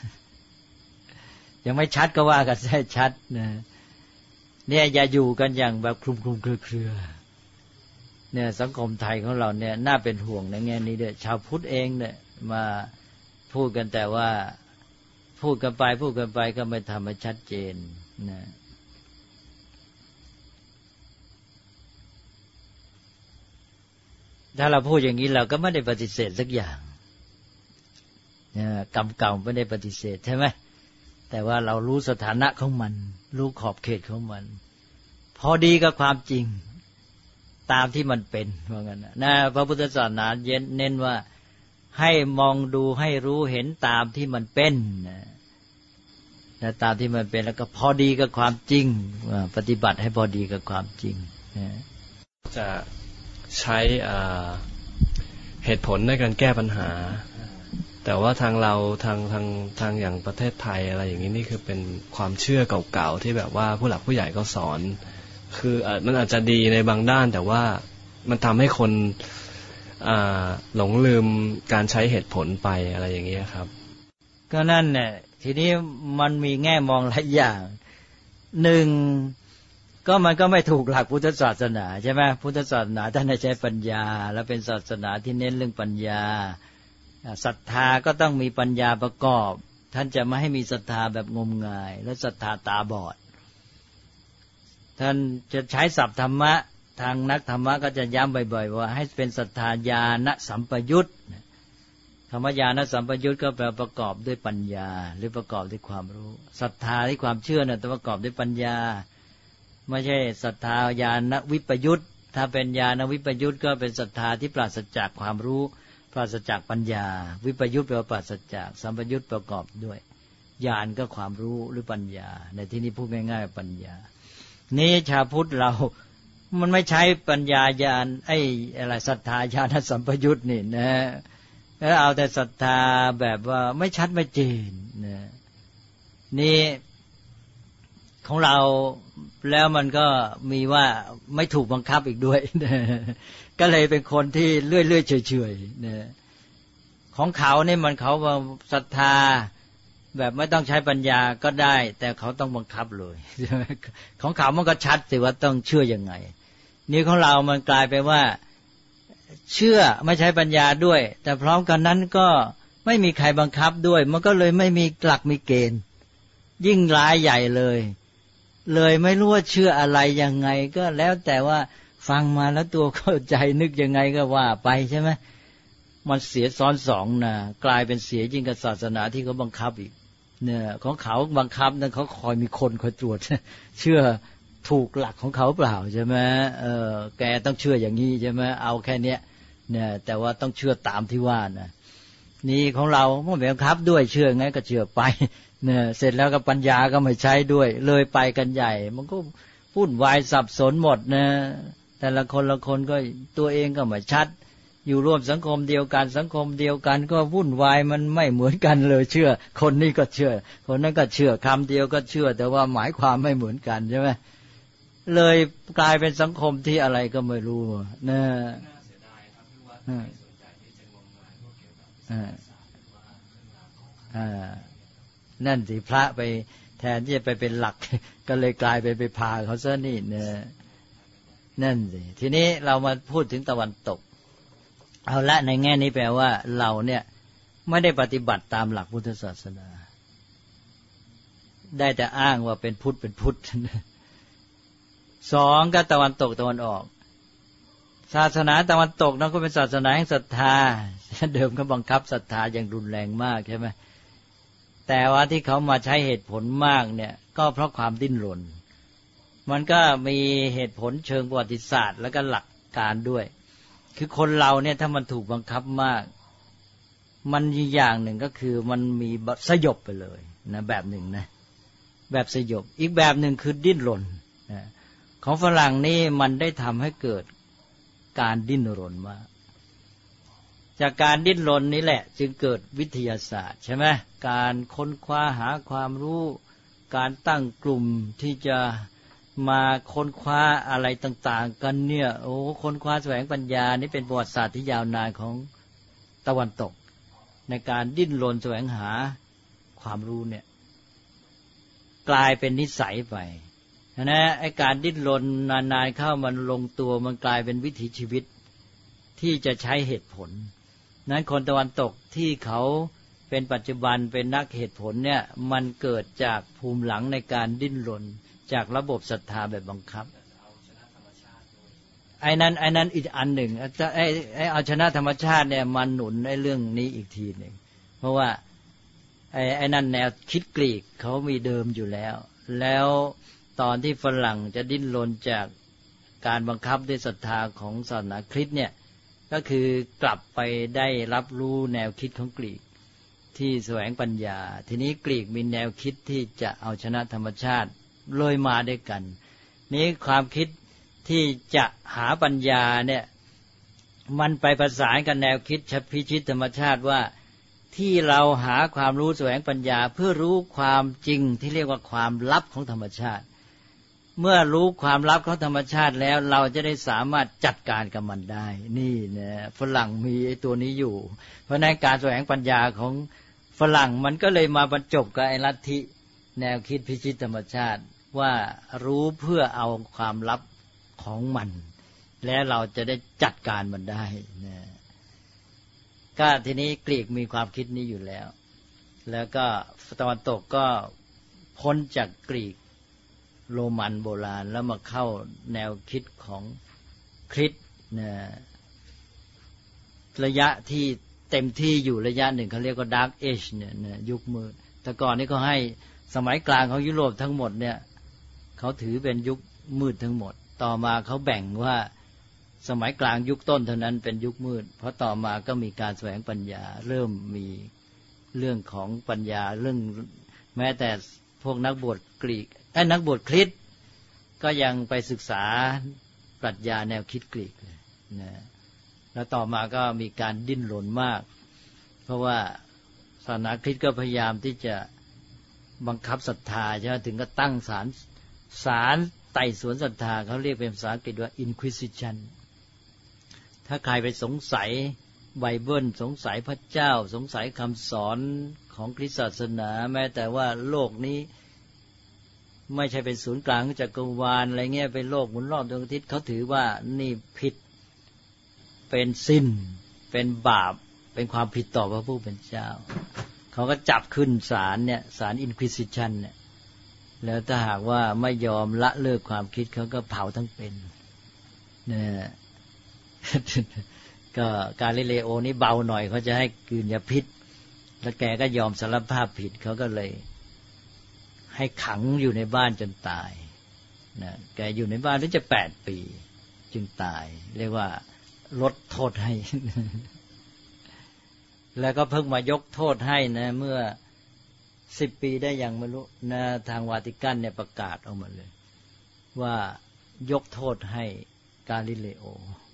ยังไม่ชัดก็ว่ากันให้ชัดนะเนี่ยอย่าอยู่กันอย่างแบบคลุมเครือเนี่ยสังคมไทยของเราเนี่ยน่าเป็นห่วงในแง่นี้ด้วยชาวพุทธเองเนี่ยมาพูดกันแต่ว่าพูดกันไปก็ไม่ทำให้ชัดเจนนะถ้าเราพูดอย่างนี้เราก็ไม่ได้ปฏิเสธสักอย่างกรรมเก่าไม่ได้ปฏิเสธใช่ไหมแต่ว่าเรารู้สถานะของมันรู้ขอบเขตของมันพอดีกับความจริงตามที่มันเป็นว่างั้นนะพระพุทธศาสนาเน้นว่าให้มองดูให้รู้เห็นตามที่มันเป็นนะตามที่มันเป็นแล้วก็พอดีกับความจริงปฏิบัติให้พอดีกับความจริงจะใช้เหตุผลในการแก้ปัญหาแต่ว่าทางเราทางอย่างประเทศไทยอะไรอย่างนี้นี่คือเป็นความเชื่อเก่าๆที่แบบว่าผู้หลักผู้ใหญ่ก็สอนคือมันอาจจะดีในบางด้านแต่ว่ามันทำให้คนหลงลืมการใช้เหตุผลไปอะไรอย่างนี้ครับก็นั่นเนี่ยทีนี้มันมีแง่มองหลายอย่างหนึ่งก็มันก็ไม่ถูกหลักพุทธศาสนาใช่ไหมพุทธศาสนาท่านใช้ปัญญาและเป็นศาสนาที่เน้นเรื่องปัญญาศรัทธาก็ต้องมีปัญญาประกอบท่านจะไม่ให้มีศรัทธาแบบงมงายและศรัทธาตาบอดท่านจะใช้ศัพท์ธรรมะทางนักธรรมะก็จะย้ำบ่อยๆว่าให้เป็นศรัทธาญาณสัมปยุตธรรมญาณสัมปยุตก็แปลประกอบด้วยปัญญาหรือประกอบด้วยความรู้ศรัทธาที่ความเชื่อเนี่ยต้องประกอบด้วยปัญญาไม่ใช่ศรัทธาญาณวิปยุตถ้าเป็นญาณวิปยุตก็เป็นศรัทธาที่ปราศจากความรู้ปราศจากปัญญาวิปยุตแปลว่าปราศจากสัมปยุตประกอบด้วยญาณก็ความรู้หรือปัญญาในที่นี้พูดง่ายๆปัญญานี้ชาวพุทธเรามันไม่ใช้ปัญญาญาณอะไรศรัทธาญาณสัมปยุตนี่นะแล้วเอาแต่ศรัทธาแบบว่าไม่ชัดไม่เจนนะนี่ของเราแล้วมันก็มีว่าไม่ถูกบังคับอีกด้วยนะก็เลยเป็นคนที่เลื่อยๆเฉยๆนะของเขาเนี่ยมันเขาศรัทธาแบบไม่ต้องใช้ปัญญาก็ได้แต่เขาต้องบังคับเลยของเขามันก็ชัดสิว่าต้องเชื่อยังไงนี่ของเรามันกลายไปว่าเชื่อไม่ใช้ปัญญาด้วยแต่พร้อมกันนั้นก็ไม่มีใครบังคับด้วยมันก็เลยไม่มีหลักมีเกณฑ์ยิ่งร้ายใหญ่เลยไม่รู้ว่าเชื่ออะไรยังไงก็แล้วแต่ว่าฟังมาแล้วตัวเข้าใจนึกยังไงก็ว่าไปใช่ไหมมันเสียซ้อนสองนะกลายเป็นเสียยิ่งกับศาสนาที่เขาบังคับอีกเนี่ยของเขาบังคับนั้นเขาคอยมีคนคอยตรวจเชื่อถูกหลักของเขาเปล่าใช่ไหมแกต้องเชื่ออย่างนี้ใช่ไหมเอาแค่เนี้ยเนี่ยแต่ว่าต้องเชื่อตามที่ว่านะนี่ของเราไม่บังคับด้วยเชื่อไงก็เชื่อไปเนี่ยเสร็จแล้วก็ปัญญาก็ไม่ใช้ด้วยเลยไปกันใหญ่มันก็วุ่นวายสับสนหมดนะแต่ละคนก็ตัวเองก็ไม่ชัดอยู่ร่วมสังคมเดียวกันสังคมเดียวกันก็วุ่นวายมันไม่เหมือนกันเลยเชื่อคนนี้ก็เชื่อคนนั้นก็เชื่อคำเดียวก็เชื่อแต่ว่าหมายความไม่เหมือนกันใช่ไหมเลยกลายเป็นสังคมที่อะไรก็ไม่รู้นะนั่นสิพระไปแทนที่จะไปเป็นหลักก็เลยกลายไปพาเขาซะนี่นะนั่นสิทีนี้เรามาพูดถึงตะวันตกเอาละในแง่นี้แปลว่าเราเนี่ยไม่ได้ปฏิบัติตามหลักพุทธศาสนาได้แต่อ้างว่าเป็นพุทธสองก็ตะวันตกตะวันออกศาสนาตะวันตกนั้นก็เป็นศาสนาแห่งศรัทธาเดิมก็บังคับศรัทธาอย่างรุนแรงมากใช่ไหมแต่ว่าที่เขามาใช้เหตุผลมากเนี่ยก็เพราะความดิ้นรนมันก็มีเหตุผลเชิงประวัติศาสตร์แล้วก็หลักการด้วยคือคนเราเนี่ยถ้ามันถูกบังคับมากมันมีอย่างหนึ่งก็คือมันมีสยบไปเลยนะแบบหนึ่งนะแบบสยบอีกแบบหนึ่งคือดิ้นรนนะของฝรั่งนี่มันได้ทำให้เกิดการดิ้นรนมากจากการดิ้นรนนี้แหละจึงเกิดวิทยาศาสตร์ใช่ไหมการค้นคว้าหาความรู้การตั้งกลุ่มที่จะมาค้นคว้าอะไรต่างๆกันเนี่ยโอ้ค้นคว้าแสวงปัญญานี่เป็นประวัติศาสตร์ที่ยาวนานของตะวันตกในการดิ้นรนแสวงหาความรู้เนี่ยกลายเป็นนิสัยไปนะไอ้การดิ้นรนนานๆเข้ามันลงตัวมันกลายเป็นวิถีชีวิตที่จะใช้เหตุผลนั้นคนตะวันตกที่เขาเป็นปัจจุบันเป็นนักเหตุผลเนี่ยมันเกิดจากภูมิหลังในการดิ้นรนจากระบบศรัทธาแบบบังคับไอ้นั้นอีกอันหนึ่งไอ้เอาชนะธรรมชาติเนี่ยมันหนุนไอ้เรื่องนี้อีกทีหนึ่งเพราะว่าไอ้นั่นแนวคิดกรีกเขามีเดิมอยู่แล้วตอนที่ฝรั่งจะดิ้นรนจากการบังคับด้วยศรัทธาของศาสนาคริสต์เนี่ยก็คือกลับไปได้รับรู้แนวคิดของกรีกที่แสวงปัญญาทีนี้กรีกมีแนวคิดที่จะเอาชนะธรรมชาติเลยมาด้วยกันนี้ความคิดที่จะหาปัญญาเนี่ยมันไปประสานกับแนวคิดพิชิตธรรมชาติว่าที่เราหาความรู้แสวงปัญญาเพื่อรู้ความจริงที่เรียกว่าความลับของธรรมชาติเมื่อรู้ความลับของธรรมชาติแล้วเราจะได้สามารถจัดการกับมันได้นี่นะฝรั่งมีไอ้ตัวนี้อยู่เพราะในการแสวงปัญญาของฝรั่งมันก็เลยมาบรรจบกับไอ้ลัทธิแนวคิดพิชิตธรรมชาติว่ารู้เพื่อเอาความลับของมันแล้วเราจะได้จัดการมันได้นะก็ทีนี้กรีกมีความคิดนี้อยู่แล้วก็ตะวันตกก็พ้นจากกรีกโรมันโบราณแล้วมาเข้าแนวคิดของคริสต์นะระยะที่เต็มที่อยู่ระยะหนึ่งเขาเรียกว่า Dark Age เนี่ยยุคมืดแต่ก่อนนี้เขาให้สมัยกลางของยุโรปทั้งหมดเนี่ยเขาถือเป็นยุคมืดทั้งหมดต่อมาเขาแบ่งว่าสมัยกลางยุคต้นเท่านั้นเป็นยุคมืดเพราะต่อมาก็มีการแสวงปัญญาเริ่มมีเรื่องของปัญญาเรื่องแม้แต่พวกนักบวชกรีกนักบวชคริสต์ก็ยังไปศึกษาปรัชญาแนวคิดกรีกเลยนะแล้วต่อมาก็มีการดิ้นรนมากเพราะว่าศาสนาคริสต์ก็พยายามที่จะบังคับศรัทธาใช่ไหมถึงก็ตั้งศาลไต่สวนศรัทธาเขาเรียกเป็นภาษาอังกฤษว่า Inquisition ถ้าใครไปสงสัยไบเบิลสงสัยพระเจ้าสงสัยคำสอนของคริสตศาสนาแม้แต่ว่าโลกนี้ไม่ใช่เป็นศูนย์กลางของจักรวาลอะไรเงี้ยเป็นโลกหมุนรอบดวงอาทิตย์เขาถือว่านี่ผิดเป็นซินเป็นบาปเป็นความผิดต่อพระผู้เป็นเจ้าเขาก็จับขึ้นศาลเนี่ยศาล Inquisition เนี่ยแล้วถ้าหากว่าไม่ยอมละเลิกความคิดเขาก็เผาทั้งเป็นเนี่ยก็กาลิเลโอนี่เบาหน่อยเขาจะให้กลืนยาพิษแล้วแกก็ยอมสารภาพผิดเขาก็เลยให้ขังอยู่ในบ้านจนตายนะแกอยู่ในบ้านถึงจะ8 ปีจึงตายเรียกว่าลดโทษให้ แล้วก็เพิ่งมายกโทษให้นะเมื่อ10 ปีได้ยังไม่รู้นะทางวาติกันเนี่ยประกาศออกมาเลยว่ายกโทษให้กาลิเลโอ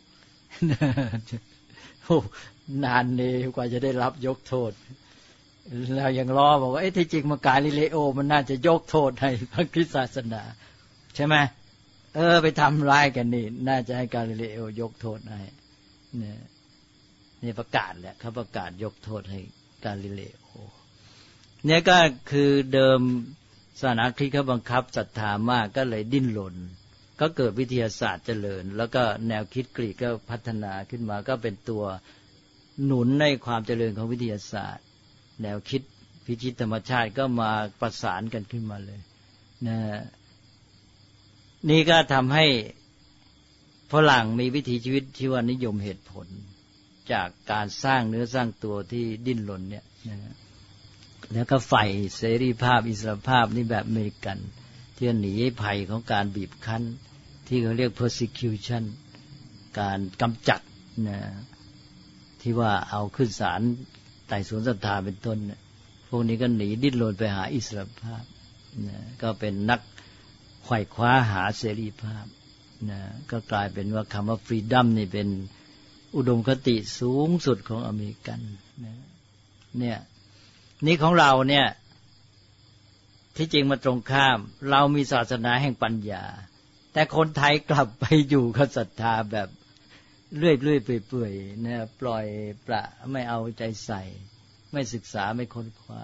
โอ้นานเลยกว่าจะได้รับยกโทษแล้วยังล้อบอกว่าที่จริงมากาลิเลโอมันน่าจะยกโทษให้พระคริสตศาสนาใช่ไหมไปทำร้ายกันนี่น่าจะให้กาลิเลโอยกโทษให้เนี่ยนี่ประกาศแหละเขาประกาศยกโทษให้กาลิเลโอเนี่ยก็คือเดิมศาสนาคริสต์เขาบังคับศรัทธามากก็เลยดิ้นรนก็เกิดวิทยาศาสตร์เจริญแล้วก็แนวคิดกรีกก็พัฒนาขึ้นมาก็เป็นตัวหนุนในความเจริญของวิทยาศาสตร์แนวคิดพิชิตธรรมชาติก็มาประสานกันขึ้นมาเลยนะนี่ก็ทำให้ฝรั่งมีวิถีชีวิตที่ว่านิยมเหตุผลจากการสร้างเนื้อสร้างตัวที่ดิ้นรนเนี่ยนะแล้วก็ใฝ่เสรีภาพอิสรภาพนี่แบบอเมริกันที่หนีภัยของการบีบคั้นที่เขาเรียก persecution การกำจัดนะที่ว่าเอาขึ้นศาลไต่สวนศรัทธาเป็นต้นพวกนี้ก็หนีดิ้นรนไปหาอิสรภาพนะก็เป็นนักไขว่คว้าหาเสรีภาพนะก็กลายเป็นว่าคำว่า freedom นี่เป็นอุดมคติสูงสุดของอเมริกันนะเนี่ยนี่ของเราเนี่ยที่จริงมาตรงข้ามเรามีศาสนาแห่งปัญญาแต่คนไทยกลับไปอยู่กับศรัทธาแบบเรื่อยๆเปื่อยๆนะปล่อยประไม่เอาใจใส่ไม่ศึกษาไม่ค้นคว้า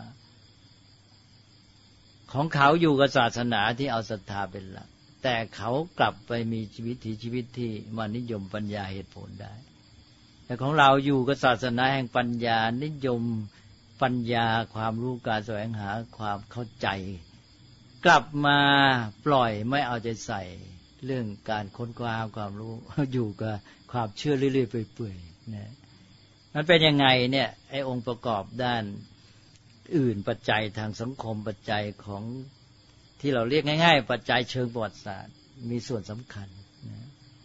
ของเขาอยู่กับศาสนาที่เอาศรัทธาเป็นหลักแต่เขากลับไปมีชีวิตที่มานิยมปัญญาเหตุผลได้แต่ของเราอยู่กับศาสนาแห่งปัญญานิยมปัญญาความรู้การแสวงหาความเข้าใจกลับมาปล่อยไม่เอาใจใส่เรื่องการค้นคว้าความรู้อยู่กับความเชื่อเรื่อยๆเปื่อยๆนะมันเป็นยังไงเนี่ยไอ้องค์ประกอบด้านอื่นปัจจัยทางสังคมปัจจัยของที่เราเรียกง่ายๆปัจจัยเชิงประวัติศาสตร์มีส่วนสำคัญนะ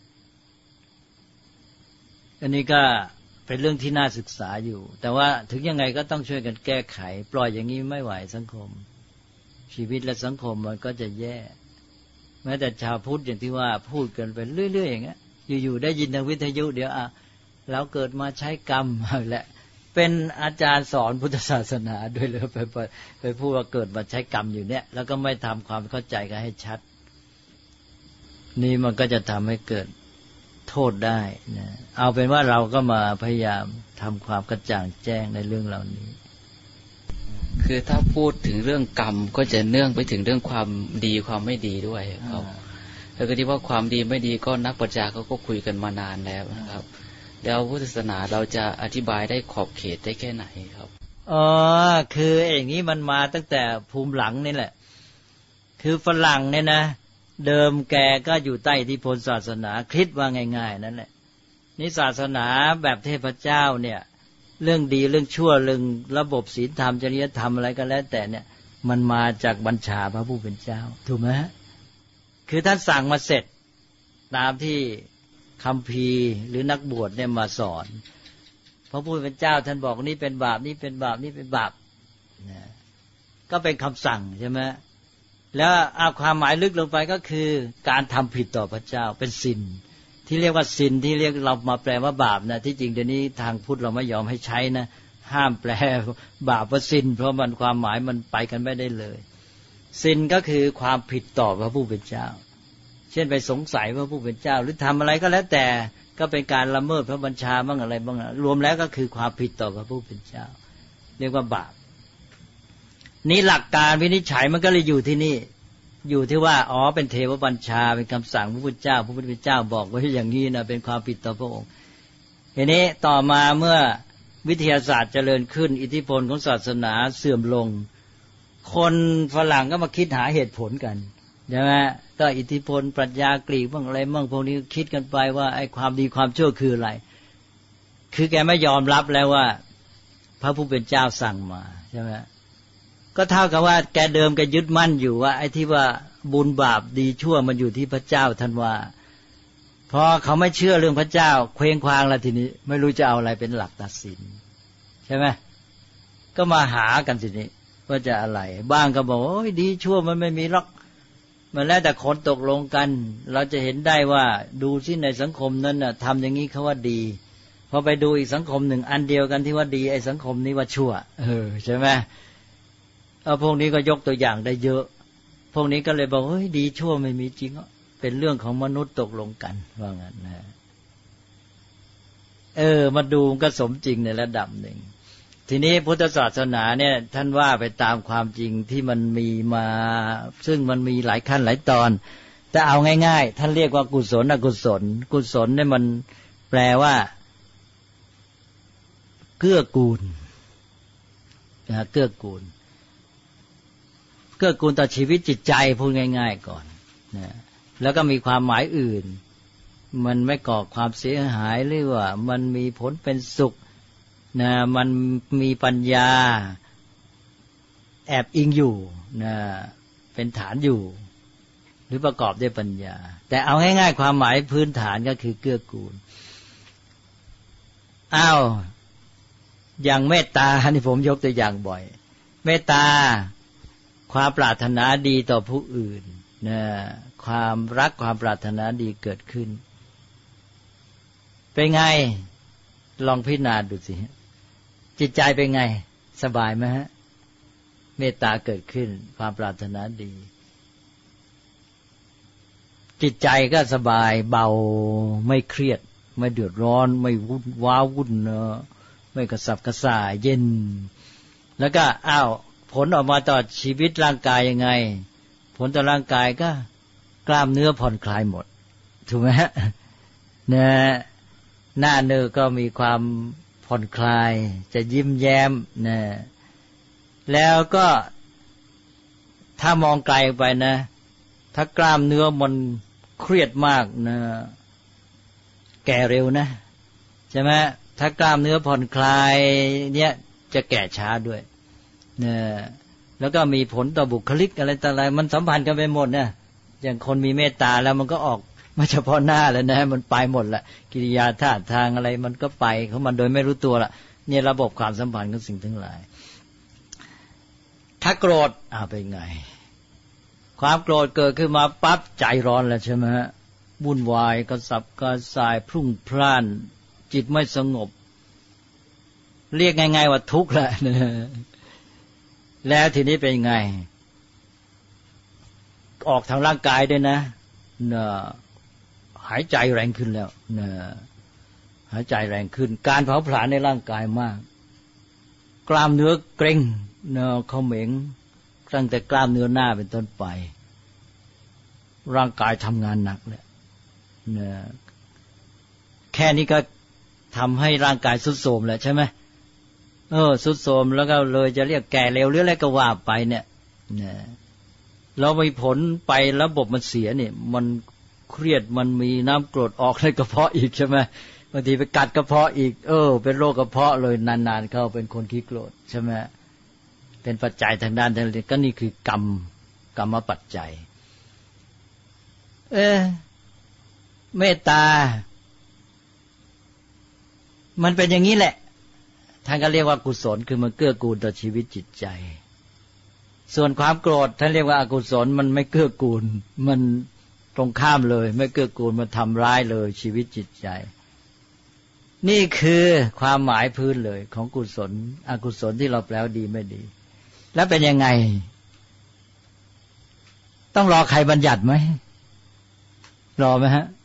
อันนี้ก็เป็นเรื่องที่น่าศึกษาอยู่แต่ว่าถึงยังไงก็ต้องช่วยกันแก้ไขปล่อยอย่างนี้ไม่ไหวสังคมชีวิตและสังคมมันก็จะแย่แม้แต่ชาวพุทธอย่างที่ว่าพูดกันไปเรื่อยๆอย่างเงี้ยอยู่ๆได้ยินทางวิทยุเดี๋ยวเราเกิดมาใช้กรรมแหละเป็นอาจารย์สอนพุทธศาสนาด้วยเลยไปพูดว่าเกิดมาใช้กรรมอยู่เนี่ยแล้วก็ไม่ทำความเข้าใจกันให้ชัดนี่มันก็จะทำให้เกิดโทษได้นะเอาเป็นว่าเราก็มาพยายามทำความกระจ่างแจ้งในเรื่องเหล่านี้คือถ้าพูดถึงเรื่องกรรมก็จะเนื่องไปถึงเรื่องความดีความไม่ดีด้วยครับแล้วก็ที่ว่าความดีไม่ดีก็นักปรัชญาเขาก็คุยกันมานานแล้วนะครับแล้วพุทธศาสนาเราจะอธิบายได้ขอบเขตได้แค่ไหนครับคืออย่างนี้มันมาตั้งแต่ภูมิหลังนี่แหละคือฝรั่งเนี่ยนะเดิมแกก็อยู่ใต้อิทธิพลศาสนาคริสต์ว่าง่ายๆนั่นแหละนี่ศาสนาแบบเทพเจ้าเนี่ยเรื่องดีเรื่องชั่วเรื่องระบบศีลธรรมจริยธรรมอะไรก็แล้วแต่เนี่ยมันมาจากบัญชาพระผู้เป็นเจ้าถูกไหมคือท่านสั่งมาเสร็จตามที่คัมภีร์หรือนักบวชเนี่ยมาสอนพระผู้เป็นเจ้าท่านบอกนี่เป็นบาปนี่เป็นบาปนี่เป็นบาปนะก็เป็นคำสั่งใช่ไหมแล้วเอาความหมายลึกลงไปก็คือการทำผิดต่อพระเจ้าเป็นซินที่เรียกว่าซินที่เรียกเรามาแปลว่าบาปนะที่จริงเดี๋ยวนี้ทางพุทธเราไม่ยอมให้ใช้นะห้ามแปลบาปว่าซินเพราะมันความหมายมันไปกันไม่ได้เลยซินก็คือความผิดต่อพระผู้เป็นเจ้าเช่นไปสงสัยพระผู้เป็นเจ้าหรือทำอะไรก็แล้วแต่ก็เป็นการละเมิดพระบัญชาบ้างอะไรบ้างรวมแล้วก็คือความผิดต่อพระผู้เป็นเจ้าเรียกว่าบาปนี่หลักการวินิจฉัยมันก็เลยอยู่ที่นี่อยู่ที่ว่าอ๋อเป็นเทวบัญชาเป็นคำสั่งพระพุทธเจ้าพระพุทธเจ้าบอกไว้อย่างนี้นะเป็นความผิดต่อพระองค์ทีนี้ต่อมาเมื่อวิทยาศาสตร์เจริญขึ้นอิทธิพลของศาสนาเสื่อมลงคนฝรั่งก็มาคิดหาเหตุผลกันใช่ไหมก็อิทธิพลปรัชญากรีกบ้างอะไรบ้างพวกนี้คิดกันไปว่าไอ้ความดีความชั่วคืออะไรคือแกไม่ยอมรับแล้วว่าพระผู้เป็นเจ้าสั่งมาใช่ไหมก็เท่ากับว่าแกเดิมแกยึดมั่นอยู่ว่าไอ้ที่ว่าบุญบาปดีชั่วมันอยู่ที่พระเจ้าท่านว่าพอเขาไม่เชื่อเรื่องพระเจ้าเคว้งคว้างแล้วทีนี้ไม่รู้จะเอาอะไรเป็นหลักตัดสินใช่ไหมก็มาหากันทีนี้ว่าจะอะไรบ้างก็บอกโอ้ยดีชั่วมันไม่มีหรอกมันแล้วแต่คนตกลงกันเราจะเห็นได้ว่าดูที่ในสังคมนั้นน่ะทำอย่างนี้เขาว่าดีพอไปดูอีกสังคมหนึ่งอันเดียวกันที่ว่าดีไอ้สังคมนี้ว่าชั่วใช่ไหมพวกนี้ก็ยกตัวอย่างได้เยอะพวกนี้ก็เลยบอกเฮ้ยดีชั่วไม่มีจริงเป็นเรื่องของมนุษย์ตกลงกันว่างั้นนะมาดูก็สมจริงในระดับหนึ่งทีนี้พุทธศาสนาเนี่ยท่านว่าไปตามความจริงที่มันมีมาซึ่งมันมีหลายขั้นหลายตอนแต่เอาง่ายๆท่านเรียกว่ากุศลอกุศลกุศลเนี่ยมันแปลว่าเกื้อกูลนะเกื้อกูลต่อชีวิตจิตใจพูดง่ายๆก่อนนะแล้วก็มีความหมายอื่นมันไม่ก่อความเสียหายหรือว่ามันมีผลเป็นสุขนะมันมีปัญญาแอบอิงอยู่นะเป็นฐานอยู่หรือประกอบด้วยปัญญาแต่เอาง่ายๆความหมายพื้นฐานก็คือเกื้อกูลอย่างเมตตานี่ผมยกตัวอย่างบ่อยเมตตาความปรารถนาดีต่อผู้อื่นนะความรักความปรารถนาดีเกิดขึ้นเป็นไงลองพิจารณาดูสิจิตใจเป็นไงสบายไหมฮะเมตตาเกิดขึ้นความปรารถนาดีจิตใจก็สบายเบาไม่เครียดไม่เดือดร้อนไม่วุ่นว้าวุ่นไม่กระสับกระส่ายเย็นแล้วก็ผลออกมาต่อชีวิตร่างกายยังไงผลต่อร่างกายก็กล้ามเนื้อผ่อนคลายหมดถูกไหมฮะเนี่ยหน้าเนื้อก็มีความผ่อนคลายจะยิ้มแย้มนะแล้วก็ถ้ามองไกลไปนะถ้ากล้ามเนื้อมันเครียดมากนะแก่เร็วนะใช่ไหมถ้ากล้ามเนื้อผ่อนคลายเนี่ยจะแก่ช้าด้วยนะแล้วก็มีผลต่อบุคลิกอะไรต่ออะไรมันสัมพันธ์กันไปหมดนะอย่างคนมีเมตตาแล้วมันก็ออกไม่เฉพาะหน้าแล้วนะมันไปหมดละกิริยาท่าทางอะไรมันก็ไปของมันโดยไม่รู้ตัวละเนี่ยระบบความสัมพันธ์ของสิ่งทั้งหลายถ้าโกรธเป็นไงความโกรธเกิดขึ้นมาปั๊บใจร้อนแล้วใช่ไหมวุ่นวายกระสับกระส่ายพรุ่งพล่านจิตไม่สงบเรียกง่ายๆว่าทุกข์แหละแล้วทีนี้เป็นไงออกทางร่างกายด้วยนะหายใจแรงขึ้นแล้วหายใจแรงขึ้นการเผาผลาญในร่างกายมากกล้ามเนื้อเกร็งเขม็งตั้งแต่กล้ามเนื้อหน้าเป็นต้นไปร่างกายทำงานหนักเลยแค่นี้ก็ทำให้ร่างกายทรุดโทรมแล้วใช่ไหมทรุดโทรมแล้วก็เลยจะเรียกแก่เร็วหรืออะไรก็ว่าไปเนี่ยเรามีผลไประบบมันเสียเนี่ยมันเครียดมันมีน้ำกรดออกในกระเพาะอีกใช่ไหมบางทีไปกัดกระเพาะอีกเป็นโรคกระเพาะเลยนานๆเข้าเป็นคนขี้โกรธใช่ไหมเป็นปัจจัยทางด้านนี้ก็นี่คือกรรมปัจจัยเมตตามันเป็นอย่างนี้แหละท่านก็เรียกว่ากุศลคือมันเกื้อกูลต่อชีวิตจิตใจส่วนความโกรธท่านเรียกว่าอกุศลมันไม่เกื้อกูลมันตรงข้ามเลยไม่เกื้อกูลมันทำร้ายเลยชีวิตจิตใจนี่คือความหมายพื้นเลยของกุศลอกุศลที่เราแปลว่าดีไม่ดีแล้วเป็นยังไงต้องรอใครบัญญัติไหมรอไหมฮะ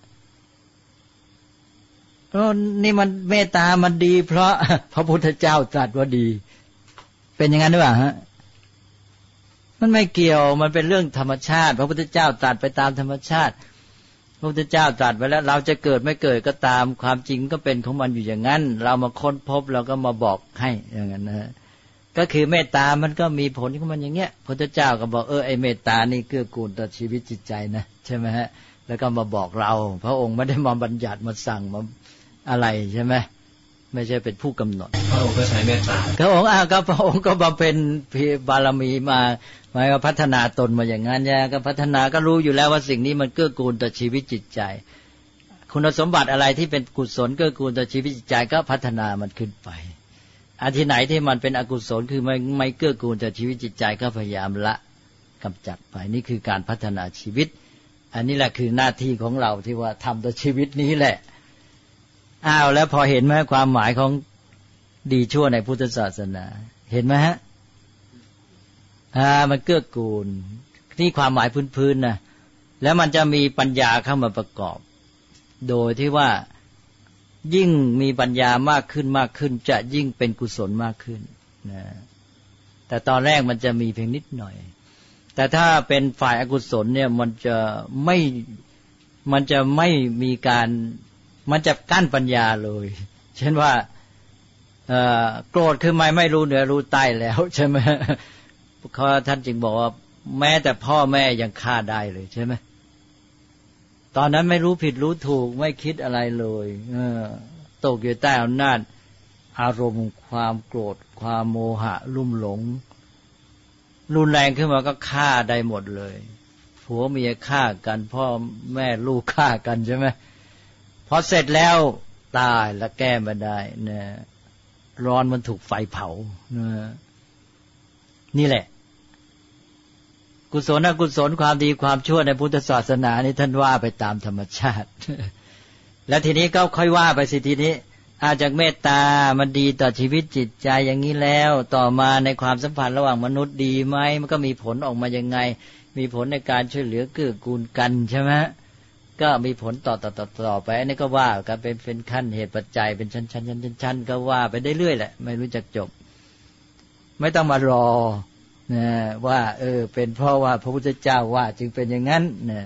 นี่มันเมตตามันดีเพราะพระพุทธเจ้าตรัสว่าดีเป็นอย่างนั้นหรือเปล่าฮะมันไม่เกี่ยวมันเป็นเรื่องธรรมชาติพระพุทธเจ้าตรัสไปตามธรรมชาติพระพุทธเจ้าตรัสไว้แล้วเราจะเกิดไม่เกิดก็ตามความจริงก็เป็นของมันอยู่อย่างนั้นเรามาค้นพบเราก็มาบอกให้อย่างนั้นนะก็คือเมตตามันก็มีผลของมันอย่างเงี้ยพระพุทธเจ้าก็บอกไอ้เมตตานี่เกื้อกูลต่อชีวิตจิตใจนะใช่ไหมฮะแล้วก็มาบอกเราพระองค์ไม่ได้มาบัญญัติมาสั่งมาอะไรใช่ไหมไม่ใช่เป็นผู้กำหนดพระองค์ก็ใช้เมตตาพระองค์ก็พระองค์ก็บำเพ็ญบารมีมาหมายว่าพัฒนาตนมาอย่างนั้นเนี่ยก็พัฒนาก็รู้อยู่แล้วว่าสิ่งนี้มันเกื้อกูลต่อชีวิตจิตใจคุณสมบัติอะไรที่เป็นกุศลเกื้อกูลต่อชีวิตจิตใจก็พัฒนามันขึ้นไปอันที่ไหนที่มันเป็นอกุศลคือไม่เกื้อกูลต่อชีวิตจิตใจก็พยายามละกำจัดไปนี่คือการพัฒนาชีวิตอันนี้แหละคือหน้าที่ของเราที่ว่าทำต่อชีวิตนี้แหละแล้วพอเห็นไหมความหมายของดีชั่วในพุทธศาสนาเห็นไหมฮะมันเกื้อกูลนี่ความหมายพื้นๆนะแล้วมันจะมีปัญญาเข้ามาประกอบโดยที่ว่ายิ่งมีปัญญามากขึ้นมากขึ้นจะยิ่งเป็นกุศลมากขึ้นนะแต่ตอนแรกมันจะมีเพียงนิดหน่อยแต่ถ้าเป็นฝ่ายอกุศลเนี่ยมันจะไม่มีการมันจะกั้นปัญญาเลยเช่นว่าโกรธคือไม่รู้เหนือรู้ใต้แล้วใช่ไหมเขาท่านจึงบอกว่าแม้แต่พ่อแม่ยังฆ่าได้เลยใช่ไหมตอนนั้นไม่รู้ผิดรู้ถูกไม่คิดอะไรเลยตกอยู่ใต้อำนาจอารมณ์ความโกรธความโมหะลุ่มหลงรุนแรงขึ้นมาก็ฆ่าได้หมดเลยผัวเมียฆ่ากันพ่อแม่ลูกฆ่ากันใช่ไหมพอเสร็จแล้วตายแล้วแก้ไม่ได้นะร้อนมันถูกไฟเผานี่แหละกุศลอกุศลความดีความชั่วในพุทธศาสนานี่ท่านว่าไปตามธรรมชาติแล้วทีนี้ก็ค่อยว่าไปสิทีนี้จากเมตตามันดีต่อชีวิตจิตใจอย่างนี้แล้วต่อมาในความสัมพันธ์ระหว่างมนุษย์ดีไหมมันก็มีผลออกมายังไงมีผลในการช่วยเหลือเกื้อกูลกันใช่ไหมก็มีผลต่อไปอันนี้ก็ว่ากันเป็นขั้นเหตุปัจจัยเป็นชั้นก็ว่าไปได้เรื่อยแหละไม่รู้จักจบไม่ต้องมารอนะว่าเป็นเพราะว่าพระพุทธเจ้าว่าจึงเป็นอย่างนั้นนะ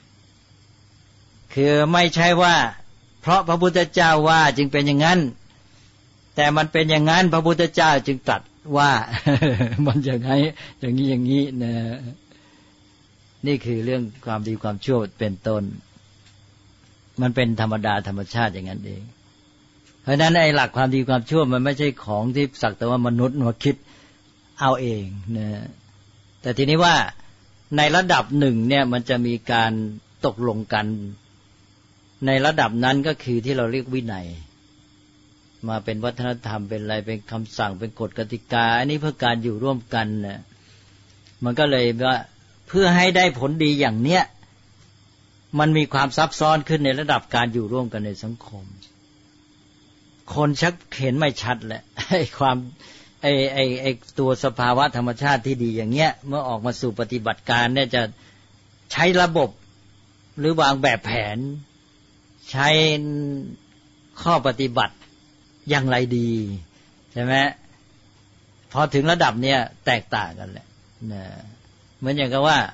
คือไม่ใช่ว่าเพราะพระพุทธเจ้าว่าจึงเป็นอย่างนั้นแต่มันเป็นอย่างนั้นพระพุทธเจ้าจึงตรัสว่ามันอย่างไงอย่างนี้นะนี่คือเรื่องความดีความชั่วเป็นต้นมันเป็นธรรมดาธรรมชาติอย่างนั้นเองเพราะฉะนั้นไอ้หลักความดีความชั่วมันไม่ใช่ของที่สักแต่ว่ามนุษย์มาคิดเอาเองนะแต่ทีนี้ว่าในระดับหนึ่งเนี่ยมันจะมีการตกลงกันในระดับนั้นก็คือที่เราเรียกวินัยมาเป็นวัฒนธรรมเป็นอะไรเป็นคำสั่งเป็นกฎกติกาอันนี้เพื่อการอยู่ร่วมกันนะมันก็เลยว่าเพื่อให้ได้ผลดีอย่างเนี้ยมันมีความซับซ้อนขึ้นในระดับการอยู่ร่วมกันในสังคมคนชักเห็นไม่ชัดแหละไอ้ความไอ้ตัวสภาวะธรรมชาติที่ดีอย่างเงี้ยเมื่อออกมาสู่ปฏิบัติการเนี่ยจะใช้ระบบหรือวางแบบแผนใช้ข้อปฏิบัติอย่างไรดีใช่ไหมพอถึงระดับเนี้ยแตกต่างกันแหละนะเหมือนอย่างกับว่า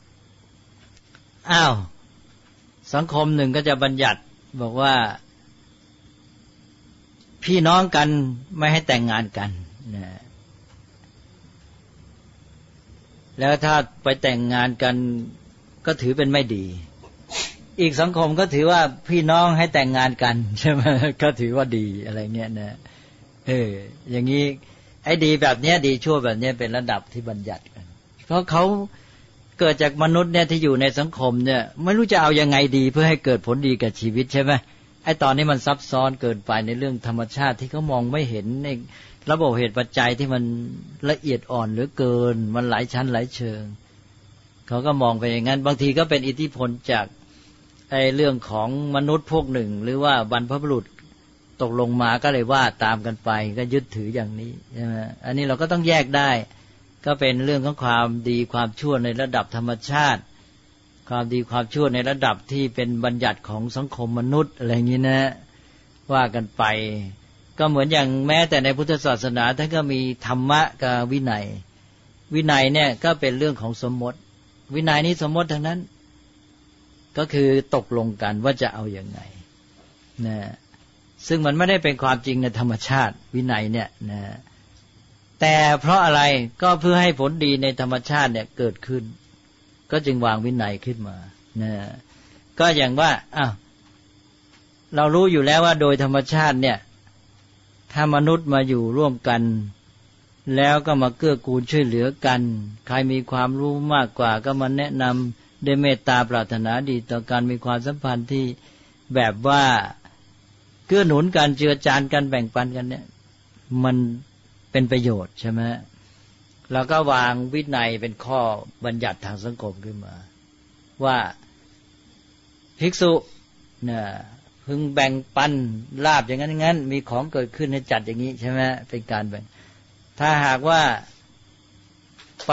สังคมหนึ่งก็จะบัญญัติบอกว่าพี่น้องกันไม่ให้แต่งงานกันนะแล้วถ้าไปแต่งงานกันก็ถือเป็นไม่ดีอีกสังคมก็ถือว่าพี่น้องให้แต่งงานกันใช่ไหมก็ถือว่าดีอะไรเงี้ยนะอย่างนี้ไอ้ดีแบบเนี้ยดีชั่วแบบเนี้ยเป็นระดับที่บัญญัติกันเพราะเขาเกิดจากมนุษย์เนี่ยที่อยู่ในสังคมเนี่ยไม่รู้จะเอายังไงดีเพื่อให้เกิดผลดีกับชีวิตใช่ไหมไอ้ตอนนี้มันซับซ้อนเกินไปในเรื่องธรรมชาติที่เขามองไม่เห็นในระบบเหตุปัจจัยที่มันละเอียดอ่อนเหลือเกินมันหลายชั้นหลายเชิงเขาก็มองไปอย่างนั้นบางทีก็เป็นอิทธิพลจากไอ้เรื่องของมนุษย์พวกหนึ่งหรือว่าบรรพบุรุษตกลงมาก็เลยว่าตามกันไปก็ยึดถืออย่างนี้ใช่ไหมอันนี้เราก็ต้องแยกได้ก็เป็นเรื่องของความดีความชั่วในระดับธรรมชาติความดีความชั่วในระดับที่เป็นบัญญัติของสังคมมนุษย์อะไรอย่างนี้นะว่ากันไปก็เหมือนอย่างแม้แต่ในพุทธศาสนาท่านก็มีธรรมะกับวินัยวินัยเนี่ยก็เป็นเรื่องของสมมติวินัยนี้สมมติทั้งนั้นก็คือตกลงกันว่าจะเอาอย่างไงนะซึ่งมันไม่ได้เป็นความจริงในธรรมชาติวินัยเนี่ยนะแต่เพราะอะไรก็เพื่อให้ผลดีในธรรมชาติเนี่ยเกิดขึ้นก็จึงวางวินัยขึ้นมานะก็อย่างว่าเรารู้อยู่แล้วว่าโดยธรรมชาติเนี่ยถ้ามนุษย์มาอยู่ร่วมกันแล้วก็มาเกื้อกูลช่วยเหลือกันใครมีความรู้มากกว่าก็มาแนะนำด้วยเมตตาปรารถนาดีต่อกันมีความสัมพันธ์ที่แบบว่าเกื้อหนุนกันเจือจานกันแบ่งปันกันเนี่ยมันเป็นประโยชน์ใช่ไหมแล้วก็วางวินัยเป็นข้อบัญญัติทางสังคมขึ้นมาว่าภิกษุเนี่ยพึงแบ่งปันลาภอย่างนั้นอย่างนั้นมีของเกิดขึ้นให้จัดอย่างนี้ใช่ไหมเป็นการแบ่งถ้าหากว่าไป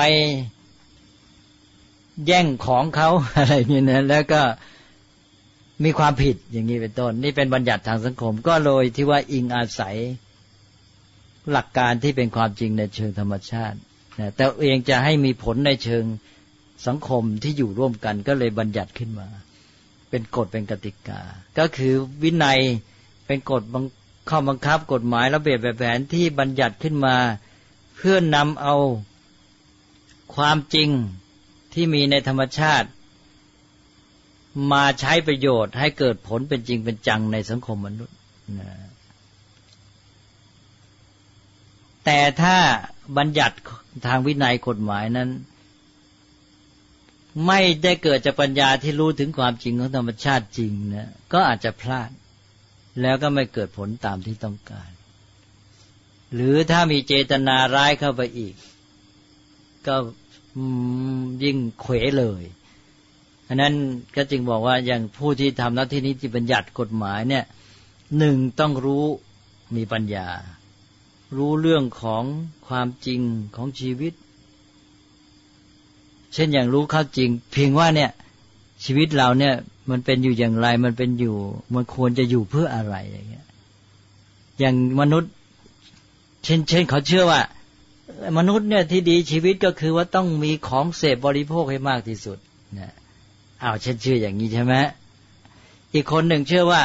แย่งของเขาอะไรอย่างนี้นะแล้วก็มีความผิดอย่างนี้เป็นต้นนี่เป็นบัญญัติทางสังคมก็เลยที่ว่าอิงอาศัยหลักการที่เป็นความจริงในเชิงธรรมชาตินะแต่เองจะให้มีผลในเชิงสังคมที่อยู่ร่วมกันก็เลยบัญญัติขึ้นมาเป็นกฎเป็นกติกาก็คือวินัยเป็นกฎข้อบังคับกฎหมายระเบียบแบบแผนที่บัญญัติขึ้นมาเพื่อนำเอาความจริงที่มีในธรรมชาติมาใช้ประโยชน์ให้เกิดผลเป็นจริงเป็นจังในสังคมมนุษย์นะแต่ถ้าบัญญัติทางวินัยกฎหมายนั้นไม่ได้เกิดจากปัญญาที่รู้ถึงความจริงของธรรมชาติจริงนะก็อาจจะพลาดแล้วก็ไม่เกิดผลตามที่ต้องการหรือถ้ามีเจตนาร้ายเข้าไปอีกก็ยิ่งเขวเลยอันนั้นก็จึงบอกว่าอย่างผู้ที่ทำหน้าที่นิติบัญญัติกฎหมายเนี่ยหนึ่งต้องรู้มีปัญญารู้เรื่องของความจริงของชีวิตเช่นอย่างรู้ข้อจริงเพียงว่าเนี่ยชีวิตเราเนี่ยมันเป็นอยู่อย่างไรมันเป็นอยู่มันควรจะอยู่เพื่ออะไรอย่างเงี้ยอย่างมนุษย์เช่นเขาเชื่อว่ามนุษย์เนี่ยที่ดีชีวิตก็คือว่าต้องมีของเสพบริโภคให้มากที่สุดนะเช่นเชื่ออย่างนี้ใช่ไหมอีกคนหนึ่งเชื่อว่า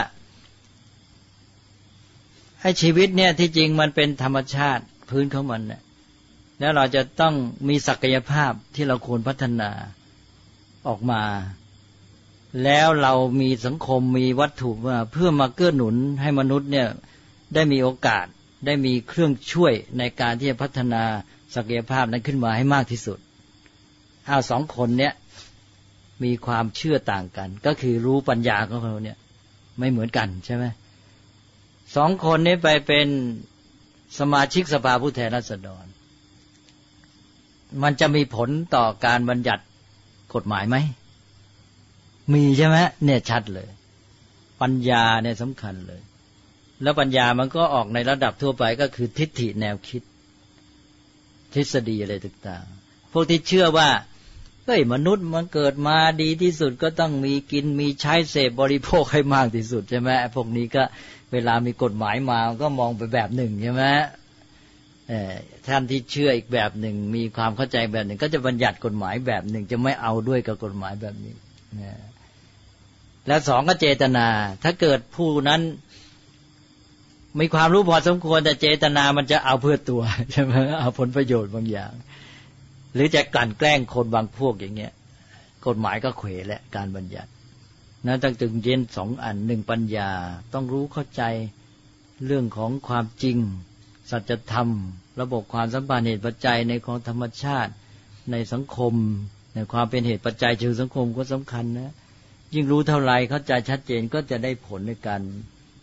ให้ชีวิตเนี่ยที่จริงมันเป็นธรรมชาติพื้นของมันเนี่ยแล้วเราจะต้องมีศักยภาพที่เราควรพัฒนาออกมาแล้วเรามีสังคมมีวัตถุมาเพื่อมาเกื้อหนุนให้มนุษย์เนี่ยได้มีโอกาสได้มีเครื่องช่วยในการที่จะพัฒนาศักยภาพนั้นขึ้นมาให้มากที่สุดสองคนเนี้ยมีความเชื่อต่างกันก็คือรู้ปัญญาของเขาเนี่ยไม่เหมือนกันใช่ไหมสองคนนี้ไปเป็นสมาชิกสภาผู้แทนราษฎรมันจะมีผลต่อการบัญญัติกฎหมายไหมมีใช่ไหมเนี่ยชัดเลยปัญญาเนี่ยสำคัญเลยแล้วปัญญามันก็ออกในระดับทั่วไปก็คือทิฏฐิแนวคิดทฤษฎีอะไรต่างๆพวกที่เชื่อว่าเฮ้ยมนุษย์มันเกิดมาดีที่สุดก็ต้องมีกินมีใช้เสพบริโภคให้มากที่สุดใช่ไหมพวกนี้ก็เวลามีกฎหมายมาก็มองไปแบบหนึ่งใช่ไหมท่านที่เชื่ออีกแบบหนึ่งมีความเข้าใจแบบหนึ่งก็จะบัญญัติกฎหมายแบบหนึ่งจะไม่เอาด้วยกับกฎหมายแบบนี้และสองก็เจตนาถ้าเกิดผู้นั้นมีความรู้พอสมควรแต่เจตนามันจะเอาเพื่อตัวใช่ไหมเอาผลประโยชน์บางอย่างหรือจะกลั่นแกล้งคนบางพวกอย่างเงี้ยกฎหมายก็เขวและการบัญญัตินะต้องจึงเย็นสองอันหนึ่งปัญญาต้องรู้เข้าใจเรื่องของความจริงสัจธรรมระบบความสัมพันธ์เหตุปัจจัยในของธรรมชาติในสังคมในความเป็นเหตุปัจจัยเชิงสังคมก็สำคัญนะยิ่งรู้เท่าไรเข้าใจชัดเจนก็จะได้ผลในการ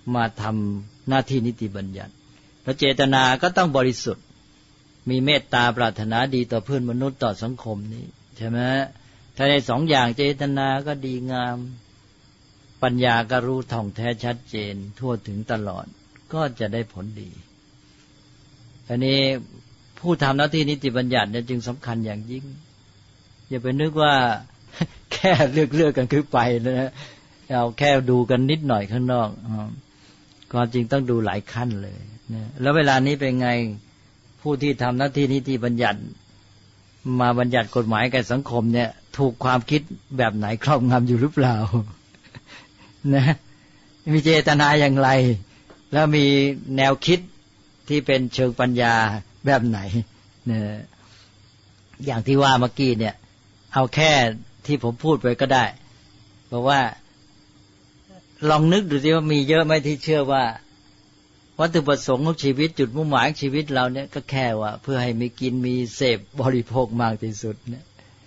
มาทำหน้าที่นิติบัญญัติแล้วเจตนาก็ต้องบริสุทธิ์มีเมตตาปรารถนาดีต่อเพื่อนมนุษย์ต่อสังคมนี้ใช่ไหมถ้าในสองอย่างเจตนาก็ดีงามปัญญาก็รู้ท่องแท้ชัดเจนทั่วถึงตลอดก็จะได้ผลดีอันนี้ผู้ทำหน้าที่นิติบัญญัติเนี่ยจึงสำคัญอย่างยิ่งอย่าไปนึกว่าแค่เลือกกันคือไปนะเอาแค่ดูกันนิดหน่อยข้างนอกความจริงต้องดูหลายขั้นเลยนะแล้วเวลานี้เป็นไงผู้ที่ทำหน้าที่นิติบัญญัติมาบัญญัติกฎหมายแก่สังคมเนี่ยถูกความคิดแบบไหนครอบงำอยู่หรือเปล่านะมีเจตนาอย่างไรแล้วมีแนวคิดที่เป็นเชิงปัญญาแบบไหนเนี่ยอย่างที่ว่าเมื่อกี้เนี่ยเอาแค่ที่ผมพูดไปก็ได้เพราะว่าลองนึกดูสิว่ามีเยอะไหมที่เชื่อว่าวัตถุประสงค์ของชีวิตจุดมุ่งหมายของชีวิตเราเนี่ยก็แค่ว่าเพื่อให้มีกินมีเสพบริโภคมากที่สุดเนี่ย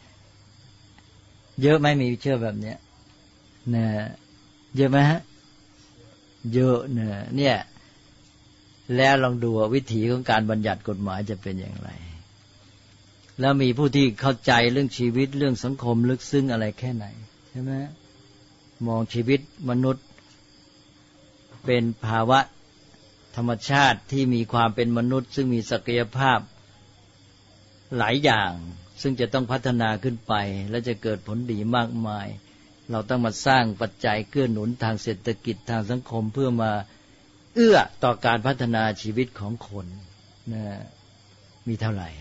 เยอะไหมมีเชื่อแบบเนี้ยเนี่ยเยอะไหมฮะเยอะเนี่ยแล้วลองดูวิถีของการบัญญัติกฎหมายจะเป็นอย่างไรแล้วมีผู้ที่เข้าใจเรื่องชีวิตเรื่องสังคมลึกซึ้งอะไรแค่ไหนใช่ไหมมองชีวิตมนุษย์เป็นภาวะธรรมชาติที่มีความเป็นมนุษย์ซึ่งมีศักยภาพหลายอย่างซึ่งจะต้องพัฒนาขึ้นไปและจะเกิดผลดีมากมายเราต้องมาสร้างปัจจัยเกื้อหนุนทางเศรษฐกิจทางสังคมเพื่อมาเอื้อต่อการพัฒนาชีวิตของคนนะมีเท่าไหร่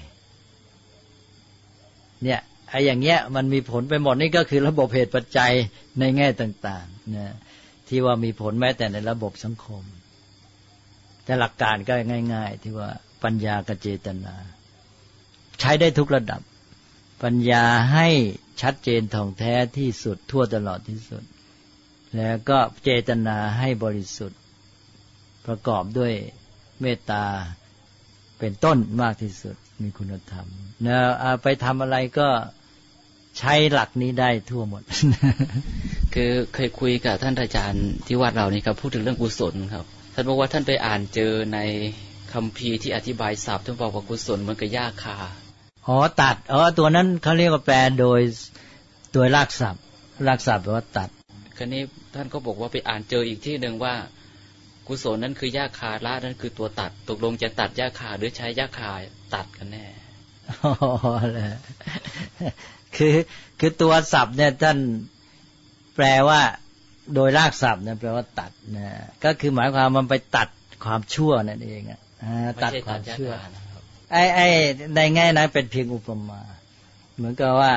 เนี่ยไอ้อย่างเงี้ยมันมีผลไปหมดนี่ก็คือระบบเหตุปัจจัยในแง่ต่างๆนะที่ว่ามีผลแม้แต่ในระบบสังคมแต่หลักการก็ง่ายๆที่ว่าปัญญากับเจตนาใช้ได้ทุกระดับปัญญาให้ชัดเจนท่องแท้ที่สุดทั่วตลอดที่สุดแล้วก็เจตนาให้บริสุทธิ์ประกอบด้วยเมตตาเป็นต้นมากที่สุดมีคุณธรรมนะไปทำอะไรก็ใช้หลักนี้ได้ทั่วหมดคือเคยคุยกับท่านอาจารย์ที่วัดเรานี่ครับพูดถึงเรื่องกุศลครับท่านบอกว่าท่านไปอ่านเจอในคัมภีร์ที่อธิบายศัพท์ท่านบอกว่ากุศลเหมือนกับหญ้าคาตัดตัวนั้นเขาเรียกว่าแปลโดยตัวรากศัพท์แปลว่าตัดคราวนี้ท่านก็บอกว่าไปอ่านเจออีกที่นึงว่ากุศลนั้นคือหญ้าคาละนั้นคือตัวตัดตกลงจะตัดหญ้าคาหรือใช้หญ้าคาตัดกันแน่คือตัวศัพท์เนี่ยท่านแปลว่าโดยรากศัพท์เนี่ยแปลว่าตัดนะก็คือหมายความมันไปตัดความชั่วนั่นเองตัดความชั่วไอ้ในแง่นั้นเป็นเพียงอุปมาเหมือนกับว่า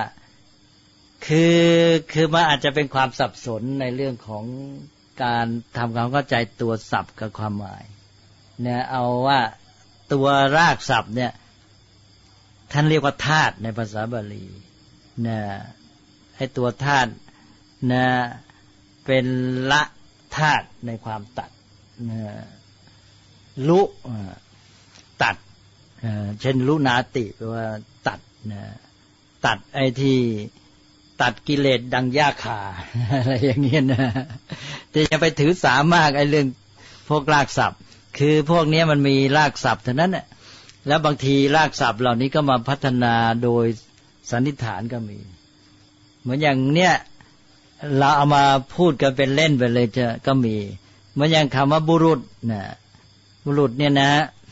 คือมันอาจจะเป็นความสับสนในเรื่องของการทำความเข้าใจตัวศัพท์กับความหมายเนี่ยเอาว่าตัวรากศัพท์เนี่ยท่านเรียกว่าธาตุในภาษาบาลีนะให้ตัวธาตุนะเป็นละธาตุในความตัดนะลุตัดเช่นลุนาติแปลว่าตัดนะตัดไอ้ที่ตัดกิเลสดังหญ้าคาอะไรอย่างเงี้ยนะแต่อย่าไปถือสามากไอ้เรื่องพวกรากศัพท์คือพวกนี้มันมีรากศัพท์เท่านั้นน่ะแล้วบางทีรากศัพท์เหล่านี้ก็มาพัฒนาโดยสันนิษฐานก็มีเหมือนอย่างเนี้ยเราเอามาพูดกันเป็นเล่นไปเลยจะก็มีเหมือนอย่างคำว่าบุรุษนะบุรุษเนี่ยนะ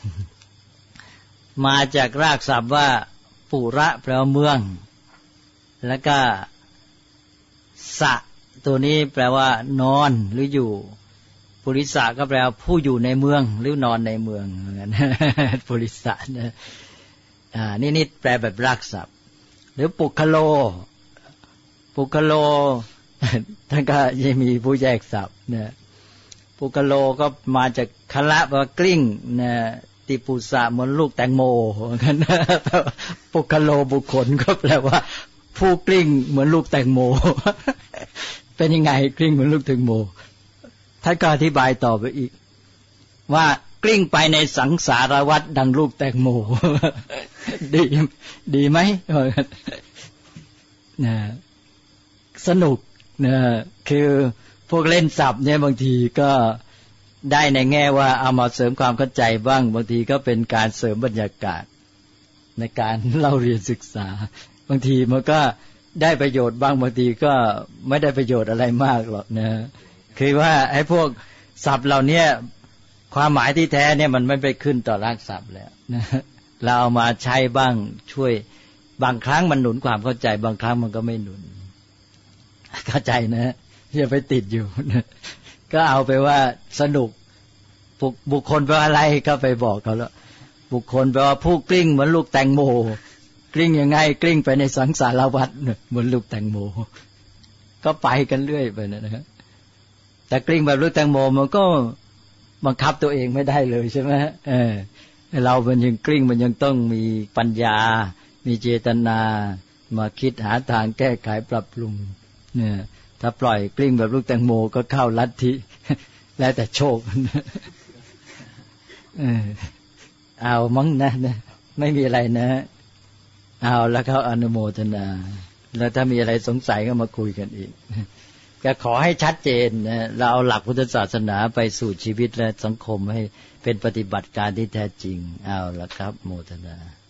มาจากรากศัพท์ว่าปุระแปลว่าเมืองแล้วก็สะตัวนี้แปลว่านอนหรืออยู่ปุริสะก็แปลว่าผู้อยู่ในเมืองหรือนอนในเมืองเหมือนกันปุริสะนะนี่แปลแบบรากศัพท์หรือปุคโลท่านก็ยังมีผู้แยกศัพท์นะปุคโลก็มาจากคละแปลว่ากลิ้งนะติปุสะเหมือนลูกแตงโมเหมือนกันนะปุคโลบุคคลก็แปลว่าผู้กลิ้งเหมือนลูกแตงโมเป็นยังไงกลิ้งเหมือนลูกแตงโมท่านก็อธิบายต่อไปอีกว่ากลิ้งไปในสังสารวัฏดังลูกแตงโมดีไหมนะสนุกนะคือพวกเล่นศัพท์เนี่ยบางทีก็ได้ในแง่ว่าเอามาเสริมความเข้าใจบ้างบางทีก็เป็นการเสริมบรรยากาศในการเล่าเรียนศึกษาบางทีมันก็ได้ประโยชน์บ้างบางทีก็ไม่ได้ประโยชน์อะไรมากหรอกนะคือว่าไอ้พวกศัพท์เหล่านี้ความหมายที่แท้เนี่ยมันไม่ไปขึ้นต่อรากศัพท์แล้วนะเราเอามาใช้บ้างช่วยบางครั้งมันหนุนความเข้าใจบางครั้งมันก็ไม่หนุนเข้าใจนะอย่าไปติดอยู่นะก็เอาไปว่าสนุกบุคคลแปลว่าอะไรก็ไปบอกเขาแล้วบุคคลแปลว่าผู้กลิ้งเหมือนลูกแตงโมกลิ้งยังไงกลิ้งไปในสังสารวัฏเหมือนลูกแตงโมก็ไปกันเรื่อยไปนะแต่กลิ้งแบบลูกแตงโมมันก็บังคับตัวเองไม่ได้เลยใช่ไหมเรามันยังกลิ้งมันยังต้องมีปัญญามีเจตนามาคิดหาทางแก้ไขปรับปรุงเนี่ยถ้าปล่อยกลิ้งแบบลูกแตงโมก็เข้าลัทธิแล้วแต่โชคเอามั้งนะไม่มีอะไรนะเอาแล้วเขาอนุโมทนาแล้วถ้ามีอะไรสงสัยก็มาคุยกันอีกก็ขอให้ชัดเจนนะเราเอาหลักพุทธศาสนาไปสู่ชีวิตและสังคมให้เป็นปฏิบัติการที่แท้จริงเอาละครับโมทนา